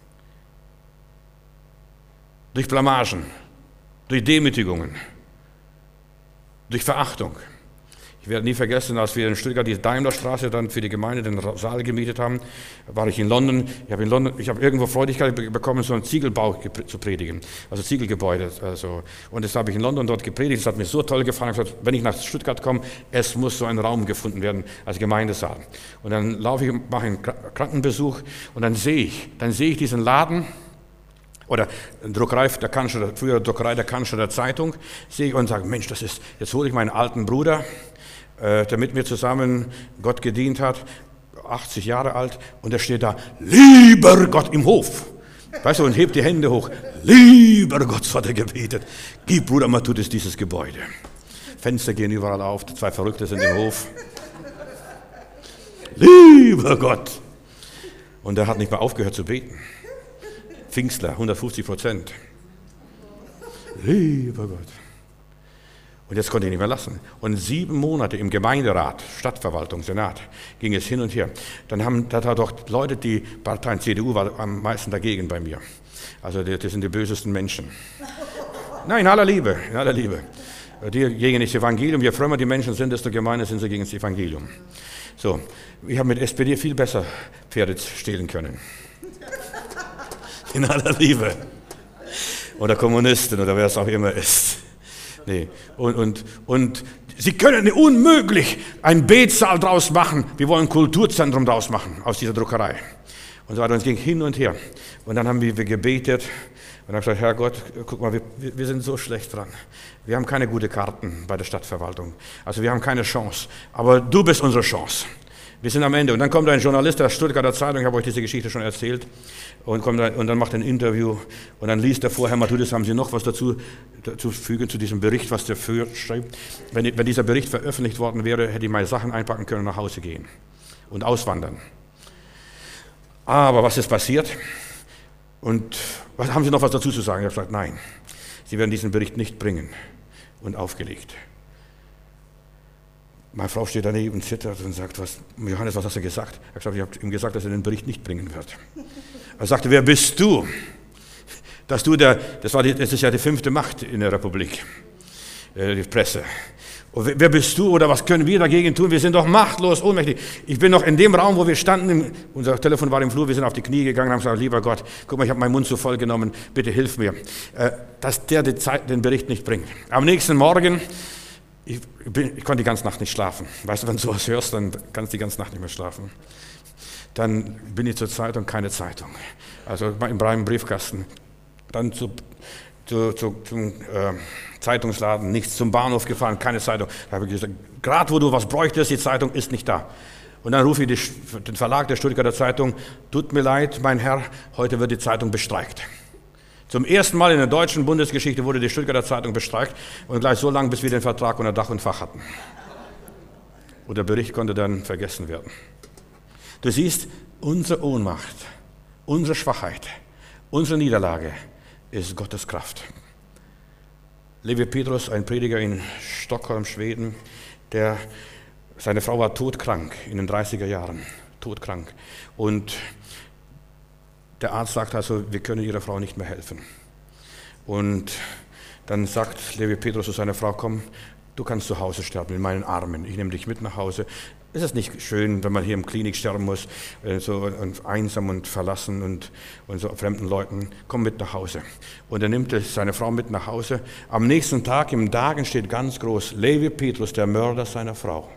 Durch Blamagen, durch Demütigungen, durch Verachtung. Ich werde nie vergessen, als wir in Stuttgart die Daimlerstraße dann für die Gemeinde den Saal gemietet haben, war ich in London. Ich habe in London, ich habe irgendwo Freudigkeit bekommen, so einen Ziegelbau zu predigen, also Ziegelgebäude. Also. Und das habe ich in London dort gepredigt. Das hat mir so toll gefallen. Ich habe gesagt, wenn ich nach Stuttgart komme, es muss so ein Raum gefunden werden als Gemeindesaal. Und dann laufe ich, mache einen Krankenbesuch und dann sehe ich, dann sehe ich diesen Laden. Oder Druckerei der Kanzler, früher Druckerei der Kanzler der Zeitung, sehe ich und sage, Mensch, das ist, jetzt hole ich meinen alten Bruder, äh, der mit mir zusammen Gott gedient hat, achtzig Jahre alt, und er steht da, lieber Gott im Hof. Weißt du, und hebt die Hände hoch, lieber Gott, so hat er gebetet, gib Bruder Matthäus dieses Gebäude. Fenster gehen überall auf, zwei Verrückte sind im Hof. Lieber Gott. Und er hat nicht mehr aufgehört zu beten. Pfingstler, hundertfünfzig Prozent. Lieber Gott. Und jetzt konnte ich nicht mehr lassen. Und sieben Monate im Gemeinderat, Stadtverwaltung, Senat, ging es hin und her. Dann haben da doch Leute, die Parteien, C D U war am meisten dagegen bei mir. Also das sind die bösesten Menschen. Nein, in aller Liebe, in aller Liebe. Die gegen das Evangelium, je frömmer die Menschen sind, desto gemeiner sind sie gegen das Evangelium. So, ich habe mit S P D viel besser Pferde stehlen können. In aller Liebe. Oder Kommunisten oder wer es auch immer ist. Nee. Und, und, und sie können unmöglich einen Betsaal draus machen. Wir wollen ein Kulturzentrum draus machen aus dieser Druckerei. Und so weiter. Und es ging hin und her. Und dann haben wir gebetet und haben gesagt, Herr Gott, guck mal, wir, wir sind so schlecht dran. Wir haben keine guten Karten bei der Stadtverwaltung. Also wir haben keine Chance. Aber du bist unsere Chance. Wir sind am Ende. Und dann kommt ein Journalist der Stuttgarter Zeitung, ich habe euch diese Geschichte schon erzählt, und, kommt dann, und dann macht ein Interview und dann liest er vor, Herr Matthäus, haben Sie noch was dazu zu fügen zu diesem Bericht, was der für schreibt? Wenn, wenn dieser Bericht veröffentlicht worden wäre, hätte ich meine Sachen einpacken können und nach Hause gehen und auswandern. Aber was ist passiert? Und was, haben Sie noch was dazu zu sagen? Ich habe gesagt, nein, Sie werden diesen Bericht nicht bringen, und aufgelegt. Meine Frau steht daneben, zittert und sagt, was, Johannes, was hast du gesagt? Ich habe gesagt, ich habe ihm gesagt, dass er den Bericht nicht bringen wird. Er sagte, wer bist du? Dass du der, das, war die, das ist ja die fünfte Macht in der Republik, die Presse. Und wer bist du oder was können wir dagegen tun? Wir sind doch machtlos, ohnmächtig. Ich bin noch in dem Raum, wo wir standen, unser Telefon war im Flur, wir sind auf die Knie gegangen und haben gesagt, lieber Gott, guck mal, ich habe meinen Mund so voll genommen, bitte hilf mir, dass der die Zeit, den Bericht nicht bringt. Am nächsten Morgen, Ich, bin, ich konnte die ganze Nacht nicht schlafen. Weißt du, wenn du sowas hörst, dann kannst du die ganze Nacht nicht mehr schlafen. Dann bin ich zur Zeitung, keine Zeitung. Also in meinem Briefkasten. Dann zu, zu, zu, zum äh, Zeitungsladen, nichts. Zum Bahnhof gefahren, keine Zeitung. Da habe ich gesagt, gerade wo du was bräuchtest, die Zeitung ist nicht da. Und dann rufe ich die, den Verlag der Stuttgarter Zeitung, tut mir leid, mein Herr, heute wird die Zeitung bestreikt. Zum ersten Mal in der deutschen Bundesgeschichte wurde die Stuttgarter Zeitung bestreikt und gleich so lange, bis wir den Vertrag unter Dach und Fach hatten. Und der Bericht konnte dann vergessen werden. Du siehst, unsere Ohnmacht, unsere Schwachheit, unsere Niederlage ist Gottes Kraft. Levi Petrus, ein Prediger in Stockholm, Schweden, der, seine Frau war todkrank in den dreißiger Jahren, todkrank. Und der Arzt sagt also, wir können ihrer Frau nicht mehr helfen. Und dann sagt Levi Petrus zu seiner Frau, komm, du kannst zu Hause sterben, in meinen Armen. Ich nehme dich mit nach Hause. Es ist nicht schön, wenn man hier im Klinik sterben muss, so und einsam und verlassen und, und so fremden Leuten. Komm mit nach Hause. Und er nimmt seine Frau mit nach Hause. Am nächsten Tag im Dagen steht ganz groß, Levi Petrus, der Mörder seiner Frau.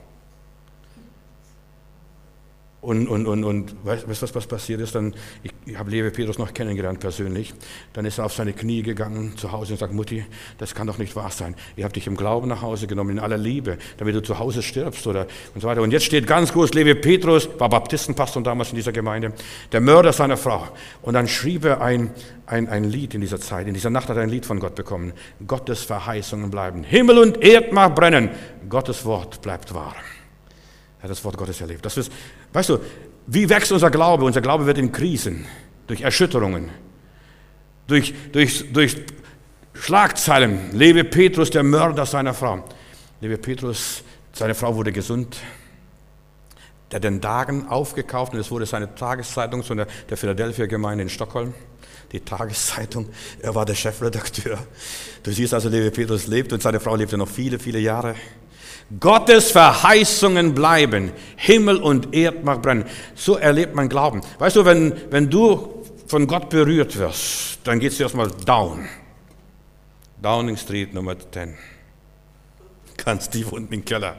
Und, und, und, und weißt du, was, was passiert ist? Dann, ich, ich habe Levi Petrus noch kennengelernt persönlich. Dann ist er auf seine Knie gegangen zu Hause und sagt, Mutti, das kann doch nicht wahr sein. Ich habe dich im Glauben nach Hause genommen, in aller Liebe, damit du zu Hause stirbst oder und so weiter. Und jetzt steht ganz groß, Levi Petrus, war Baptistenpastor damals in dieser Gemeinde, der Mörder seiner Frau. Und dann schrieb er ein, ein, ein Lied in dieser Zeit. In dieser Nacht hat er ein Lied von Gott bekommen. Gottes Verheißungen bleiben. Himmel und Erd mag brennen. Gottes Wort bleibt wahr. Er hat das Wort Gottes erlebt. Das ist, weißt du, wie wächst unser Glaube? Unser Glaube wird in Krisen, durch Erschütterungen, durch, durch, durch Schlagzeilen. Levi Petrus, der Mörder seiner Frau. Levi Petrus, seine Frau wurde gesund. Der hat den Dagen aufgekauft und es wurde seine Tageszeitung von der, der Philadelphia-Gemeinde in Stockholm. Die Tageszeitung, er war der Chefredakteur. Du siehst also, Levi Petrus lebt und seine Frau lebte noch viele, viele Jahre. Gottes Verheißungen bleiben, Himmel und Erd mag brennen. So erlebt man Glauben. Weißt du, wenn, wenn du von Gott berührt wirst, dann geht es erstmal down. Downing Street Nummer zehn. Ganz tief unten im Keller.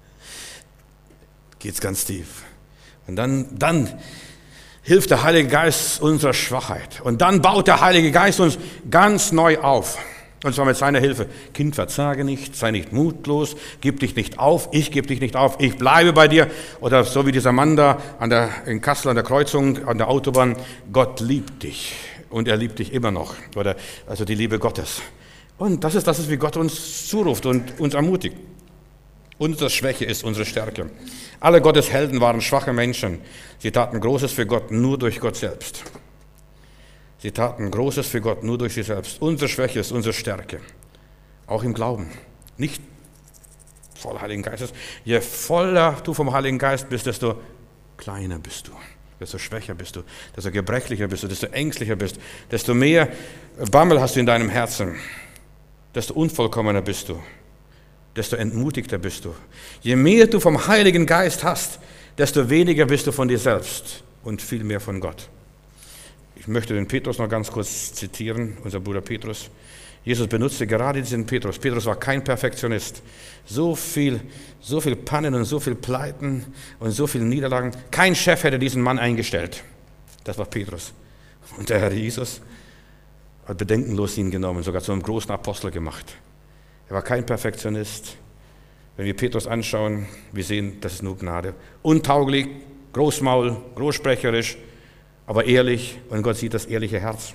Geht's ganz tief. Und dann, dann hilft der Heilige Geist unserer Schwachheit. Und dann baut der Heilige Geist uns ganz neu auf. Und zwar mit seiner Hilfe. Kind, verzage nicht, sei nicht mutlos, gib dich nicht auf, ich gebe dich nicht auf, ich bleibe bei dir. Oder so wie dieser Mann da an der, in Kassel an der Kreuzung, an der Autobahn, Gott liebt dich und er liebt dich immer noch. Oder, also die Liebe Gottes. Und das ist, das ist, wie Gott uns zuruft und uns ermutigt. Unsere Schwäche ist unsere Stärke. Alle Gottes Helden waren schwache Menschen. Sie taten Großes für Gott nur durch Gott selbst. Sie taten Großes für Gott nur durch sie selbst. Unsere Schwäche ist unsere Stärke. Auch im Glauben. Nicht voll Heiligen Geistes. Je voller du vom Heiligen Geist bist, desto kleiner bist du. Desto schwächer bist du. Desto gebrechlicher bist du. Desto ängstlicher bist du. Desto mehr Bammel hast du in deinem Herzen. Desto unvollkommener bist du. Desto entmutigter bist du. Je mehr du vom Heiligen Geist hast, desto weniger bist du von dir selbst und viel mehr von Gott. Ich möchte den Petrus noch ganz kurz zitieren, unser Bruder Petrus. Jesus benutzte gerade diesen Petrus. Petrus war kein Perfektionist. So viel, so viel Pannen und so viel Pleiten und so viele Niederlagen. Kein Chef hätte diesen Mann eingestellt. Das war Petrus. Und der Herr Jesus hat bedenkenlos ihn genommen, sogar zu einem großen Apostel gemacht. Er war kein Perfektionist. Wenn wir Petrus anschauen, wir sehen, das ist nur Gnade. Untauglich, großmaul, großsprecherisch, aber ehrlich, und Gott sieht das ehrliche Herz.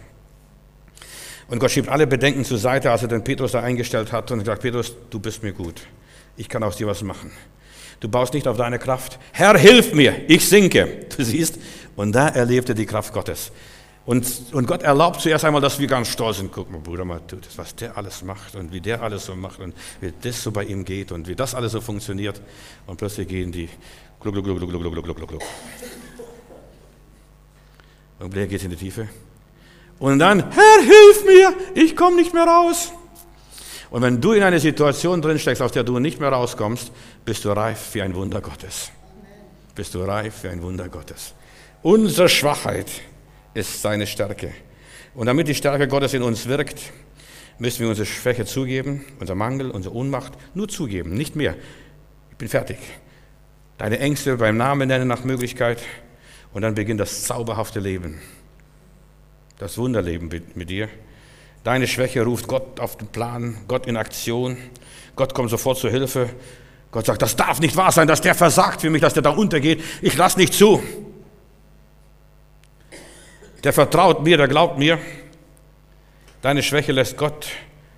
Und Gott schiebt alle Bedenken zur Seite, als er den Petrus da eingestellt hat und sagt, Petrus, du bist mir gut. Ich kann aus dir was machen. Du baust nicht auf deine Kraft. Herr, hilf mir, ich sinke. Du siehst, und da erlebt er die Kraft Gottes. Und, und Gott erlaubt zuerst einmal, dass wir ganz stolz sind. Guck mal, Bruder, mal, was der alles macht und wie der alles so macht und wie das so bei ihm geht und wie das alles so funktioniert. Und plötzlich gehen die gluck, gluck, gluck, gluck, gluck, gluck, gluck. Und Blair geht in die Tiefe. Und dann, Herr, hilf mir, ich komme nicht mehr raus. Und wenn du in eine Situation drin steckst, aus der du nicht mehr rauskommst, bist du reif für ein Wunder Gottes. Bist du reif für ein Wunder Gottes. Unsere Schwachheit ist seine Stärke. Und damit die Stärke Gottes in uns wirkt, müssen wir unsere Schwäche zugeben, unser Mangel, unsere Ohnmacht, nur zugeben, nicht mehr. Ich bin fertig. Deine Ängste beim Namen nennen nach Möglichkeit. Und dann beginnt das zauberhafte Leben, das Wunderleben mit dir. Deine Schwäche ruft Gott auf den Plan, Gott in Aktion. Gott kommt sofort zur Hilfe. Gott sagt, das darf nicht wahr sein, dass der versagt für mich, dass der da untergeht. Ich lasse nicht zu. Der vertraut mir, der glaubt mir. Deine Schwäche lässt Gott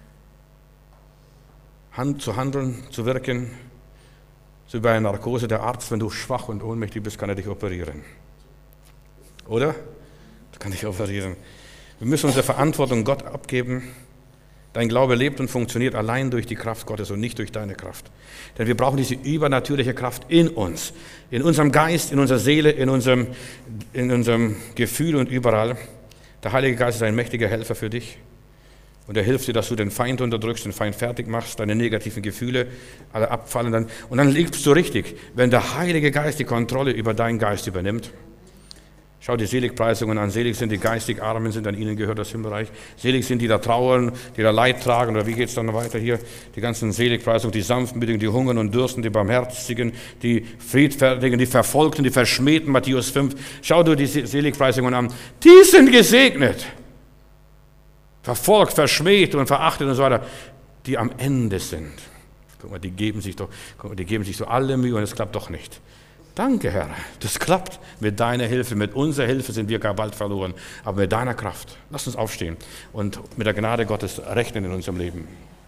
Hand zu handeln, zu wirken. So wie bei einer Narkose, der Arzt, wenn du schwach und ohnmächtig bist, kann er dich operieren. Oder? Er kann dich operieren. Wir müssen unsere Verantwortung Gott abgeben. Dein Glaube lebt und funktioniert allein durch die Kraft Gottes und nicht durch deine Kraft. Denn wir brauchen diese übernatürliche Kraft in uns, in unserem Geist, in unserer Seele, in unserem, in unserem Gefühl und überall. Der Heilige Geist ist ein mächtiger Helfer für dich. Und er hilft dir, dass du den Feind unterdrückst, den Feind fertig machst, deine negativen Gefühle alle abfallen. Dann, und dann lebst du richtig, wenn der Heilige Geist die Kontrolle über deinen Geist übernimmt. Schau die Seligpreisungen an. Selig sind die geistig Armen, sind an ihnen gehört das Himmelreich. Selig sind die da trauern, die da Leid tragen. Oder wie geht es dann weiter hier? Die ganzen Seligpreisungen, die Sanftmütigen, die hungern und dürsten, die Barmherzigen, die Friedfertigen, die Verfolgten, die Verschmähten, Matthäus fünf. Schau dir die Seligpreisungen an. Die sind gesegnet. Verfolgt, verschmäht und verachtet und so weiter. Die am Ende sind. Guck mal, die geben sich doch, guck mal, die geben sich so alle Mühe und es klappt doch nicht. Danke, Herr, das klappt mit deiner Hilfe, mit unserer Hilfe sind wir gar bald verloren, aber mit deiner Kraft. Lass uns aufstehen und mit der Gnade Gottes rechnen in unserem Leben.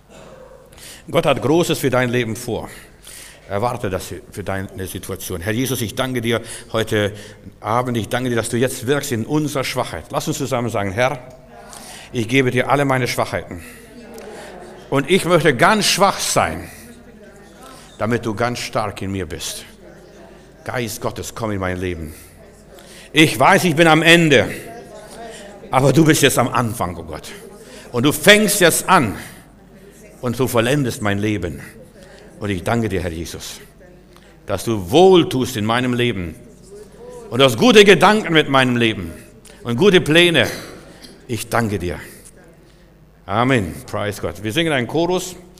Gott hat Großes für dein Leben vor. Erwarte das für deine Situation. Herr Jesus, ich danke dir heute Abend, ich danke dir, dass du jetzt wirkst in unserer Schwachheit. Lass uns zusammen sagen, Herr, ich gebe dir alle meine Schwachheiten und ich möchte ganz schwach sein, damit du ganz stark in mir bist. Geist Gottes, komm in mein Leben. Ich weiß, ich bin am Ende, aber du bist jetzt am Anfang, oh Gott. Und du fängst jetzt an und du vollendest mein Leben. Und ich danke dir, Herr Jesus, dass du Wohltust in meinem Leben und du hast gute Gedanken mit meinem Leben und gute Pläne. Ich danke dir. Amen. Preis Gott. Wir singen einen Chorus.